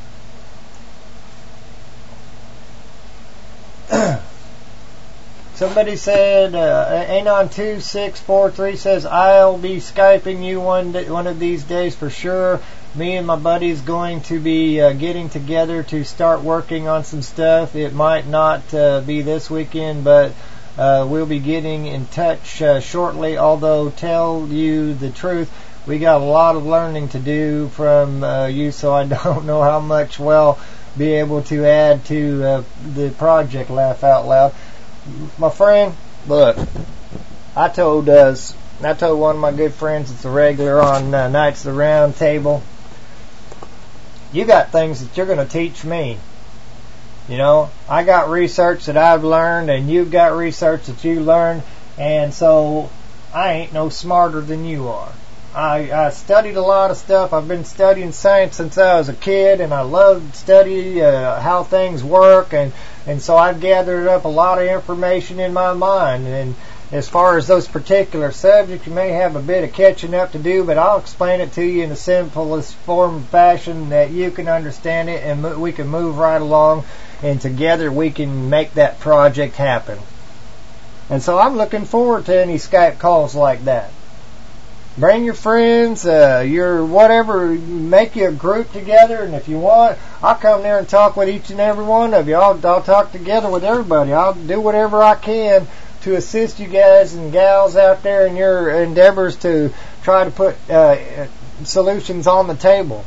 Somebody said, Anon2643 says, I'll be Skyping you one of these days for sure. Me and my buddy's going to be getting together to start working on some stuff. It might not be this weekend, but we'll be getting in touch shortly. Although, tell you the truth, we got a lot of learning to do from you, so I don't know how much we'll be able to add to the project. Laugh out loud. My friend, look, I told one of my good friends that's a regular on Knights of the Round Table, you got things that you're going to teach me. You know, I got research that I've learned, and you've got research that you learned, and so I ain't no smarter than you are. I studied a lot of stuff. I've been studying science since I was a kid, and I love study how things work, and so I've gathered up a lot of information in my mind. And as far as those particular subjects, you may have a bit of catching up to do, but I'll explain it to you in the simplest form and fashion that you can understand it, and we can move right along, and together we can make that project happen. And so I'm looking forward to any Skype calls like that. Bring your friends, your whatever, make you a group together, and if you want, I'll come there and talk with each and every one of you. I'll talk together with everybody. I'll do whatever I can to assist you guys and gals out there in your endeavors to try to put solutions on the table.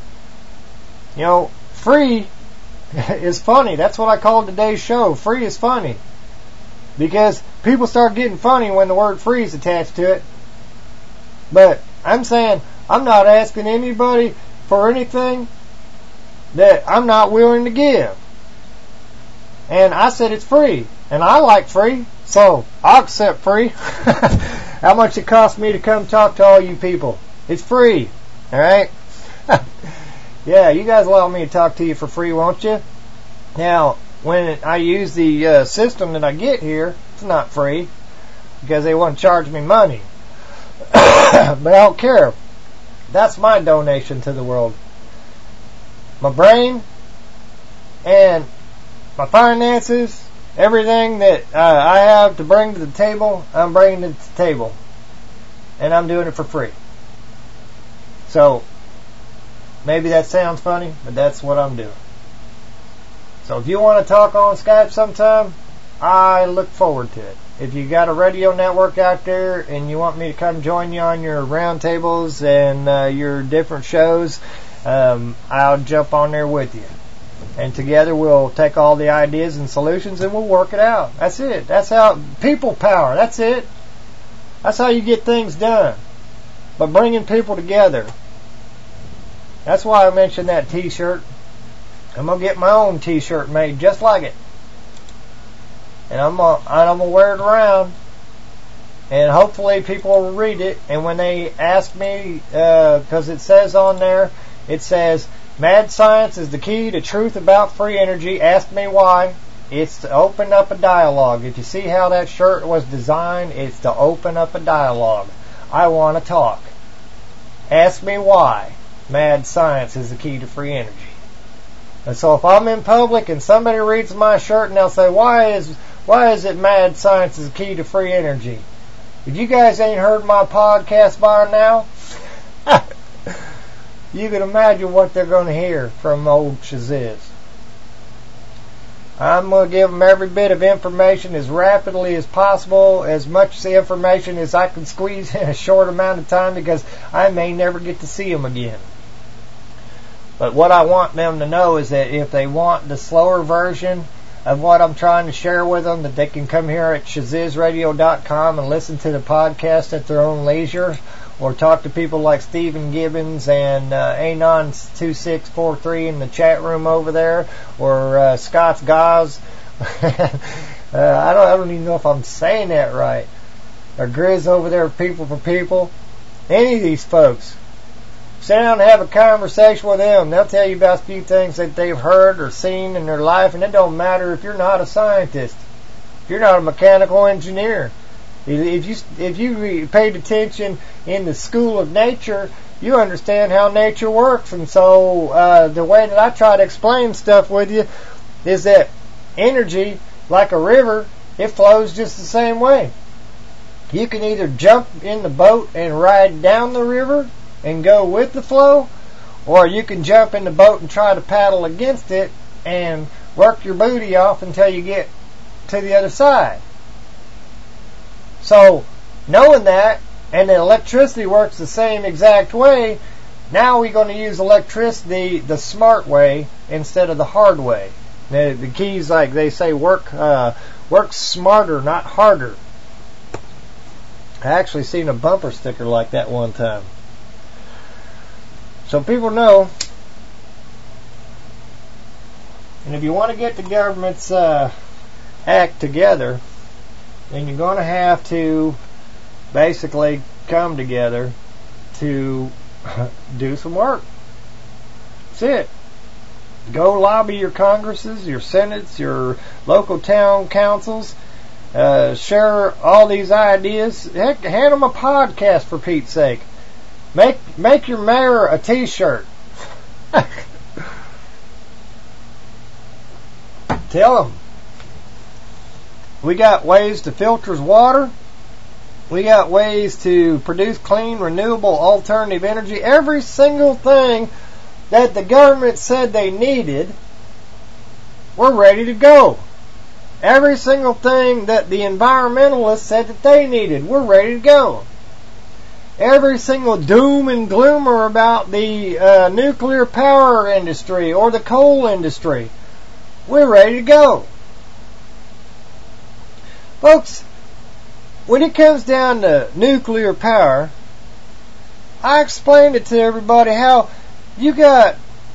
You know, free is funny. That's what I called today's show. Free is funny. Because people start getting funny when the word free is attached to it. But I'm saying I'm not asking anybody for anything that I'm not willing to give. And I said it's free. And I like free. So I'll accept free. How much it costs me to come talk to all you people? It's free. Alright? Yeah, you guys allow me to talk to you for free, won't you? Now, when I use the system that I get here, it's not free. Because they want to charge me money. But I don't care. That's my donation to the world. My brain and my finances, everything that I have to bring to the table, I'm bringing it to the table. And I'm doing it for free. So, maybe that sounds funny, but that's what I'm doing. So if you want to talk on Skype sometime, I look forward to it. If you got a radio network out there and you want me to come join you on your roundtables and your different shows, I'll jump on there with you. And together we'll take all the ideas and solutions and we'll work it out. That's it. That's how people power. That's it. That's how you get things done. By bringing people together. That's why I mentioned that t-shirt. I'm going to get my own t-shirt made just like it. And I'm gonna wear it around, and hopefully people will read it. And when they ask me, because it says on there, it says, "Mad science is the key to truth about free energy. Ask me why." It's to open up a dialogue. If you see how that shirt was designed, it's to open up a dialogue. I want to talk. Ask me why. Mad science is the key to free energy. And so if I'm in public and somebody reads my shirt and they'll say, why is it mad science is the key to free energy? If you guys ain't heard my podcast by now, you can imagine what they're going to hear from old Shaziz. I'm going to give them every bit of information as rapidly as possible, as much information as I can squeeze in a short amount of time, because I may never get to see them again. But what I want them to know is that if they want the slower version of what I'm trying to share with them, that they can come here at shazizradio.com and listen to the podcast at their own leisure, or talk to people like Stephen Gibbons and Anon2643 in the chat room over there, or Scott's Gaz. I don't even know if I'm saying that right. Or Grizz over there, People for People. Any of these folks. Sit down and have a conversation with them. They'll tell you about a few things that they've heard or seen in their life, and it don't matter if you're not a scientist. If you're not a mechanical engineer. If you paid attention in the school of nature, you understand how nature works. And so the way that I try to explain stuff with you is that energy, like a river, it flows just the same way. You can either jump in the boat and ride down the river and go with the flow, or you can jump in the boat and try to paddle against it and work your booty off until you get to the other side. So, knowing that, and that electricity works the same exact way, now we're going to use electricity the smart way instead of the hard way. The keys, like they say, work smarter, not harder. I actually seen a bumper sticker like that one time. So people know. And if you want to get the government's act together, then you're going to have to basically come together to do some work. That's it. Go lobby your Congresses, your Senates, your local town councils. Share all these ideas. Heck, hand them a podcast for Pete's sake. Make your mayor a T-shirt. Tell them. We got ways to filter water. We got ways to produce clean, renewable, alternative energy. Every single thing that the government said they needed, we're ready to go. Every single thing that the environmentalists said that they needed, we're ready to go. Every single doom and gloomer about the nuclear power industry or the coal industry, we're ready to go. Folks, when it comes down to nuclear power, I explained it to everybody how you got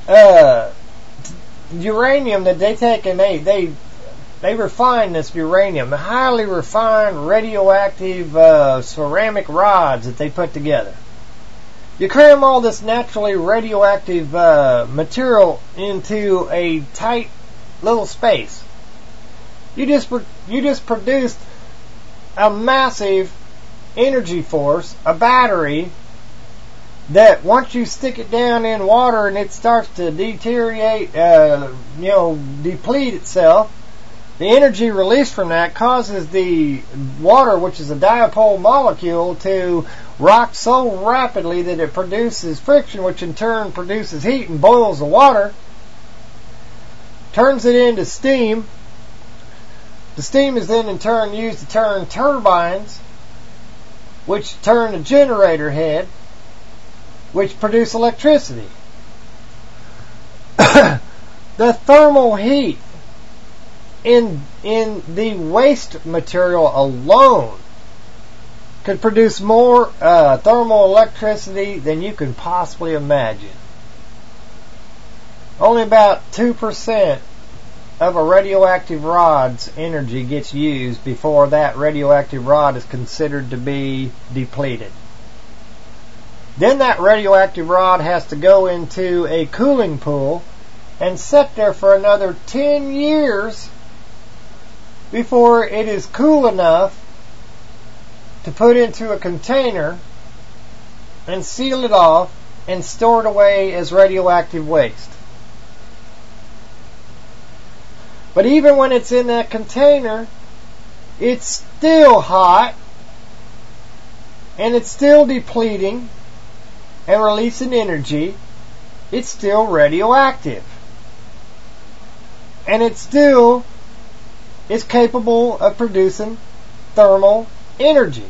uranium that they take and they refine this uranium, the highly refined radioactive ceramic rods that they put together. You cram all this naturally radioactive material into a tight little space. You just produced a massive energy force, a battery, that once you stick it down in water and it starts to deteriorate, deplete itself, the energy released from that causes the water, which is a dipole molecule, to rock so rapidly that it produces friction, which in turn produces heat and boils the water, turns it into steam. The steam is then in turn used to turn turbines, which turn a generator head, which produce electricity. The thermal heat in the waste material alone could produce more thermal electricity than you can possibly imagine. Only about 2% of a radioactive rod's energy gets used before that radioactive rod is considered to be depleted. Then that radioactive rod has to go into a cooling pool and sit there for another 10 years before it is cool enough to put into a container and seal it off and store it away as radioactive waste. But even when it's in that container, it's still hot and it's still depleting and releasing energy. It's still radioactive. And it still is capable of producing thermal energy.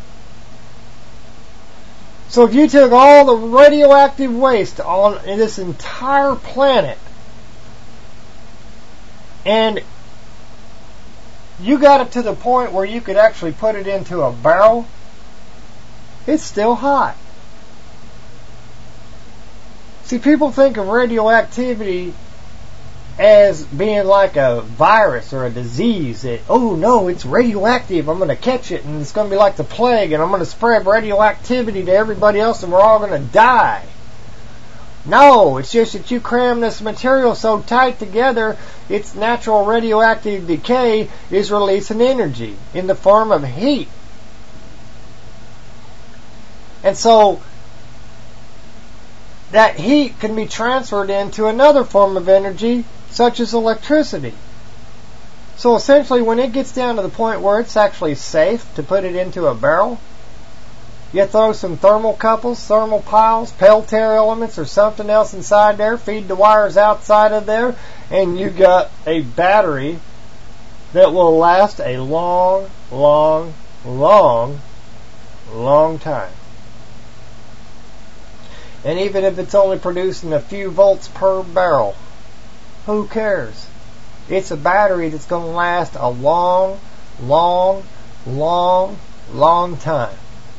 So if you took all the radioactive waste on this entire planet and you got it to the point where you could actually put it into a barrel, it's still hot. See, people think of radioactivity as being like a virus or a disease that, oh no, it's radioactive, I'm going to catch it and it's going to be like the plague and I'm going to spread radioactivity to everybody else and we're all going to die. No, it's just that you cram this material so tight together, its natural radioactive decay is releasing energy in the form of heat. And so that heat can be transferred into another form of energy, such as electricity. So essentially, when it gets down to the point where it's actually safe to put it into a barrel, you throw some thermocouples, thermal piles, Peltier elements, or something else inside there, feed the wires outside of there, and you got a battery that will last a long, long, long, long time. And even if it's only producing a few volts per barrel, who cares? It's a battery that's going to last a long, long, long, long time.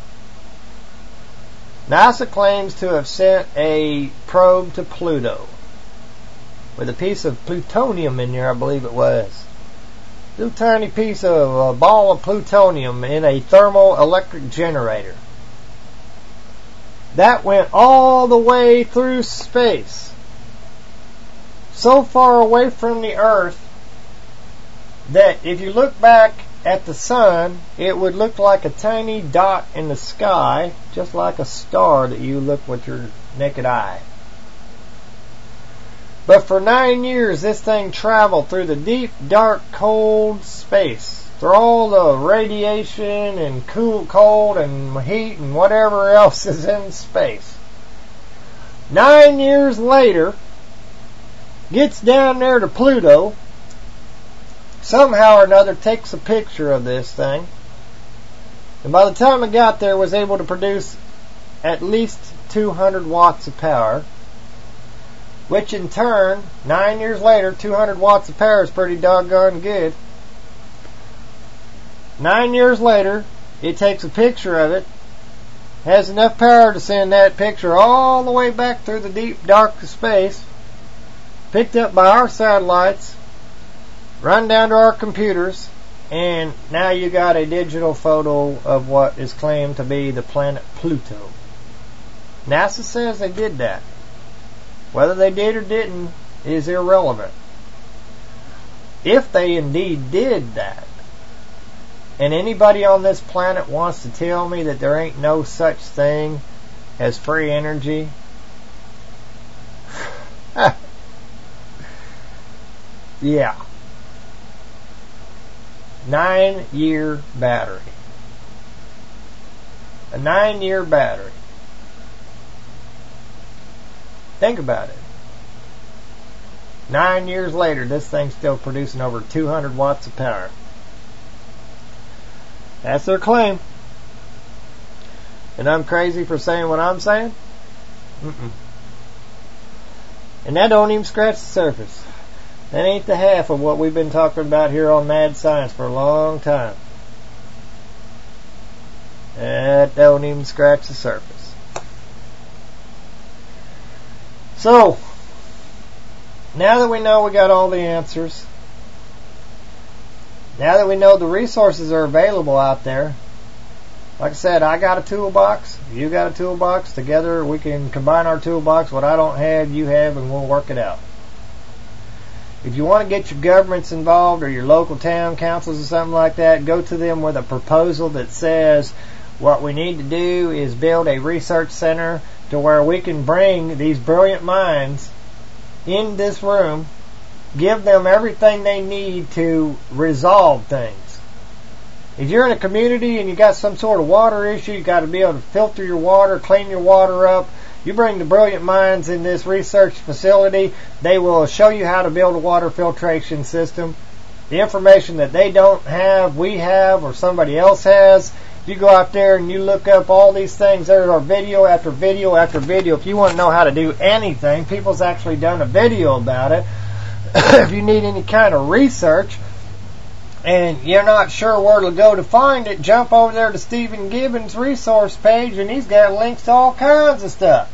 NASA claims to have sent a probe to Pluto with a piece of plutonium in there, I believe it was. Little tiny piece of a ball of plutonium in a thermoelectric generator. that went all the way through space, so far away from the Earth that if you look back at the sun, it would look like a tiny dot in the sky, just like a star that you look with your naked eye. But for 9 years, this thing traveled through the deep, dark, cold space, through all the radiation and cold and heat and whatever else is in space. 9 years later, gets down there to Pluto, somehow or another takes a picture of this thing, and by the time it got there was able to produce at least 200 watts of power, which in turn, 9 years later, 200 watts of power is pretty doggone good. 9 years later, it takes a picture of it, has enough power to send that picture all the way back through the deep, dark space, picked up by our satellites, run down to our computers, and now you got a digital photo of what is claimed to be the planet Pluto. NASA says they did that. Whether they did or didn't is irrelevant. If they indeed did that, and anybody on this planet wants to tell me that there ain't no such thing as free energy, yeah. 9-year battery. A 9-year battery. Think about it. 9 years later, this thing's still producing over 200 watts of power. That's their claim. And I'm crazy for saying what I'm saying? And that don't even scratch the surface. That ain't the half of what we've been talking about here on Mad Science for a long time. That don't even scratch the surface. So, now that we know we got all the answers, now that we know the resources are available out there, like I said, I got a toolbox, you got a toolbox, together we can combine our toolbox, what I don't have, you have, and we'll work it out. If you want to get your governments involved or your local town councils or something like that, go to them with a proposal that says what we need to do is build a research center to where we can bring these brilliant minds in this room, give them everything they need to resolve things. If you're in a community and you got some sort of water issue, you got to be able to filter your water, clean your water up. You bring the brilliant minds in this research facility, they will show you how to build a water filtration system. The information that they don't have, we have, or somebody else has. You go out there and you look up all these things. There are video after video after video. If you want to know how to do anything, people's actually done a video about it. If you need any kind of research and you're not sure where to go to find it, jump over there to Stephen Gibbons' resource page, and he's got links to all kinds of stuff.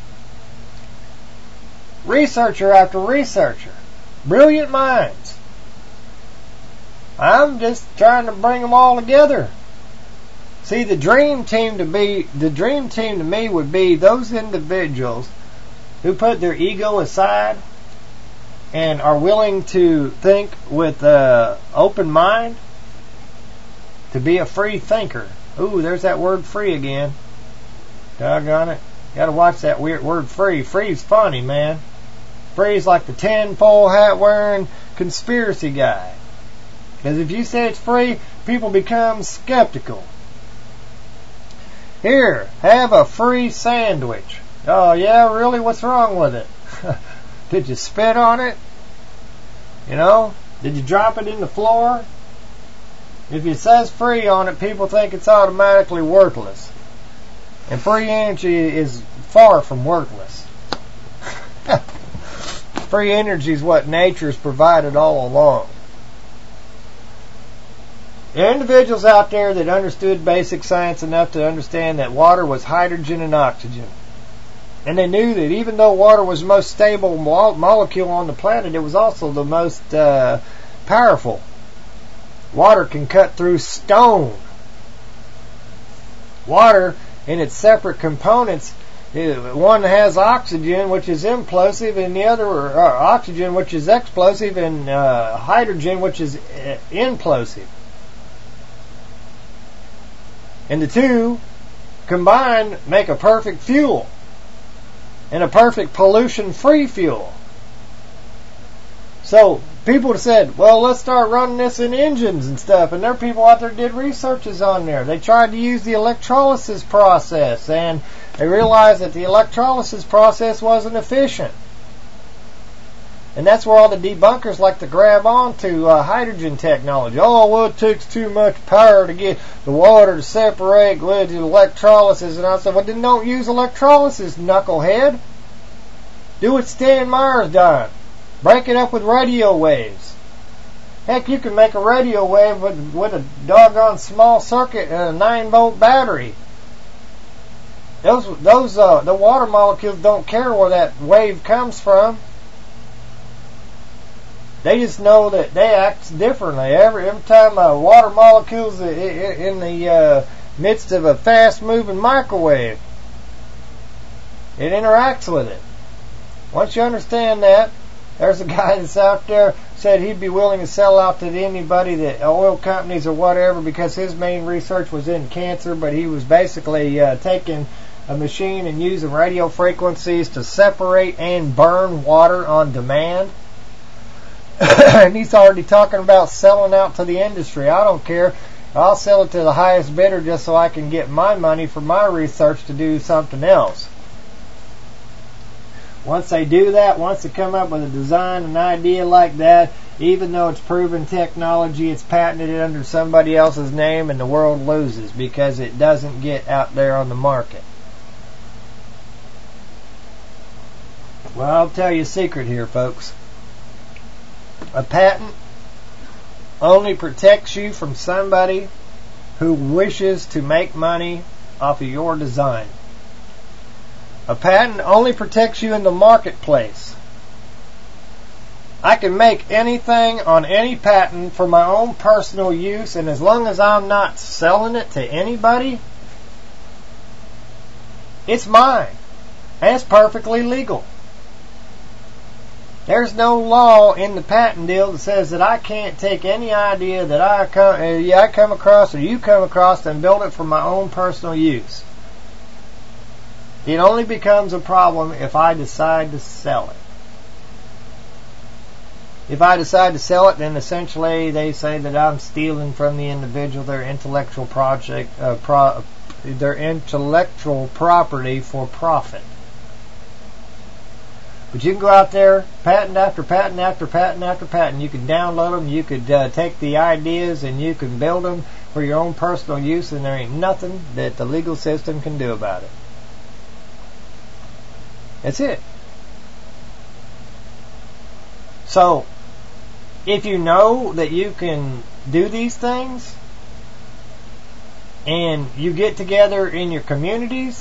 Researcher after researcher. Brilliant minds. I'm just trying to bring them all together. See, the dream team to me would be those individuals who put their ego aside and are willing to think with an open mind, to be a free thinker. Ooh, there's that word free again. Doggone it. Gotta watch that weird word free. Free's funny, man. Free's like the tinfoil hat wearing conspiracy guy. Because if you say it's free, people become skeptical. Here, have a free sandwich. Oh, yeah, really? What's wrong with it? Did you spit on it? You know? Did you drop it in the floor? If it says free on it, people think it's automatically worthless. And free energy is far from worthless. Free energy is what nature's provided all along. There are individuals out there that understood basic science enough to understand that water was hydrogen and oxygen. And they knew that even though water was the most stable molecule on the planet, it was also the most powerful. Water can cut through stone. Water, in its separate components, One has oxygen, which is implosive, and the other oxygen, which is explosive, and hydrogen, which is implosive. And the two combined make a perfect fuel, and a perfect pollution-free fuel. So people said, well, let's start running this in engines and stuff. And there are people out there that did researches on there. They tried to use the electrolysis process, and they realized that the electrolysis process wasn't efficient. And that's where all the debunkers like to grab onto hydrogen technology. Oh, well, it takes too much power to get the water to separate with the electrolysis. And I said, well, then don't use electrolysis, knucklehead. Do what Stan Myers done. Break it up with radio waves. Heck, you can make a radio wave with a doggone small circuit and a 9-volt battery. The water molecules don't care where that wave comes from. They just know that they act differently. Every time a water molecule's in the midst of a fast-moving microwave, it interacts with it. Once you understand that, there's a guy that's out there said he'd be willing to sell out to anybody, that oil companies or whatever, because his main research was in cancer, but he was basically taking a machine and using radio frequencies to separate and burn water on demand. And he's already talking about selling out to the industry. I don't care. I'll sell it to the highest bidder just so I can get my money for my research to do something else. Once they do that, once they come up with a design, an idea like that, even though it's proven technology, it's patented under somebody else's name, and the world loses because it doesn't get out there on the market. Well, I'll tell you a secret here, folks. A patent only protects you from somebody who wishes to make money off of your design. A patent only protects you in the marketplace. I can make anything on any patent for my own personal use, and as long as I'm not selling it to anybody, it's mine. And it's perfectly legal. There's no law in the patent deal that says that I can't take any idea that I come across or you come across and build it for my own personal use. It only becomes a problem if I decide to sell it. If I decide to sell it, then essentially they say that I'm stealing from the individual their intellectual property for profit. But you can go out there, patent after patent after patent after patent. You can download them. You could take the ideas and you can build them for your own personal use, and there ain't nothing that the legal system can do about it. That's it. So, if you know that you can do these things, and you get together in your communities,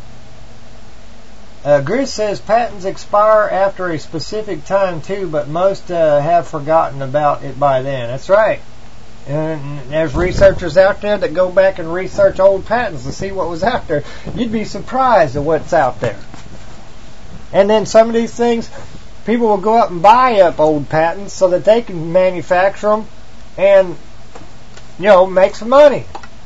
Grizz says patents expire after a specific time too, but most have forgotten about it by then. That's right. And there's researchers out there that go back and research old patents to see what was out there. You'd be surprised at what's out there. And then some of these things, people will go up and buy up old patents so that they can manufacture them and, make some money.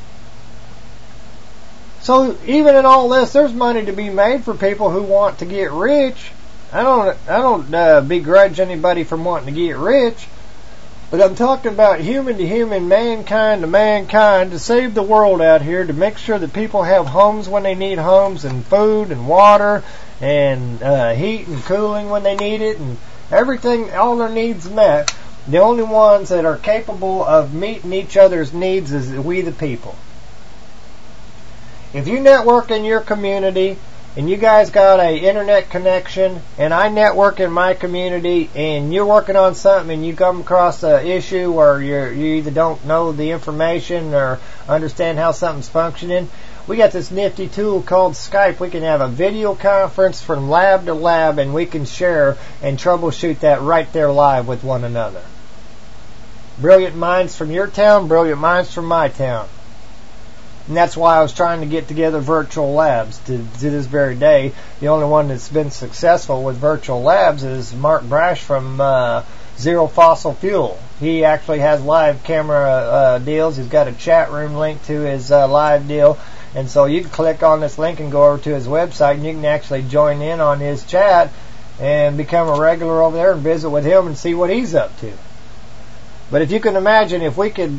So even in all this, there's money to be made for people who want to get rich. I don't begrudge anybody from wanting to get rich, but I'm talking about human to human, mankind to mankind, to save the world out here, to make sure that people have homes when they need homes, and food and water and heat and cooling when they need it, and everything, all their needs met. The only ones that are capable of meeting each other's needs is we the people. If you network in your community and you guys got an internet connection and I network in my community and you're working on something and you come across an issue or you either don't know the information or understand how something's functioning, we got this nifty tool called Skype. We can have a video conference from lab to lab and we can share and troubleshoot that right there live with one another. Brilliant minds from your town, brilliant minds from my town. And that's why I was trying to get together virtual labs to this very day. The only one that's been successful with virtual labs is Mark Brash from Zero Fossil Fuel. He actually has live camera deals. He's got a chat room link to his live deal. And so you can click on this link and go over to his website, and you can actually join in on his chat and become a regular over there and visit with him and see what he's up to. But if you can imagine, if we could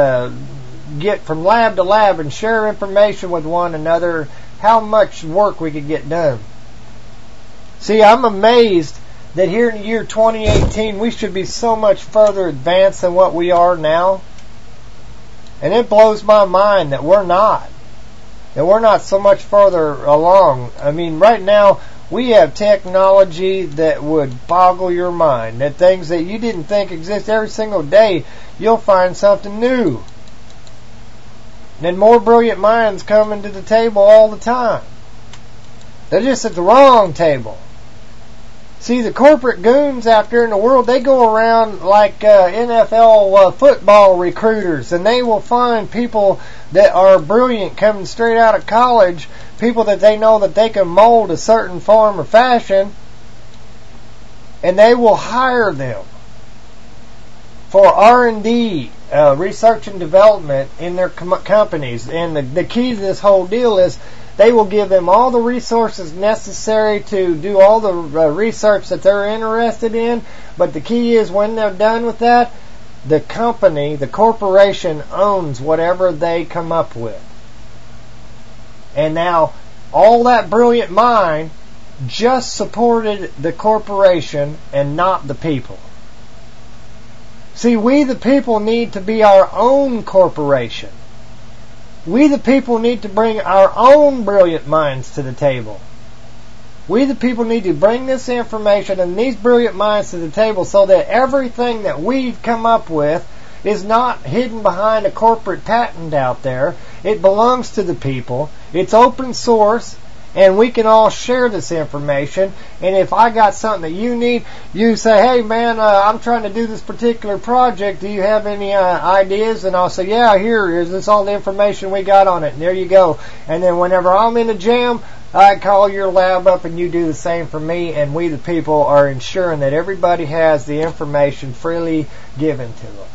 get from lab to lab and share information with one another, how much work we could get done. See, I'm amazed that here in the year 2018 we should be so much further advanced than what we are now. And it blows my mind that we're not. That we're not so much further along. I mean, right now we have technology that would boggle your mind. That things that you didn't think exist, every single day you'll find something new. And more brilliant minds coming to the table all the time. They're just at the wrong table. See, the corporate goons out there in the world, they go around like NFL football recruiters, and they will find people that are brilliant coming straight out of college, people that they know that they can mold a certain form or fashion, and they will hire them for R&D, research and development in their companies. And the key to this whole deal is they will give them all the resources necessary to do all the research that they're interested in. But the key is when they're done with that, the company, the corporation owns whatever they come up with. And now all that brilliant mind just supported the corporation and not the people. See, we the people need to be our own corporation. We the people need to bring our own brilliant minds to the table. We the people need to bring this information and these brilliant minds to the table so that everything that we've come up with is not hidden behind a corporate patent out there. It belongs to the people. It's open source. And we can all share this information. And if I got something that you need, you say, hey man, I'm trying to do this particular project. Do you have any ideas? And I'll say, yeah, here is this all the information we got on it. And there you go. And then whenever I'm in a jam, I call your lab up and you do the same for me. And we the people are ensuring that everybody has the information freely given to them.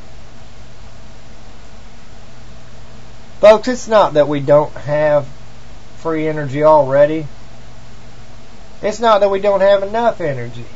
Folks, it's not that we don't have free energy already. It's not that we don't have enough energy.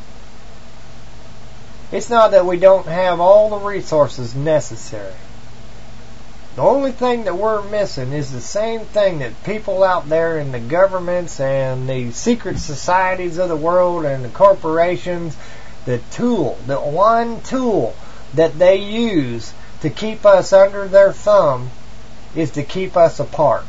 It's not that we don't have all the resources necessary. The only thing that we're missing is the same thing that people out there in the governments and the secret societies of the world and the corporations, the one tool that they use to keep us under their thumb is to keep us apart.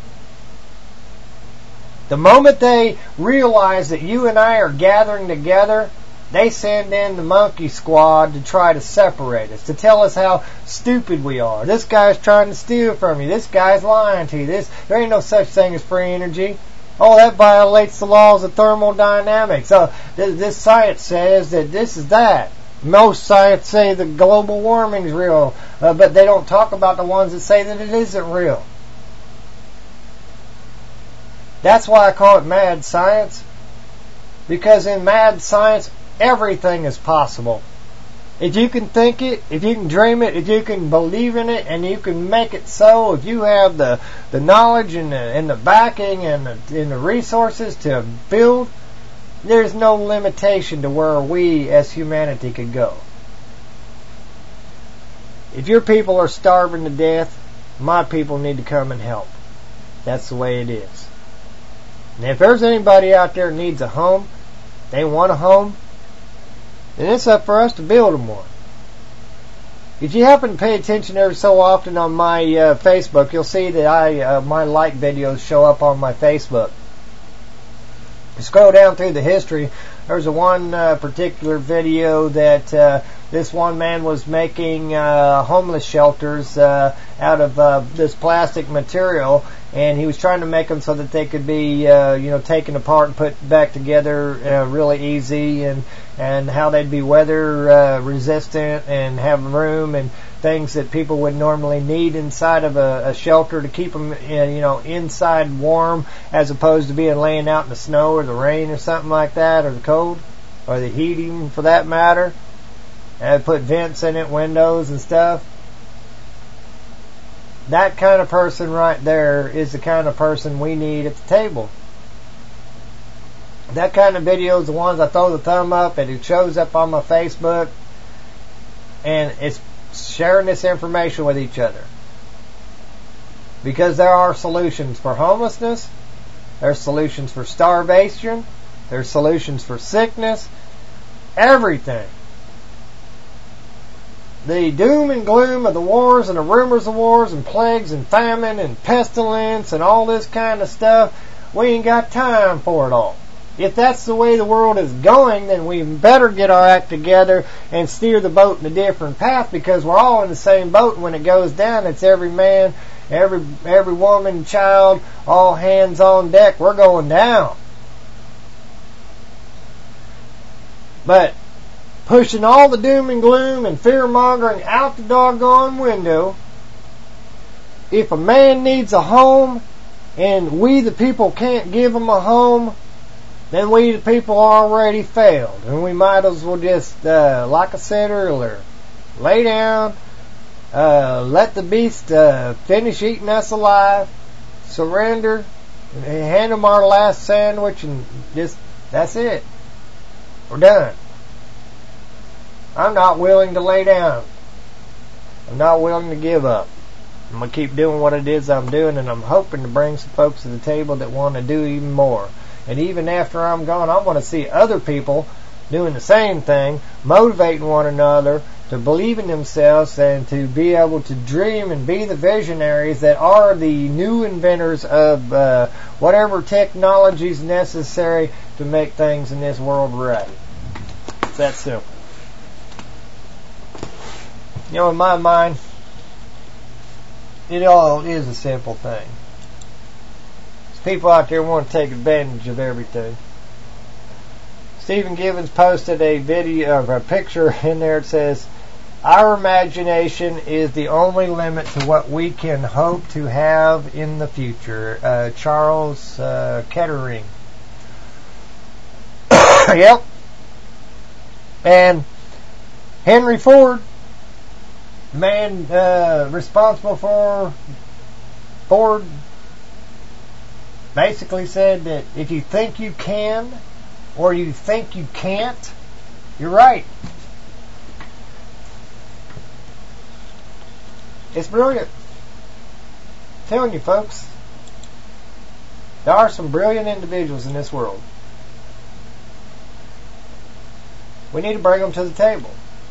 The moment they realize that you and I are gathering together, they send in the monkey squad to try to separate us, to tell us how stupid we are. This guy's trying to steal from you. This guy's lying to you. There ain't no such thing as free energy. Oh, that violates the laws of thermodynamics. This science says that this is that. Most science say that global warming is real, but they don't talk about the ones that say that it isn't real. That's why I call it mad science. Because in mad science, everything is possible. If you can think it, if you can dream it, if you can believe in it, and you can make it so, if you have the knowledge and the backing and the resources to build, there's no limitation to where we as humanity could go. If your people are starving to death, my people need to come and help. That's the way it is. And if there's anybody out there that needs a home, they want a home, then it's up for us to build them one. If you happen to pay attention every so often on my Facebook, you'll see that my like videos show up on my Facebook. If you scroll down through the history, there's one particular video that this one man was making homeless shelters out of this plastic material, and he was trying to make them so that they could be taken apart and put back together really easy, and how they'd be weather resistant and have room. And things that people would normally need inside of a shelter to keep them, inside warm, as opposed to being laying out in the snow or the rain or something like that, or the cold, or the heat even for that matter. And put vents in it, windows and stuff. That kind of person right there is the kind of person we need at the table. That kind of video is the ones I throw the thumb up and it shows up on my Facebook, and it's sharing this information with each other. Because there are solutions for homelessness, there's solutions for starvation, there's solutions for sickness, everything. The doom and gloom of the wars and the rumors of wars and plagues and famine and pestilence and all this kind of stuff, we ain't got time for it all. If that's the way the world is going, then we better get our act together and steer the boat in a different path, because we're all in the same boat. And when it goes down, it's every man, every woman, child, all hands on deck. We're going down. But pushing all the doom and gloom and fear-mongering out the doggone window, if a man needs a home and we the people can't give him a home, then we the people already failed. And we might as well just, like I said earlier, lay down, let the beast finish eating us alive, surrender, and hand them our last sandwich, and just, that's it. We're done. I'm not willing to lay down. I'm not willing to give up. I'm going to keep doing what it is I'm doing, and I'm hoping to bring some folks to the table that want to do even more. And even after I'm gone, I want to see other people doing the same thing, motivating one another to believe in themselves and to be able to dream and be the visionaries that are the new inventors of whatever technology is necessary to make things in this world right. It's that simple. In my mind, it all is a simple thing. People out there want to take advantage of everything. Stephen Givens posted a video of a picture in there. It says, "Our imagination is the only limit to what we can hope to have in the future." Charles Kettering. Yep. And Henry Ford, man responsible for Ford, basically said that if you think you can or you think you can't, you're right. It's brilliant. I'm telling you, folks, there are some brilliant individuals in this world. We need to bring them to the table.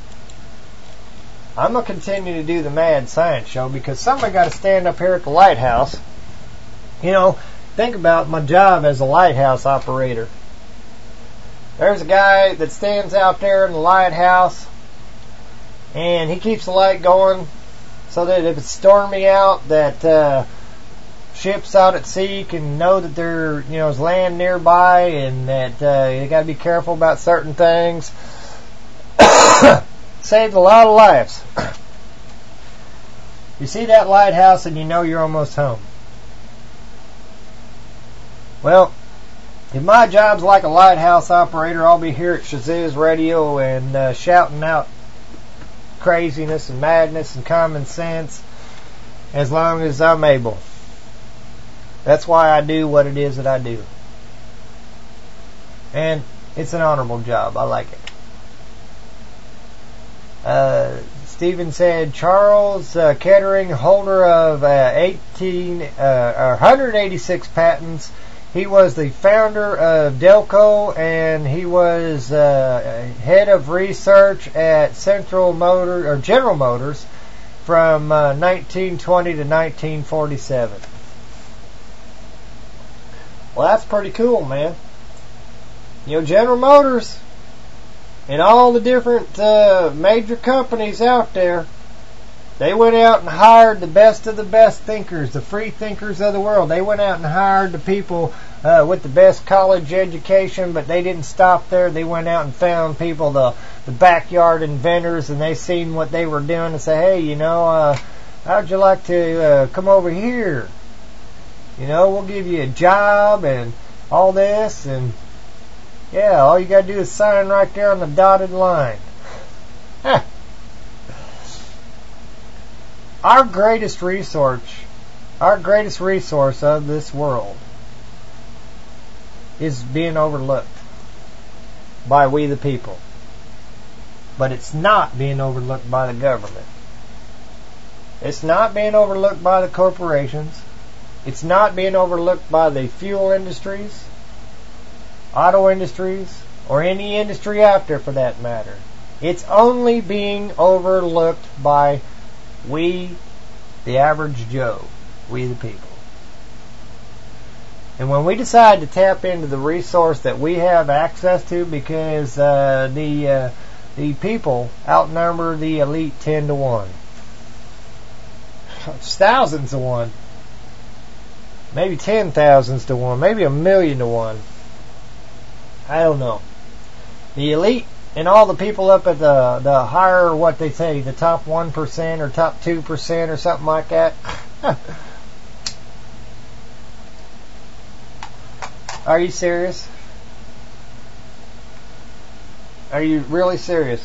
I'm going to continue to do the Mad Science Show because somebody got to stand up here at the lighthouse. Think about my job as a lighthouse operator. There's a guy that stands out there in the lighthouse, and he keeps the light going so that if it's stormy out, that ships out at sea can know that there's land nearby, and that you got to be careful about certain things. Saved a lot of lives. You see that lighthouse, and you know you're almost home. Well, if my job's like a lighthouse operator, I'll be here at Shazoo's Radio and shouting out craziness and madness and common sense as long as I'm able. That's why I do what it is that I do. And it's an honorable job. I like it. Stephen said, Charles Kettering, holder of 186 patents. He was the founder of Delco, and he was head of research at General Motors from 1920 to 1947. Well, that's pretty cool, man. General Motors and all the different major companies out there, They went out and hired the best of the best thinkers, the free thinkers of the world. They went out and hired the people with the best college education, but they didn't stop there. They went out and found people, the backyard inventors, and they seen what they were doing and say, hey, you know, how'd you like to come over here? You know, we'll give you a job and all this, and yeah, all you got to do is sign right there on the dotted line. Our greatest resource of this world is being overlooked by we the people. But it's not being overlooked by the government. It's not being overlooked by the corporations. It's not being overlooked by the fuel industries, auto industries, or any industry out there for that matter. It's only being overlooked by we, the average Joe, we the people. And when we decide to tap into the resource that we have access to, because the people outnumber the elite 10 to 1. It's thousands to 1. Maybe 10,000s to 1. Maybe 1,000,000 to 1. I don't know. The elite and all the people up at the higher, what they say, the top 1% or top 2% or something like that. Are you serious? Are you really serious?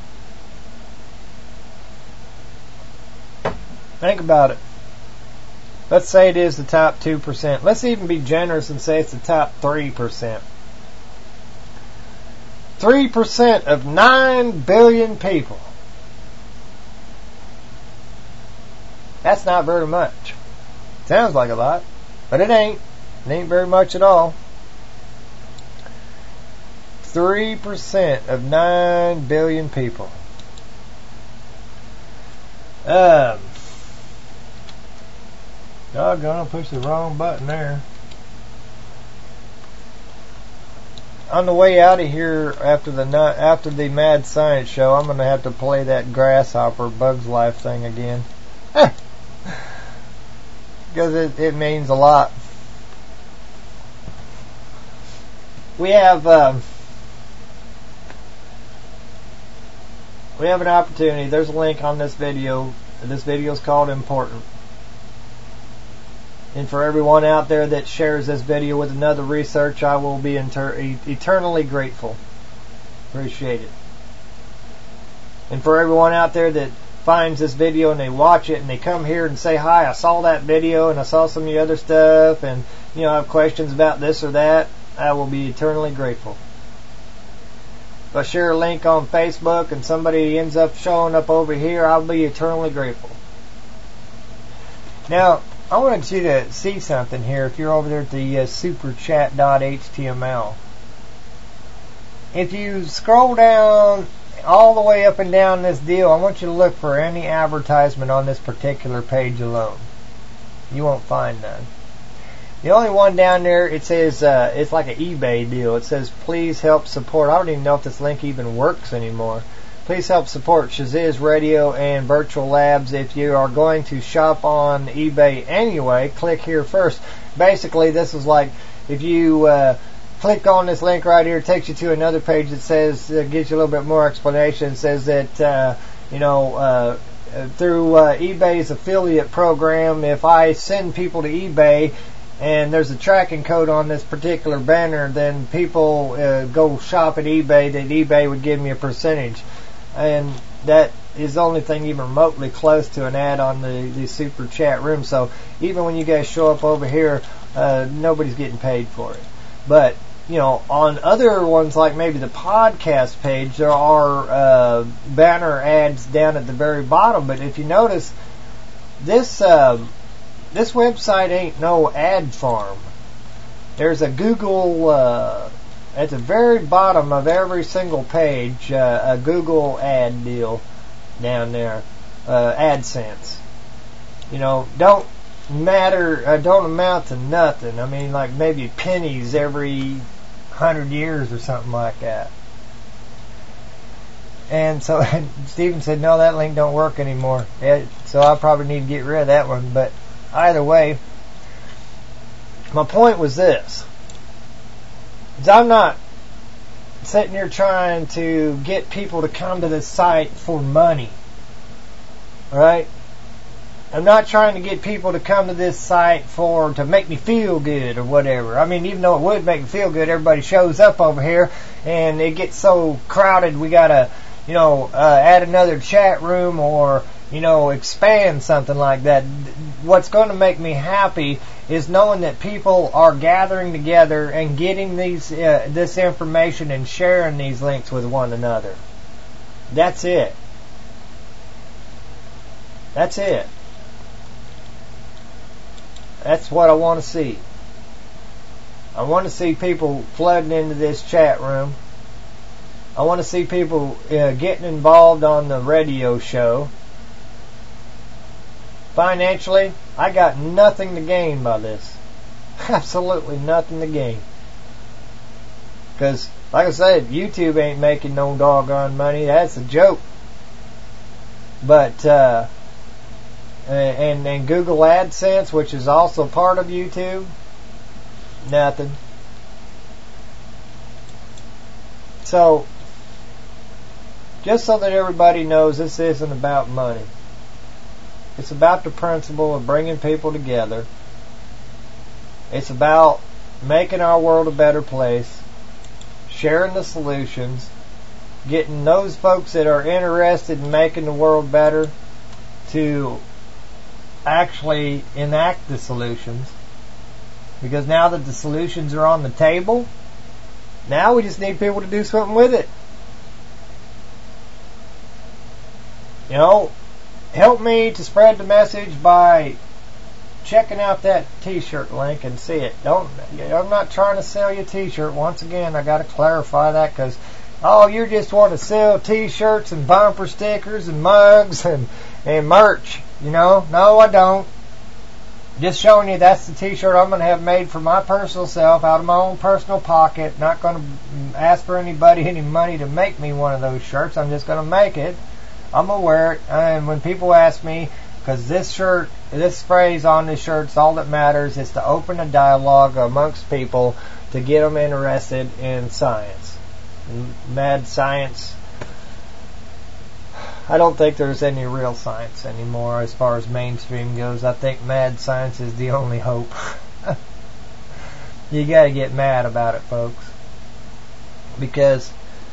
Think about it. Let's say it is the top 2%. Let's even be generous and say it's the top 3%. 3% of 9 billion people. That's not very much. Sounds like a lot, but it ain't. It ain't very much at all. 3% of 9 billion people. Doggone, I pushed the wrong button there. On the way out of here after the Mad Science Show, I'm going to have to play that Grasshopper Bugs Life thing again. Because it means a lot. We have an opportunity. There's a link on this video. This video is called Important. And for everyone out there that shares this video with another research, I will be eternally grateful. Appreciate it. And for everyone out there that finds this video and they watch it and they come here and say, hi, I saw that video and I saw some of the other stuff and, you know, I have questions about this or that, I will be eternally grateful. If I share a link on Facebook and somebody ends up showing up over here, I'll be eternally grateful. Now, I wanted you to see something here if you're over there at the superchat.html. If you scroll down all the way up and down this deal, I want you to look for any advertisement on this particular page alone. You won't find none. The only one down there, it says, it's like an eBay deal. It says, please help support. I don't even know if this link even works anymore. Please help support Shaziz Radio and Virtual Labs. If you are going to shop on eBay anyway, click here first. Basically, this is like if you click on this link right here, it takes you to another page that says, gives you a little bit more explanation. It says that, through eBay's affiliate program, if I send people to eBay and there's a tracking code on this particular banner, then people go shop at eBay, that eBay would give me a percentage. And that is the only thing even remotely close to an ad on the super chat room. So even when you guys show up over here, nobody's getting paid for it. But, you know, on other ones like maybe the podcast page, there are banner ads down at the very bottom. But if you notice, this website ain't no ad farm. There's a Google... at the very bottom of every single page, a Google ad deal down there, AdSense. You know, don't amount to nothing. I mean, like maybe pennies every 100 years or something like that. And so Stephen said, no, that link don't work anymore. So I probably need to get rid of that one. But either way, my point was this. I'm not sitting here trying to get people to come to this site for money. Alright? I'm not trying to get people to come to this site to make me feel good or whatever. I mean, even though it would make me feel good, everybody shows up over here and it gets so crowded we gotta, add another chat room or, expand something like that. What's going to make me happy is knowing that people are gathering together and getting this information and sharing these links with one another. That's it. That's it. That's what I want to see. I want to see people flooding into this chat room. I want to see people getting involved on the radio show. Financially, I got nothing to gain by this. Absolutely nothing to gain. Because, like I said, YouTube ain't making no doggone money. That's a joke. But, and Google AdSense, which is also part of YouTube, nothing. So, just so that everybody knows, this isn't about money. It's about the principle of bringing people together. It's about making our world a better place, sharing the solutions, getting those folks that are interested in making the world better to actually enact the solutions. Because now that the solutions are on the table, now we just need people to do something with it. Help me to spread the message by checking out that t-shirt link and see it. I'm not trying to sell you a t-shirt. Once again, I got to clarify that because, you just want to sell t-shirts and bumper stickers and mugs and merch. No, I don't. Just showing you that's the t-shirt I'm going to have made for my personal self out of my own personal pocket. Not going to ask for anybody any money to make me one of those shirts. I'm just going to make it. I'm going to wear it. And when people ask me, because this phrase on this shirt is all that matters, is to open a dialogue amongst people to get them interested in science. Mad science. I don't think there's any real science anymore as far as mainstream goes. I think mad science is the only hope. You got to get mad about it, folks. Because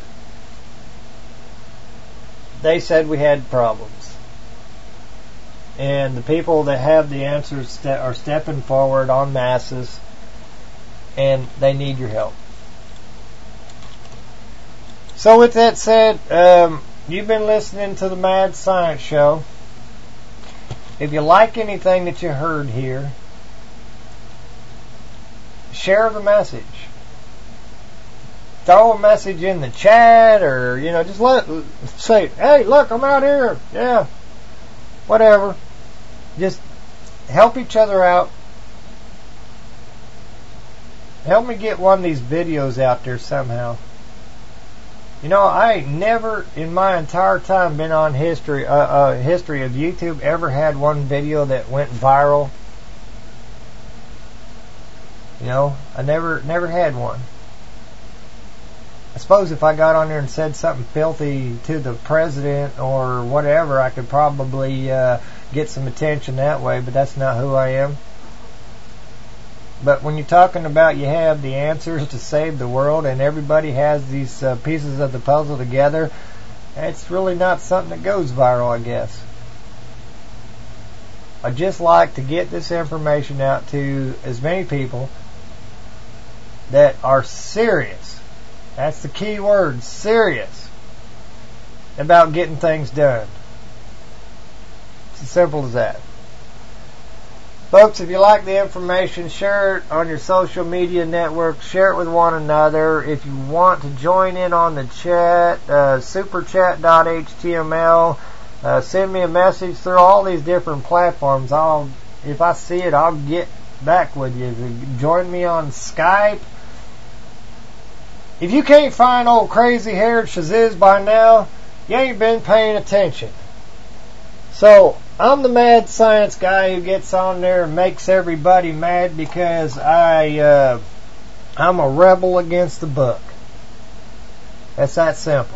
they said we had problems. And the people that have the answers are stepping forward en masses, and they need your help. So with that said, you've been listening to the Mad Science Show. If you like anything that you heard here, share the message. Throw a message in the chat, or just say, hey, look, I'm out here. Yeah, whatever. Just help each other out. Help me get one of these videos out there somehow. I ain't never in my entire time been on history of YouTube ever had one video that went viral. I never had one. I suppose if I got on there and said something filthy to the president or whatever, I could probably get some attention that way, but that's not who I am. But when you're talking about you have the answers to save the world and everybody has these pieces of the puzzle together, it's really not something that goes viral, I guess. I just like to get this information out to as many people that are serious. That's the key word, serious, about getting things done. It's as simple as that. Folks, if you like the information, share it on your social media network. Share it with one another. If you want to join in on the chat, superchat.html. Send me a message through all these different platforms. If I see it, I'll get back with you. Join me on Skype. If you can't find old crazy haired Shaziz by now, You ain't been paying attention. So, I'm the mad science guy who gets on there and makes everybody mad because I'm a rebel against the book. That's that simple.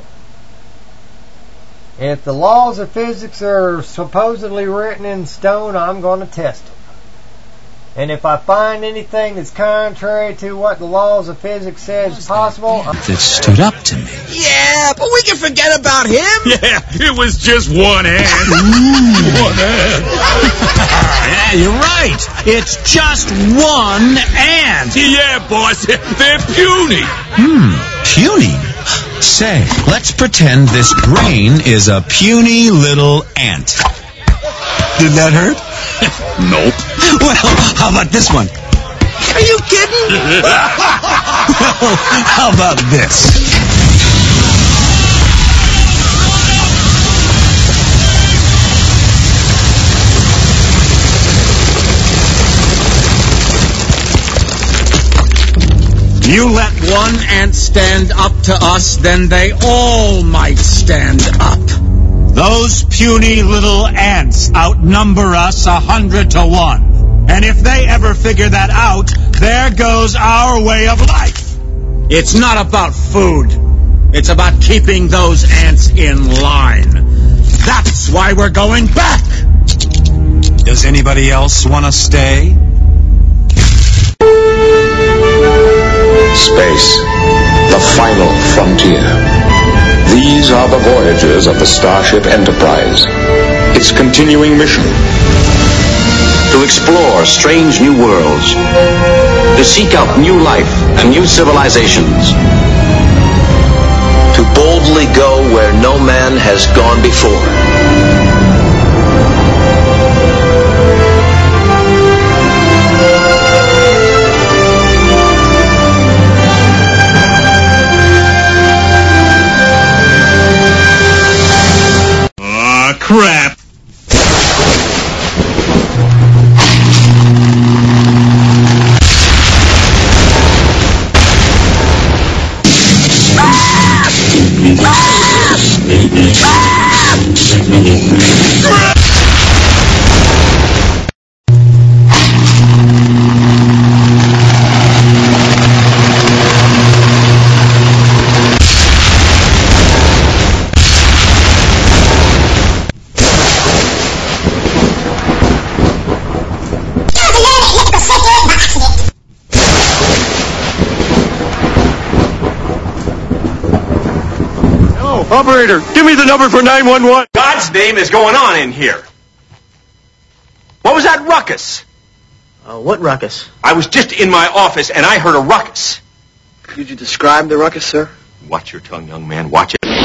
If the laws of physics are supposedly written in stone, I'm going to test them. And if I find anything that's contrary to what the laws of physics says is possible... That stood up to me. Yeah, but we can forget about him. Yeah, it was just one ant. One ant. Yeah, you're right. It's just one ant. Yeah, boss. They're puny. Puny? Say, let's pretend this brain is a puny little ant. Did that hurt? Nope. Well, how about this one? Are you kidding? Well, how about this? You let one ant stand up to us, then they all might stand up. Those puny little ants outnumber us 100 to 1. And if they ever figure that out, there goes our way of life. It's not about food. It's about keeping those ants in line. That's why we're going back. Does anybody else want to stay? Space, the final frontier. These are the voyages of the Starship Enterprise. Its continuing mission: to explore strange new worlds, to seek out new life and new civilizations, to boldly go where no man has gone before. Crap. Operator, give me the number for 911. God's name is going on in here. What was that ruckus? What ruckus? I was just in my office and I heard a ruckus. Could you describe the ruckus, sir? Watch your tongue, young man. Watch it.